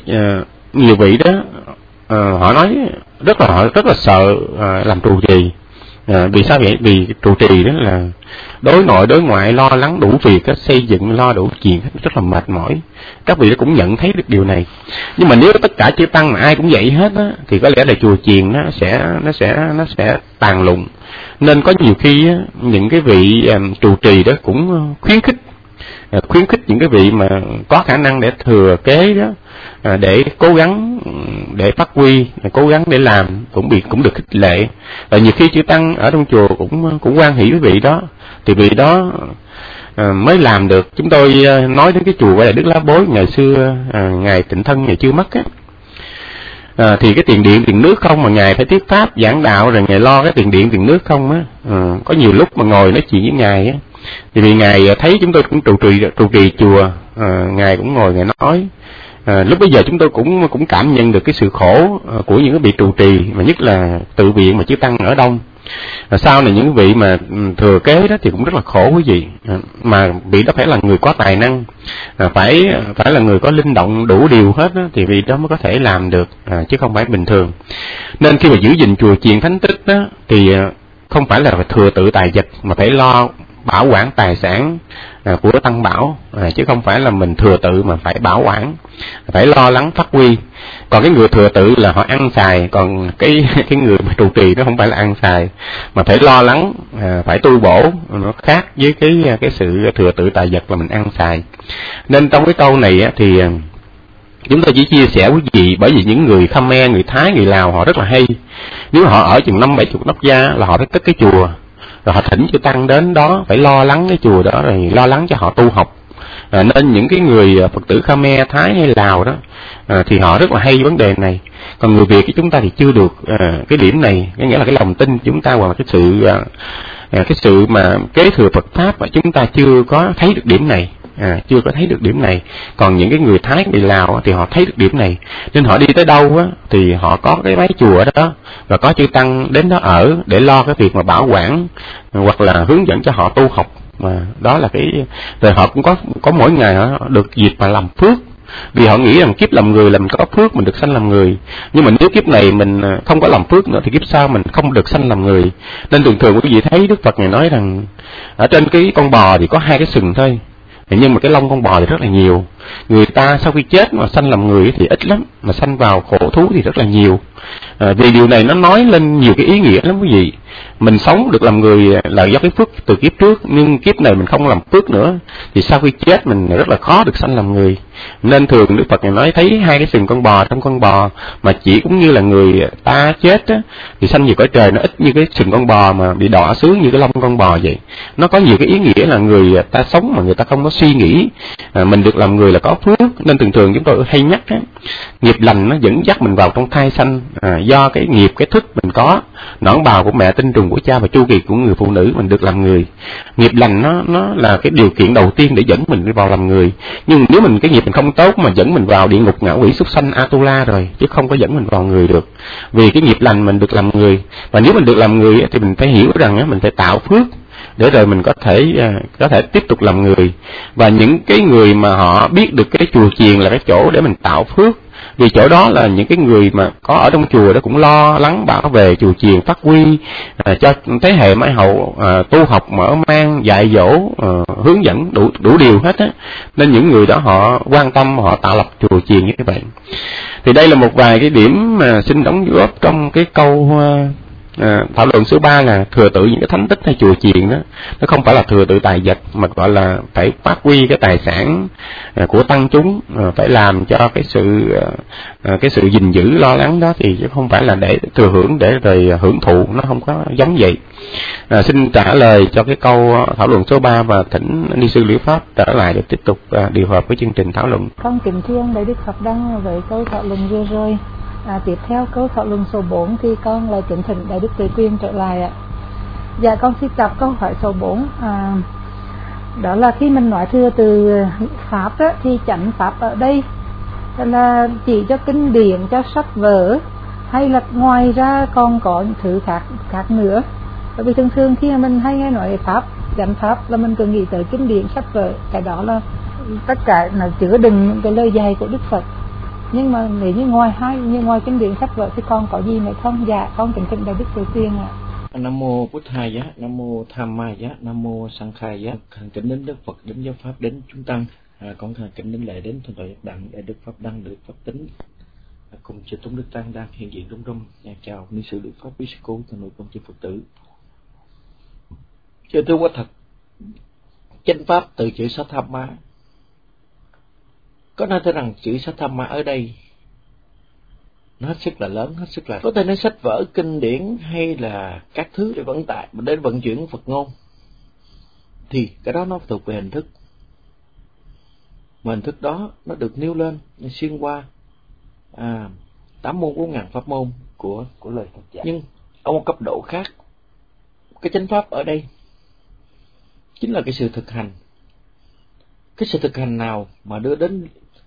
vị đó họ nói rất là sợ làm trụ trì. Vì sao vậy? Vì trụ trì đó là đối nội đối ngoại lo lắng đủ việc, xây dựng lo đủ chuyện, rất là mệt mỏi. Các vị cũng nhận thấy được điều này. Nhưng mà nếu tất cả chư tăng mà ai cũng vậy hết thì có lẽ là chùa chiền nó sẽ tàn lụn. Nên có nhiều khi những cái vị trụ trì đó cũng khuyến khích những cái vị mà có khả năng để thừa kế đó, để cố gắng để phát huy, cố gắng để làm, cũng được khích lệ. Và nhiều khi chư tăng ở trong chùa cũng hoan hỷ với vị đó, thì vị đó mới làm được. Chúng tôi nói đến cái chùa gọi là Đức Lá Bối, ngày xưa ngài Tịnh Thân ngày chưa mất thì cái tiền điện tiền nước không mà ngài phải thuyết pháp giảng đạo, rồi ngài lo cái tiền điện tiền nước không có nhiều lúc mà ngồi nói chuyện với ngài thì vì ngài thấy chúng tôi cũng trụ trì chùa, ngài cũng ngồi ngài nói. Lúc bây giờ chúng tôi cũng cảm nhận được cái sự khổ của những cái vị trụ trì, mà nhất là tự viện mà chư tăng ở đông. Sau này những vị mà thừa kế đó thì cũng rất là khổ quý vị. Mà vị đó phải là người có tài năng, phải là người có linh động đủ điều hết đó, thì vị đó mới có thể làm được, chứ không phải bình thường. Nên khi mà giữ gìn chùa chiền thánh tích đó thì không phải là thừa tự tài vật, mà phải lo bảo quản tài sản của tăng bảo, chứ không phải là mình thừa tự mà phải bảo quản, phải lo lắng phát huy. Còn cái người thừa tự là họ ăn xài, còn cái người mà trụ trì nó không phải là ăn xài, mà phải lo lắng, phải tu bổ. Nó khác với cái sự thừa tự tài vật là mình ăn xài. Nên trong cái câu này thì chúng tôi chỉ chia sẻ với quý vị, bởi vì những người Khmer, người Thái, người Lào họ rất là hay. Nếu họ ở chừng 50-70 nóc gia là họ phải cất cái chùa, rồi họ thỉnh chư tăng đến đó, phải lo lắng cái chùa đó, rồi lo lắng cho họ tu học. Nên những cái người Phật tử Khmer, Thái hay Lào đó thì họ rất là hay vấn đề này. Còn người Việt của chúng ta thì chưa được cái điểm này, có nghĩa là cái lòng tin chúng ta, hoặc cái sự mà kế thừa Phật pháp mà chúng ta chưa có thấy được điểm này. Chưa có thấy được điểm này. Còn những cái người Thái, người Lào thì họ thấy được điểm này, nên họ đi tới đâu thì họ có cái mái chùa đó, và có chư tăng đến đó ở để lo cái việc mà bảo quản, hoặc là hướng dẫn cho họ tu học. Mà đó là rồi họ cũng có mỗi ngày họ được dịp mà làm phước. Vì họ nghĩ rằng kiếp làm người là mình có phước, mình được sanh làm người. Nhưng mà nếu kiếp này mình không có làm phước nữa thì kiếp sau mình không được sanh làm người. Nên thường thường quý vị thấy Đức Phật Ngài nói rằng ở trên cái con bò thì có 2 cái sừng thôi, nhưng mà cái lông con bò thì rất là nhiều. Người ta sau khi chết mà sanh làm người thì ít lắm, mà sanh vào khổ thú thì rất là nhiều. Vì điều này nó nói lên nhiều cái ý nghĩa lắm quý vị. Mình sống được làm người là do cái phước từ kiếp trước, nhưng kiếp này mình không làm phước nữa thì sau khi chết mình rất là khó được sanh làm người. Nên thường Đức Phật nói thấy 2 cái sừng con bò trong con bò, mà chỉ cũng như là người ta chết á, thì sanh về cõi trời nó ít như cái sừng con bò mà bị đọa xứ như cái lông con bò vậy. Nó có nhiều cái ý nghĩa là người ta sống mà người ta không có suy nghĩ mình được làm người là có phước. Nên thường thường chúng tôi hay nhắc á, nghiệp lành nó dẫn dắt mình vào trong thai sanh, do cái nghiệp, cái thức mình có, nõn bào của mẹ, tinh trùng của cha và chu kỳ của người phụ nữ mình được làm người. Nghiệp lành nó là cái điều kiện đầu tiên để dẫn mình vào làm người. Nhưng nếu mình cái nghiệp mình không tốt mà dẫn mình vào địa ngục, ngạ quỷ, súc sanh, Atula rồi, chứ không có dẫn mình vào người được. Vì cái nghiệp lành mình được làm người, và nếu mình được làm người thì mình phải hiểu rằng mình phải tạo phước để rồi mình có thể tiếp tục làm người. Và những cái người mà họ biết được cái chùa chiền là cái chỗ để mình tạo phước, vì chỗ đó là những cái người mà có ở trong chùa đó cũng lo lắng bảo vệ chùa chiền, phát huy cho thế hệ mãi hậu tu học, mở mang, dạy dỗ, hướng dẫn đủ điều hết á. Nên những người đó họ quan tâm, họ tạo lập chùa chiền như vậy. Thì đây là một vài cái điểm mà xin đóng góp trong cái câu thảo luận số 3 là thừa tự những cái thánh tích hay chùa chiền đó. Nó không phải là thừa tự tài vật, mà gọi là phải phát huy cái tài sản của tăng chúng, phải làm cho cái sự gìn giữ lo lắng đó, thì chứ không phải là để thừa hưởng, để rồi hưởng thụ, nó không có giống vậy. Xin trả lời cho cái câu thảo luận số 3 và thỉnh ni sư Liễu Pháp trở lại để tiếp tục điều hợp với chương trình thảo luận. Con kính thiêng Đại Đức Phật Đăng với câu thảo luận vừa rồi. Tiếp theo câu thảo luận số 4 thì con lại kính thỉnh Đại Đức Tuệ Quyền trở lại ạ. Dạ, con xin đọc câu hỏi số 4. Đó là khi mình nói thừa từ pháp đó, thì chánh pháp ở đây là chỉ cho kinh điển, cho sách vở, hay là ngoài ra còn có những thứ khác nữa? Bởi vì thường thường khi mà mình hay nghe nói pháp, chánh pháp là mình cứ nghĩ tới kinh điển, sách vở, cái đó là tất cả là chứa đựng những cái lời dạy của Đức Phật. Nhưng mà nếu như ngoài kinh điển sách vở thì còn có gì nữa không? Dạ, con kính thỉnh Đại Đức Tuệ Quyền ạ. Nam mô Bụt Thầy giá, Nam mô Tham Ma giá, Nam mô Sang Khai giá. Thành kính đến Đức Phật, đến giáo pháp, đến chúng tăng. Con thành kính đến lễ đến thượng tọa Giác Đặng, để Đức Pháp Đăng, được Pháp Tính cùng chư tôn đức tăng đang hiện diện trong chào ni sư Đức Pháp quý sư cô thân nội công chư Phật tử. Thưa quá thật, chánh pháp từ chữ sát tham ma. Có nói thế rằng chữ sát tham ma ở đây nó hết sức là lớn, hết sức là có thể nói sách vở, kinh điển hay là các thứ để vận tải để vận chuyển Phật ngôn, thì cái đó nó thuộc về hình thức. Mà hình thức đó nó được nêu lên, nó xuyên qua 8 môn 4.000 pháp môn của lời Phật dạy. Nhưng ở một cấp độ khác, cái chánh pháp ở đây chính là cái sự thực hành. Cái sự thực hành nào mà đưa đến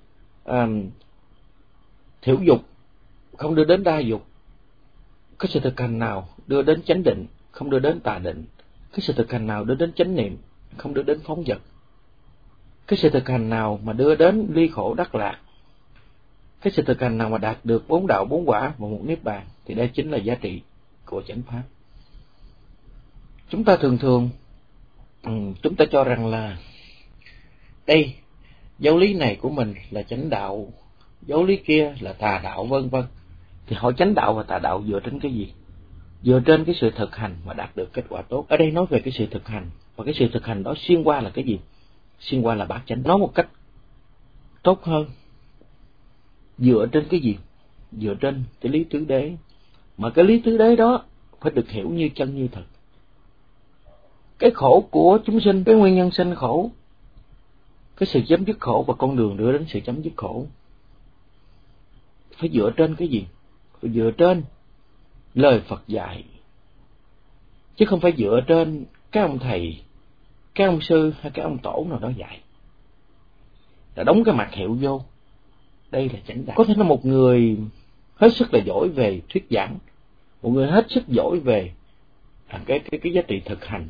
thiểu dục, không đưa đến đa dục. Cái sự thực hành nào đưa đến chánh định, không đưa đến tà định. Cái sự thực hành nào đưa đến chánh niệm, không đưa đến phóng dật. Cái sự thực hành nào mà đưa đến ly khổ đắc lạc. Cái sự thực hành nào mà đạt được 4 đạo 4 quả và một niết bàn, thì đây chính là giá trị của chánh pháp. Chúng ta thường chúng ta cho rằng là đây, giáo lý này của mình là chánh đạo, giáo lý kia là tà đạo, vân vân. Thì hỏi chánh đạo và tà đạo dựa trên cái gì? Dựa trên cái sự thực hành mà đạt được kết quả tốt. Ở đây nói về cái sự thực hành, và cái sự thực hành đó xuyên qua là cái gì? Xuyên qua là bát chánh. Nói một cách tốt hơn, dựa trên cái gì? Dựa trên cái lý tứ đế. Mà cái lý tứ đế đó phải được hiểu như chân như thật. Cái khổ của chúng sinh, cái nguyên nhân sinh khổ, cái sự chấm dứt khổ và con đường đưa đến sự chấm dứt khổ, phải dựa trên cái gì? Phải dựa trên lời Phật dạy, chứ không phải dựa trên các ông thầy, các ông sư hay các ông tổ nào đó dạy, là đóng cái mặt hiệu vô. Đây là chánh đạo. Có thể là một người hết sức là giỏi về thuyết giảng, một người hết sức giỏi về cái giá trị thực hành,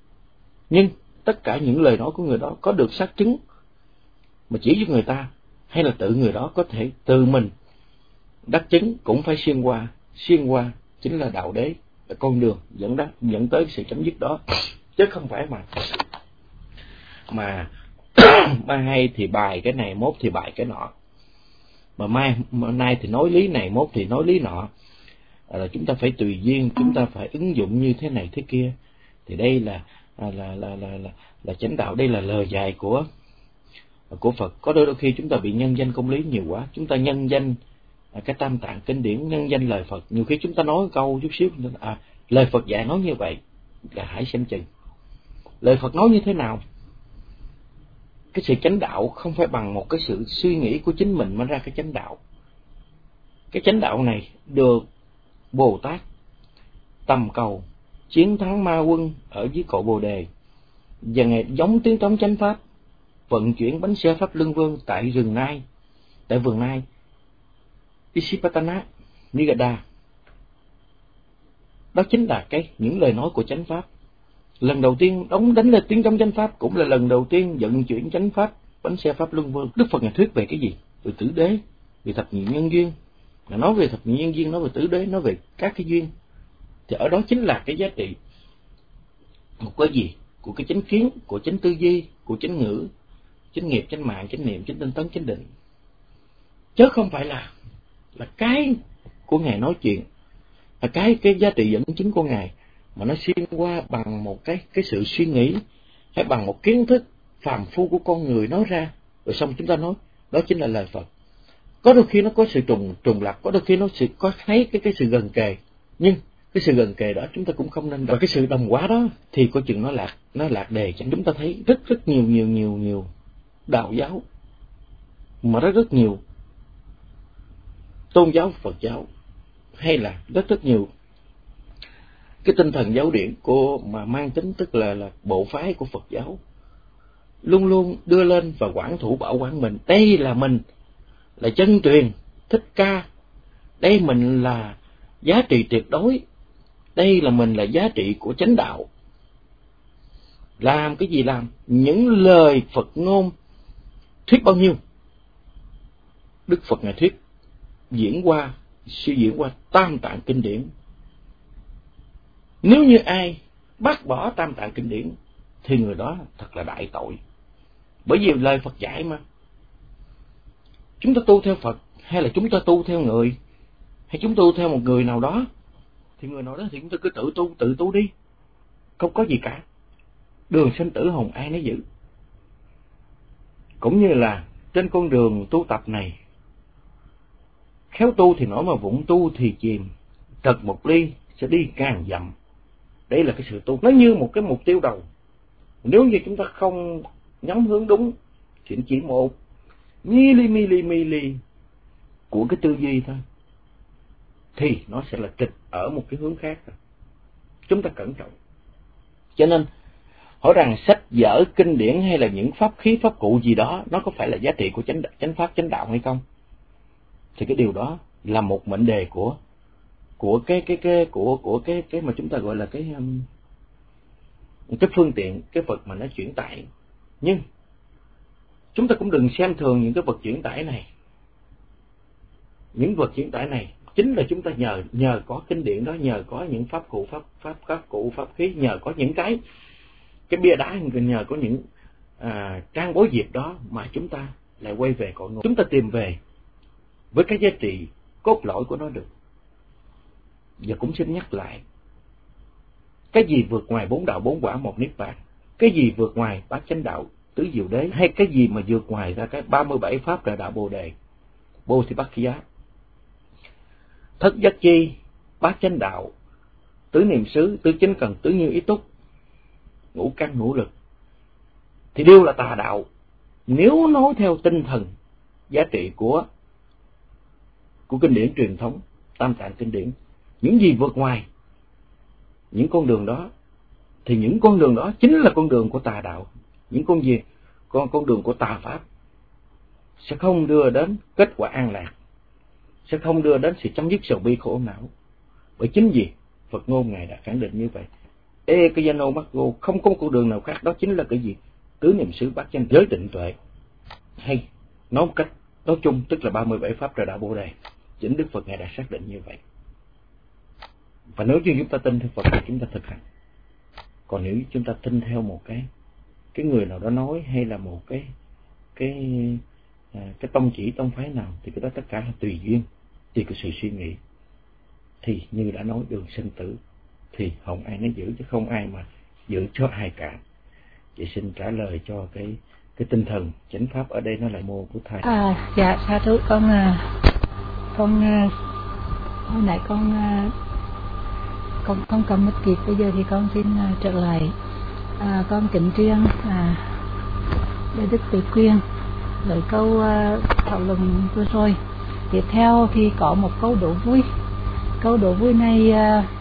nhưng tất cả những lời nói của người đó có được xác chứng mà chỉ cho người ta hay là tự người đó có thể từ mình đắc chứng, cũng phải xuyên qua chính là đạo đế, là con đường dẫn tới sự chấm dứt đó, chứ không phải mà mai thì bài cái này, mốt thì bài cái nọ, mà nay thì nói lý này, mốt thì nói lý nọ, là chúng ta phải tùy duyên, chúng ta phải ứng dụng như thế này thế kia. Thì đây là chánh đạo, đây là lời dạy của Phật. Có đôi khi chúng ta bị nhân danh công lý nhiều quá, chúng ta nhân danh cái tam tạng kinh điển, nhân danh lời Phật. Nhiều khi chúng ta nói câu chút xíu, lời Phật dạy nói như vậy, là hãy xem chừng lời Phật nói như thế nào. Cái sự chánh đạo không phải bằng một cái sự suy nghĩ của chính mình mà ra cái chánh đạo. Cái chánh đạo này được Bồ Tát tầm cầu chiến thắng ma quân ở dưới cội Bồ Đề, và Ngài giống tiếng trống chánh pháp, vận chuyển bánh xe pháp luân vương tại vườn Nai Isipatana Nigada. Đó chính là những lời nói của chánh pháp. Lần đầu tiên đánh lên tiếng trống chánh pháp, cũng là lần đầu tiên vận chuyển chánh pháp bánh xe pháp luân vương. Đức Phật Ngài thuyết về cái gì? Về tử đế, về thập nhị nhân duyên. Ngài nói về thập nhị nhân duyên, nói về tử đế, nói về các cái duyên. Thì ở đó chính là cái giá trị một cái gì? Của cái chánh kiến, của chánh tư duy, của chánh ngữ, chánh nghiệp, chánh mạng, chánh niệm, chánh tinh tấn, chánh định. Chứ không phải là cái của Ngài nói chuyện, là cái giá trị dẫn chứng của Ngài, mà nó xuyên qua bằng một cái sự suy nghĩ, hay bằng một kiến thức phàm phu của con người nói ra, rồi xong chúng ta nói đó chính là lời Phật. Có đôi khi nó có sự trùng lặp, có đôi khi nó có thấy cái sự gần kề, nhưng cái sự gần kề đó chúng ta cũng không nên. Và cái sự đồng hóa đó thì có chừng nó lạc đề. Chúng ta thấy rất nhiều đạo giáo, mà rất nhiều tôn giáo Phật giáo, hay là rất nhiều cái tinh thần giáo điển mà mang tính tức là bộ phái của Phật giáo, luôn luôn đưa lên và quản thủ bảo quản mình. Đây là mình là chân truyền Thích Ca, đây mình là giá trị tuyệt đối, đây là mình là giá trị của chánh đạo. Làm cái gì làm? Những lời Phật ngôn thuyết bao nhiêu, Đức Phật Ngài thuyết suy diễn qua tam tạng kinh điển. Nếu như ai bác bỏ tam tạng kinh điển thì người đó thật là đại tội. Bởi vì lời Phật dạy mà. Chúng ta tu theo Phật, hay là chúng ta tu theo người, hay chúng tu theo một người nào đó, thì người nào đó thì chúng ta cứ tự tu đi, không có gì cả. Đường sinh tử hồng ai nấy giữ. Cũng như là trên con đường tu tập này, khéo tu thì nổi mà vụng tu thì chìm, trật một ly sẽ đi càng dặm. Đây là cái sự tu, nó như một cái mục tiêu đầu. Nếu như chúng ta không nhắm hướng đúng, chỉ một mili của cái tư duy thôi, thì nó sẽ là trịch ở một cái hướng khác. Chúng ta cẩn trọng. Cho nên hỏi rằng sách vở kinh điển hay là những pháp khí pháp cụ gì đó, nó có phải là giá trị của chánh pháp chánh đạo hay không? Thì cái điều đó là một mệnh đề của cái mà chúng ta gọi là cái phương tiện, cái vật mà nó chuyển tải. Nhưng chúng ta cũng đừng xem thường những cái vật chuyển tải này. Những vật chuyển tải này chính là chúng ta nhờ có kinh điển đó, nhờ có những pháp cụ pháp khí, nhờ có những cái bia đá, nhờ có những trang bối diệp đó mà chúng ta lại quay về cội nguồn. Chúng ta tìm về với cái giá trị cốt lõi của nó được. Và cũng xin nhắc lại, cái gì vượt ngoài 4 đạo 4 quả 1 niết bàn, cái gì vượt ngoài bát chánh đạo tứ diệu đế, hay cái gì mà vượt ngoài ra cái 37 pháp là đạo Bồ Đề, Bồ Thì Bát Giá, thất giác chi, bát chánh đạo, tứ niệm xứ, tứ chính cần, tứ như ý túc, ngũ căn ngũ lực, thì đều là tà đạo. Nếu nói theo tinh thần giá trị của kinh điển truyền thống tam tạng kinh điển, những gì vượt ngoài những con đường đó, thì những con đường đó chính là con đường của tà đạo. Những con đường của tà pháp sẽ không đưa đến kết quả an lạc, sẽ không đưa đến sự chấm dứt sầu bi khổ não. Bởi chính vì Phật ngôn Ngài đã khẳng định như vậy. Ekayano Maggo, không có một con đường nào khác, đó chính là cái gì? Tứ niệm xứ bát chánh giới định tuệ. Hay nói một cách Nói chung tức là 37 pháp trợ đạo Bồ Đề. Chính Đức Phật Ngài đã xác định như vậy. Và nếu như chúng ta tin theo Phật thì chúng ta thực hành. Còn nếu chúng ta tin theo một cái người nào đó nói, hay là một cái tông chỉ tông phái nào, thì cái đó tất cả là tùy duyên, tùy cái sự suy nghĩ. Thì như đã nói, đường sinh tử thì không ai nó giữ, chứ không ai mà giữ cho ai cả. Chị xin trả lời cho cái tinh thần chánh pháp ở đây nó là mô của thầy. Dạ sa thú. Con hồi nãy con cầm mất kịp, bây giờ thì con xin trở lại. Con kính riêng Đại Đức Từ Quyên với câu thảo luận vừa rồi. Tiếp theo thì có một câu đố vui. Câu đố vui này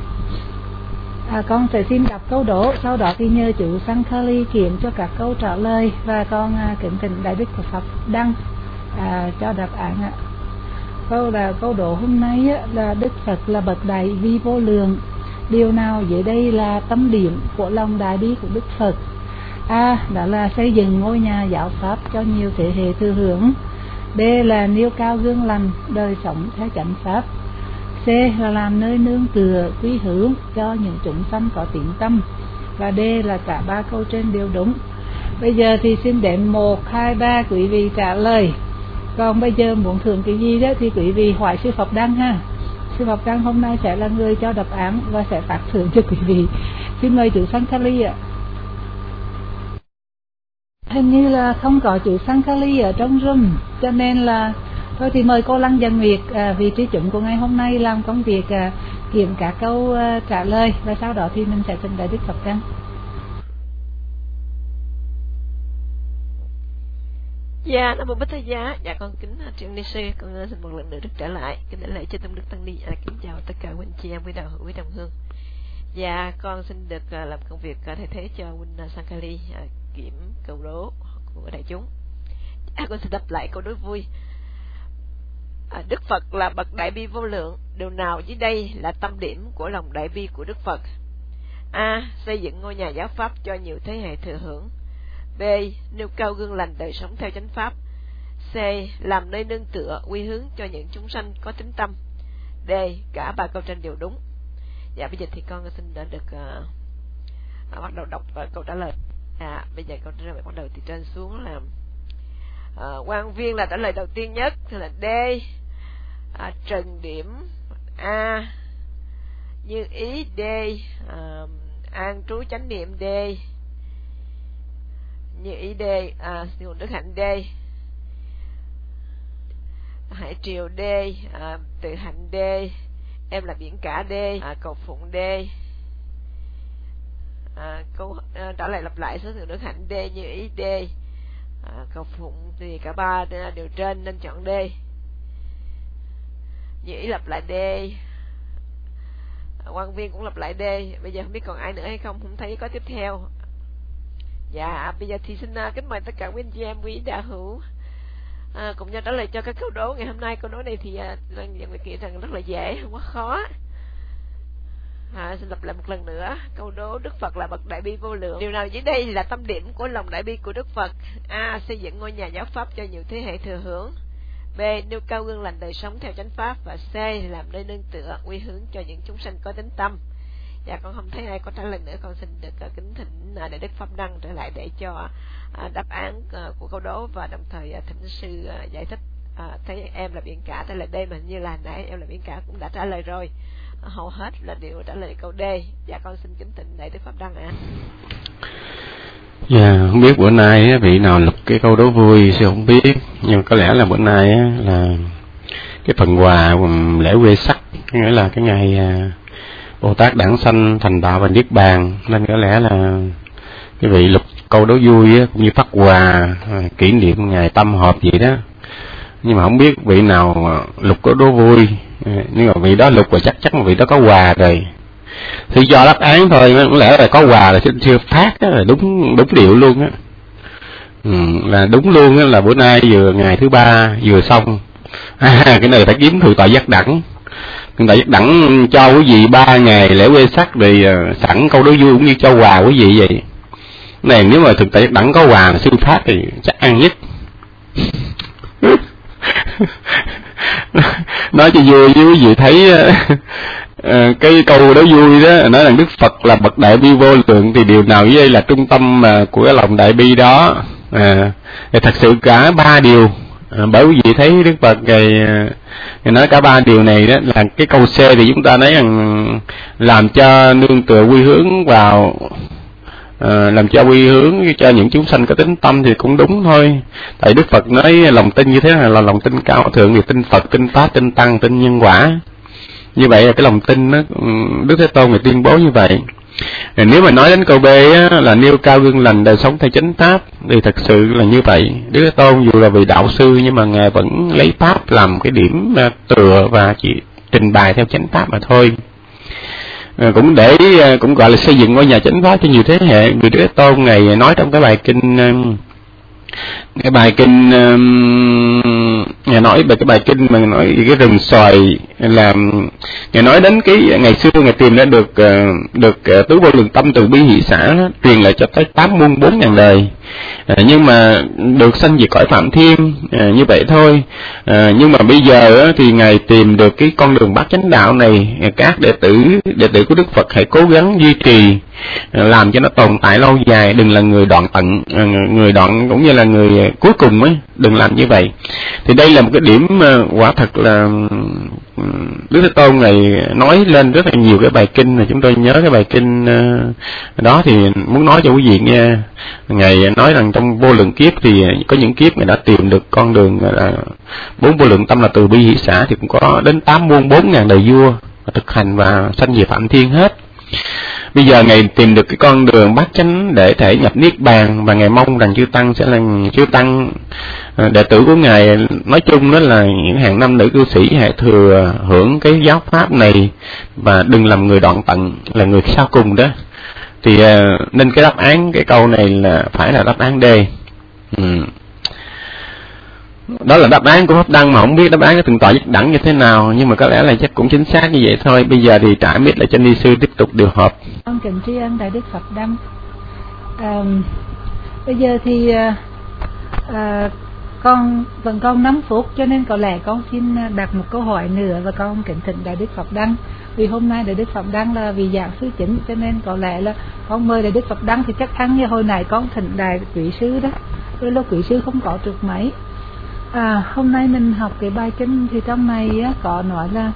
con sẽ xin đọc câu đố, sau đó thì nhờ chú Sankhali kiểm cho các câu trả lời, và con kính thỉnh Đại Đức Phật Đăng cho đáp án ạ. Câu đố hôm nay là Đức Phật là bậc đại bi vô lượng, điều nào dưới đây là tâm điểm của lòng đại bi của Đức Phật? A. Đó là xây dựng ngôi nhà giáo pháp cho nhiều thế hệ thừa hưởng. B. Là nêu cao gương lành, đời sống theo chánh pháp. C. Là làm nơi nương tựa quy hướng cho những chúng sanh có tín tâm. Và D. Là cả ba câu trên đều đúng. Bây giờ thì xin đếm 1, 2, 3 quý vị trả lời. Còn bây giờ muốn thưởng cái gì đó thì quý vị hỏi sư Phật Đăng ha. Sư Phật Đăng hôm nay sẽ là người cho đáp án và sẽ phát thưởng cho quý vị. Xin mời chú Sankhali ạ. Hình như là không có chú Sankhali ở trong room, cho nên là thôi thì mời cô Lăng Dân Nguyệt, vị trí chúng của ngày hôm nay làm công việc kiểm các câu trả lời, và sau đó thì mình sẽ trình Đại Đức Phật Đăng. Dạ, Nam Mô Bích Thế Giá. Dạ, con kính Triệu Ni Sư, con xin một lần nữa được trở lại, kính đảnh lễ cho Tôn Đức Tăng Ni. Kính chào tất cả huynh chị em, quý đạo hữu, quý đồng hương. Dạ, con xin được làm công việc thay thế cho huynh Sankhali kiểm câu đố của đại chúng. Con xin đáp lại câu đố vui. Đức Phật là bậc đại bi vô lượng, điều nào dưới đây là tâm điểm của lòng đại bi của Đức Phật? A. Xây dựng ngôi nhà giáo pháp cho nhiều thế hệ thừa hưởng. B. Nêu cao gương lành, đời sống theo chánh pháp. C. Làm nơi nương tựa quy hướng cho những chúng sanh có tín tâm. D. Cả ba câu trên đều đúng. Dạ, bây giờ thì con xin đã được bắt đầu đọc câu trả lời. Bây giờ câu trả lời bắt đầu từ trên xuống là Quan Viên là trả lời đầu tiên nhất, thì là D. Trần điểm A. Như ý D. An trú chánh niệm D. Như ý D. Nguồn đức hạnh D. Hải triều D. Tự hạnh D. Em là biển cả D. Cầu phụng D. Câu trả lời lặp lại số lượng đức hạnh D. Như ý D. Cầu phụng thì cả ba đều trên nên chọn D. Như ý lặp lại D. Quan Viên cũng lặp lại D. Bây giờ không biết còn ai nữa hay không, không thấy có tiếp theo. Dạ, bây giờ thì xin kính mời tất cả quý anh chị em, quý đạo hữu cùng nhau trả lời cho các câu đố ngày hôm nay. Câu đố này thì Lăng Dân Nguyệt nghĩ rằng rất là dễ, không quá khó. Xin lặp lại một lần nữa. Câu đố Đức Phật là bậc đại bi vô lượng, điều nào dưới đây là tâm điểm của lòng đại bi của Đức Phật? A. Xây dựng ngôi nhà giáo pháp cho nhiều thế hệ thừa hưởng. B. Nêu cao gương lành, đời sống theo chánh pháp. Và C. Làm nơi nương tựa quy hướng cho những chúng sanh có tín tâm. Dạ, con không thấy ai có trả lời nữa, con xin được kính thỉnh Đại Đức Pháp Đăng trở lại để cho đáp án của câu đố, và đồng thời thỉnh sư giải thích. Thấy em là biển cả, thế là D, mà như là nãy em là biển cả cũng đã trả lời rồi, hầu hết là đều trả lời câu D. Dạ, con xin kính thỉnh Đại Đức Pháp Đăng ạ. Dạ, không biết bữa nay vị nào lục cái câu đố vui sư không biết, nhưng có lẽ là bữa nay là cái phần quà lễ Huê Sắc, nghĩa là cái ngày Bồ Tát đản sanh thành đạo và niết bàn, nên có lẽ là cái vị lục câu đố vui cũng như phát quà kỷ niệm ngày tâm họp vậy đó. Nhưng mà không biết vị nào lục câu đố vui, nhưng mà vị đó lục và chắc chắn vị đó có quà rồi thì cho đáp án thôi. Có lẽ là có quà là chưa phát đó, là đúng điệu luôn á. Là đúng luôn á, là bữa nay vừa ngày thứ ba vừa xong. Cái này phải kiếm thử tọa giác đẳng. Tại giác đẳng cho quý vị 3 ngày lễ Huê Sắc, thì sẵn câu đố vui cũng như cho quà quý vị vậy. Này nếu mà thực tại giác đẳng có quà sư phát thì chắc ăn nhất. Nói cho vui với quý vị thấy cái câu đó vui đó, nói rằng Đức Phật là bậc đại bi vô lượng, thì điều nào dưới đây là trung tâm của cái lòng đại bi đó? Thì thật sự cả ba điều, bởi quý vị thấy Đức Phật Ngài nói cả ba điều này đó, là cái câu C thì chúng ta nói rằng làm cho nương tựa quy hướng vào, làm cho quy hướng cho những chúng sanh có tính tâm thì cũng đúng thôi. Tại Đức Phật nói lòng tin như thế này là lòng tin cao thượng, thì tin Phật, tin Pháp, tin Tăng, tin nhân quả. Như vậy là cái lòng tin đó, Đức Thế Tôn Ngài tuyên bố như vậy. Nếu mà nói đến câu B á, là nêu cao gương lành đời sống theo chánh pháp, thì thật sự là như vậy. Đức Thế Tôn dù là vị đạo sư nhưng mà Ngài vẫn lấy pháp làm cái điểm tựa và chỉ trình bày theo chánh pháp mà thôi. Cũng để cũng gọi là xây dựng ngôi nhà chánh pháp cho nhiều thế hệ. Vì Đức Thế Tôn Ngài nói trong cái bài kinh Ngài nói về cái bài kinh mà nói về cái rừng xoài, là Ngài nói đến cái ngày xưa Ngài tìm ra được tứ vô lượng tâm từ bi hỷ xã đó, truyền lại cho tới 8 muôn 4.000 đời, nhưng mà được sanh về cõi Phạm Thiên như vậy thôi. Nhưng mà bây giờ thì Ngài tìm được cái con đường bát chánh đạo này, các đệ tử của Đức Phật hãy cố gắng duy trì, làm cho nó tồn tại lâu dài, đừng là người đoạn tận, người đoạn cũng như là người cuối cùng ấy, đừng làm như vậy. Thì đây là một cái điểm quả thật là Đức Thế Tôn Ngài nói lên rất là nhiều cái bài kinh, mà chúng tôi nhớ cái bài kinh đó thì muốn nói cho quý vị nghe. Ngài nói rằng trong vô lượng kiếp thì có những kiếp Ngài đã tìm được con đường là 4 vô lượng tâm là từ bi hỷ xã, thì cũng có đến 8 muôn 4.000 đời vua thực hành và sanh về Phạm Thiên hết. Bây giờ Ngài tìm được cái con đường bát chánh để thể nhập niết bàn, và Ngài mong rằng chư tăng sẽ là chư tăng đệ tử của Ngài, nói chung đó là những hàng nam nữ cư sĩ hãy thừa hưởng cái giáo pháp này và đừng làm người đoạn tận, là người sau cùng đó. Thì nên cái đáp án cái câu này là phải là đáp án D. Đó là đáp án của Pháp Đăng, mà không biết đáp án của từng tọa nhất đẳng như thế nào, nhưng mà có lẽ là chắc cũng chính xác như vậy thôi. Bây giờ thì trả mic lại cho ni sư tiếp tục điều họp. Con kính tri ân Đại Đức Phật Đăng. Bây giờ thì con 5 phút, cho nên có lẽ con xin đặt một câu hỏi nữa, và con kính thỉnh Đại Đức Phật Đăng. Vì hôm nay Đại Đức Phật Đăng là vị giảng sư chính, cho nên có lẽ là con mời Đại Đức Phật Đăng thì chắc chắn như hồi nãy con thỉnh Đại Quý sư đó, rồi lúc Quý sư không có trực máy. Hôm nay mình học cái bài kinh thì trong này có nói là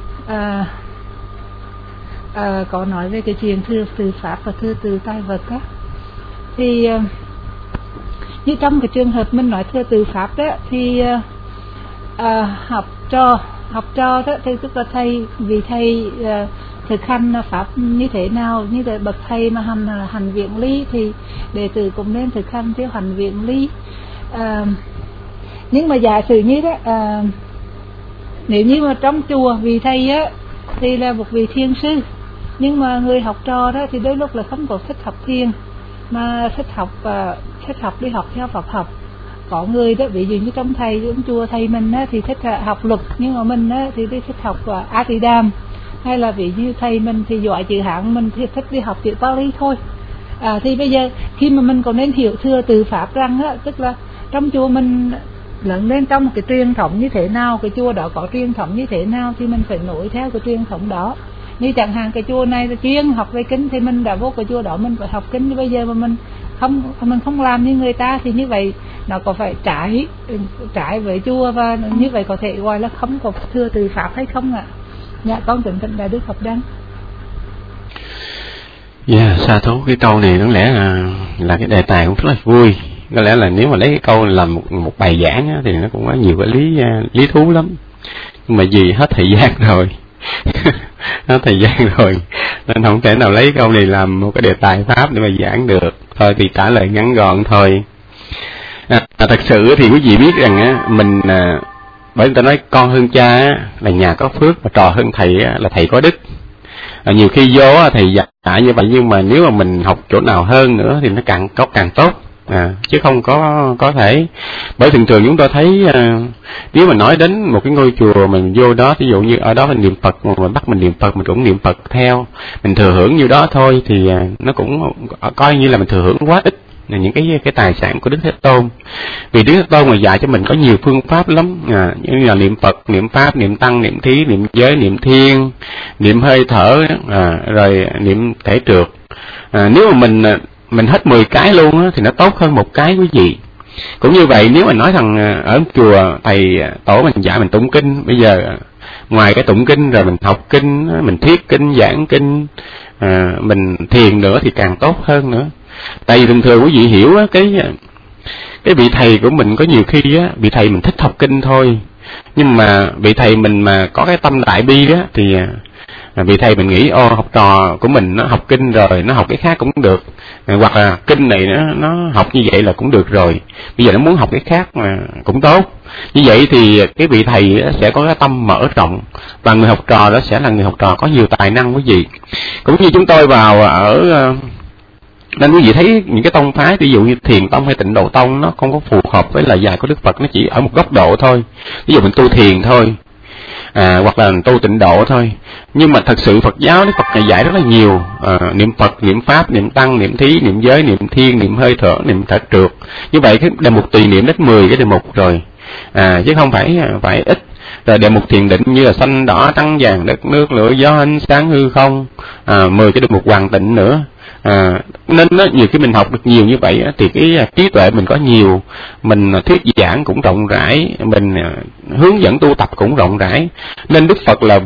có nói về cái chuyện thừa từ pháp và thừa từ tai vật á. Thì như trong cái trường hợp mình nói thừa từ pháp đó, thì học trò đó thì tức là vị thầy thực hành pháp như thế nào, như là bậc thầy mà hành viện lý thì đệ tử cũng nên thực hành theo hành viện lý. Nhưng mà giả sử như đó, nếu như mà trong chùa vị thầy á thì là một vị thiền sư, nhưng mà người học trò đó thì đôi lúc là không có thích học thiền, mà thích học đi học theo Phật học. Có người đó, ví dụ như trong chùa thầy mình á thì thích học luật, nhưng mà mình á thì thích học A Tỳ Đàm, hay là ví dụ như thầy mình thì giỏi chữ Hán, mình thì thích đi học chữ Pali thôi. Thì bây giờ khi mà mình còn nên hiểu thừa từ pháp rằng á, tức là trong chùa mình lớn lên trong một cái truyền thống như thế nào, cái chùa đó có truyền thống như thế nào thì mình phải nối theo cái truyền thống đó. Như chẳng hạn cái chùa này là chuyên học về kinh thì mình đã vô cái chùa đó mình phải học kinh. Bây giờ mà mình không làm như người ta thì như vậy nó có phải trái với chùa, và như vậy có thể gọi là không có thừa từ pháp hay không ạ? Dạ con kính thỉnh Đại Đức Phật Đăng. Dạ, sa thú. Cái câu này có lẽ là cái đề tài cũng rất là vui. Có lẽ là nếu mà lấy cái câu làm một bài giảng á, thì nó cũng có nhiều cái lý thú lắm. Nhưng mà vì hết thời gian rồi nên không thể nào lấy câu này làm một cái đề tài pháp để mà giảng được. Thôi thì trả lời ngắn gọn thôi. Thật sự thì quý vị biết rằng á, mình bởi người ta nói con hơn cha á, là nhà có phước, và trò hơn thầy á, là thầy có đức. Nhiều khi vô á, thầy dạy như vậy, nhưng mà nếu mà mình học chỗ nào hơn nữa thì nó càng tốt. Chứ không có thể, bởi thường thường chúng ta thấy nếu mà nói đến một cái ngôi chùa mình vô đó, ví dụ như ở đó mình niệm Phật, mà bắt mình niệm Phật mình cũng niệm Phật theo, mình thừa hưởng như đó thôi, thì nó cũng coi như là mình thừa hưởng quá ít. những cái tài sản của Đức Thế Tôn. Vì Đức Thế Tôn mà dạy cho mình có nhiều phương pháp lắm, như là niệm Phật, niệm Pháp, niệm Tăng, niệm Thí, niệm Giới, niệm Thiên, niệm hơi thở, rồi niệm thể trượt. Nếu mà mình hết 10 cái luôn á, thì nó tốt hơn một cái quý vị. Cũng như vậy, nếu mà nói rằng ở chùa thầy tổ mình dạy mình tụng kinh, bây giờ ngoài cái tụng kinh rồi mình học kinh, mình thuyết kinh, giảng kinh, mình thiền nữa thì càng tốt hơn nữa. Tại vì thường quý vị hiểu á, cái vị thầy của mình có nhiều khi á, vị thầy mình thích học kinh thôi, nhưng mà vị thầy mình mà có cái tâm đại bi á thì vị thầy mình nghĩ học trò của mình nó học kinh rồi nó học cái khác cũng được, hoặc là kinh này nó học như vậy là cũng được rồi, bây giờ nó muốn học cái khác mà cũng tốt. Như vậy thì cái vị thầy sẽ có cái tâm mở rộng, và người học trò đó sẽ là người học trò có nhiều tài năng quý vị. Cũng như chúng tôi vào ở nên quý vị thấy những cái tông phái, ví dụ như Thiền Tông hay Tịnh Độ Tông, nó không có phù hợp với lời dạy của Đức Phật, nó chỉ ở một góc độ thôi. Ví dụ mình tu thiền thôi, hoặc là tu tịnh độ thôi. Nhưng mà thật sự Phật giáo, Đức Phật này dạy rất là nhiều, niệm Phật, niệm Pháp, niệm Tăng, niệm Thí, niệm Giới, niệm Thiên, niệm hơi thở, niệm thể trượt. Như vậy cái đề mục tùy niệm đến 10 cái đề mục rồi, chứ không phải ít. Rồi đề mục thiền định như là xanh đỏ trắng vàng đất nước lửa gió ánh sáng hư không, 10 cái đề mục hoàn tịnh nữa. Nên nhiều khi mình học được nhiều như vậy thì cái trí tuệ mình có nhiều, mình thuyết giảng cũng rộng rãi, mình hướng dẫn tu tập cũng rộng rãi. Nên Đức Phật là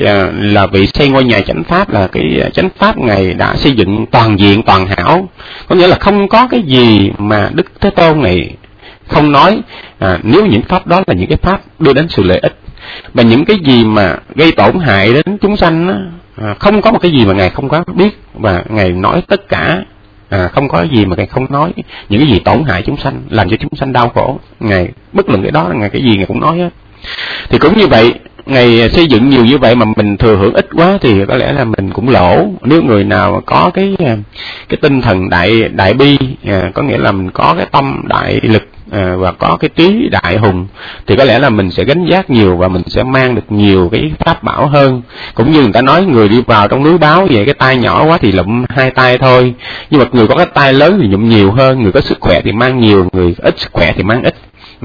vị xây ngôi nhà chánh pháp, là cái chánh pháp Ngài đã xây dựng toàn diện toàn hảo, có nghĩa là không có cái gì mà Đức Thế Tôn này không nói, nếu những pháp đó là những cái pháp đưa đến sự lợi ích, và những cái gì mà gây tổn hại đến chúng sanh đó, không có một cái gì mà Ngài không có biết, và Ngài nói tất cả, không có gì mà Ngài không nói. Những cái gì tổn hại chúng sanh, làm cho chúng sanh đau khổ, Ngài bất luận cái đó, Ngài cái gì Ngài cũng nói hết. Thì cũng như vậy, Ngài xây dựng nhiều như vậy mà mình thừa hưởng ít quá thì có lẽ là mình cũng lỗ. Nếu người nào có cái tinh thần đại bi, có nghĩa là mình có cái tâm đại lực, và có cái trí đại hùng, thì có lẽ là mình sẽ gánh vác nhiều và mình sẽ mang được nhiều cái pháp bảo hơn. Cũng như người ta nói người đi vào trong núi báo vậy, cái tay nhỏ quá thì lụm 2 tay thôi, nhưng mà người có cái tay lớn thì lụm nhiều hơn, người có sức khỏe thì mang nhiều, người ít sức khỏe thì mang ít.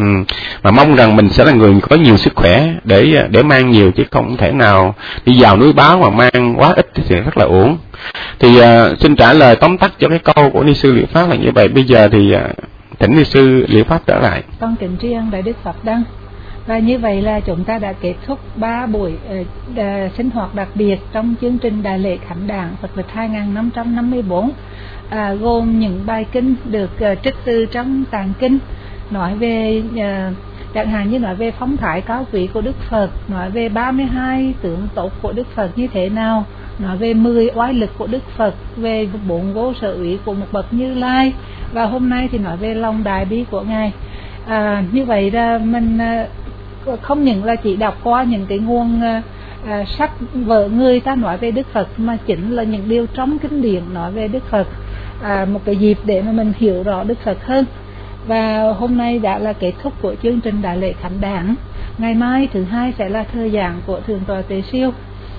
Mà mong rằng mình sẽ là người có nhiều sức khỏe để mang nhiều, chứ không thể nào đi vào núi báo mà mang quá ít thì rất là uổng. Thì xin trả lời tóm tắt cho cái câu của Ni sư Liệu Pháp là như vậy. Bây giờ thì thỉnh Ni sư Liệu Pháp trở lại. Con kính tri ân Đại Đức Phật Đăng. Và như vậy là chúng ta đã kết thúc 3 buổi sinh hoạt đặc biệt trong chương trình Đại lễ Khánh Đản Phật lịch 2554, gồm những bài kinh được trích từ trong tạng kinh, nói về chẳng hạn như nói về phong thái cao quý của Đức Phật, nói về 32 tướng tốt của Đức Phật như thế nào, nói về 10 oai lực của Đức Phật, về 4 vô sở úy của một bậc Như Lai, và hôm nay thì nói về lòng đại bi của Ngài. Như vậy là mình không những là chỉ đọc qua những cái nguồn sách vở người ta nói về Đức Phật, mà chính là những điều trong kinh điển nói về Đức Phật, một cái dịp để mà mình hiểu rõ Đức Phật hơn. Và hôm nay đã là kết thúc của chương trình Đại lễ Khánh Đản. Ngày mai thứ Hai sẽ là thời giảng của Thượng tọa Tế Siêu.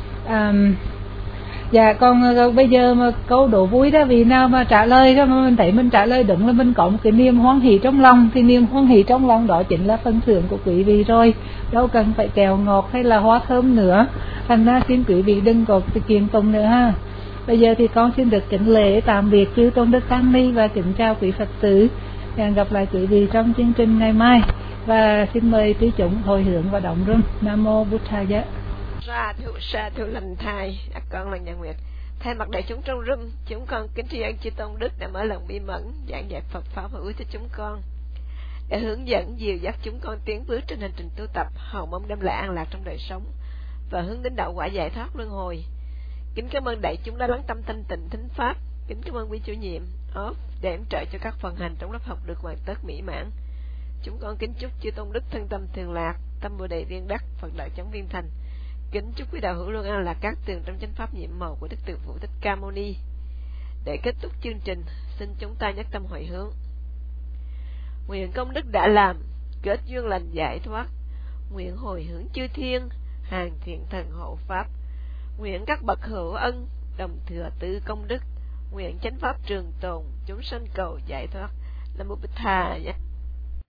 Dạ, còn bây giờ mà câu đố vui đó, vì nào mà trả lời đó mà mình thấy mình trả lời đúng là mình có một cái niềm hoan hỷ trong lòng, thì niềm hoan hỷ trong lòng đó chính là phần thưởng của quý vị rồi, đâu cần phải kẹo ngọt hay là hoa thơm nữa. Thành ra xin quý vị đừng có kiện tụng nữa ha. Bây giờ thì con xin được kính lễ tạm biệt chư tôn đức tăng ni và kính chào quý Phật tử. Hẹn gặp lại quý vị trong chương trình ngày mai, và xin mời quý chúng hồi hướng và động rung. Nam mô Bụt Thaya. Sa thù lành thai, con là Nhà Nguyệt. Thay mặt đại chúng trong room, chúng con kính tri ân chư tôn đức đã mở lòng bi mẫn giảng dạy Phật pháp hữu ích cho chúng con, để hướng dẫn dìu dắt chúng con tiến bước trên hành trình tu tập, hầu mong đem lại an lạc trong đời sống và hướng đến đạo quả giải thoát luân hồi. Kính cảm ơn đại chúng đã lắng tâm thanh tịnh thính pháp. Kính cảm ơn quý chủ nhiệm off để yểm trợ cho các phần hành trong lớp học được hoàn tất mỹ mãn. Chúng con kính chúc chư tôn đức thân tâm thường lạc, tâm bồ đề viên đắc, Phật đạo chóng viên thành. Kính chúc quý đạo hữu luôn an lạc các tường trong chánh pháp nhiệm màu của Đức Từ Phụ Thích Ca Mâu Ni. Để kết thúc chương trình, xin chúng ta nhất tâm hồi hướng. Nguyện công đức đã làm, kết duyên lành giải thoát. Nguyện hồi hướng chư thiên, hàng thiện thần hộ pháp. Nguyện các bậc hữu ân, đồng thừa tư công đức, nguyện chánh pháp trường tồn, chúng sanh cầu giải thoát. Nam mô Bích Tha.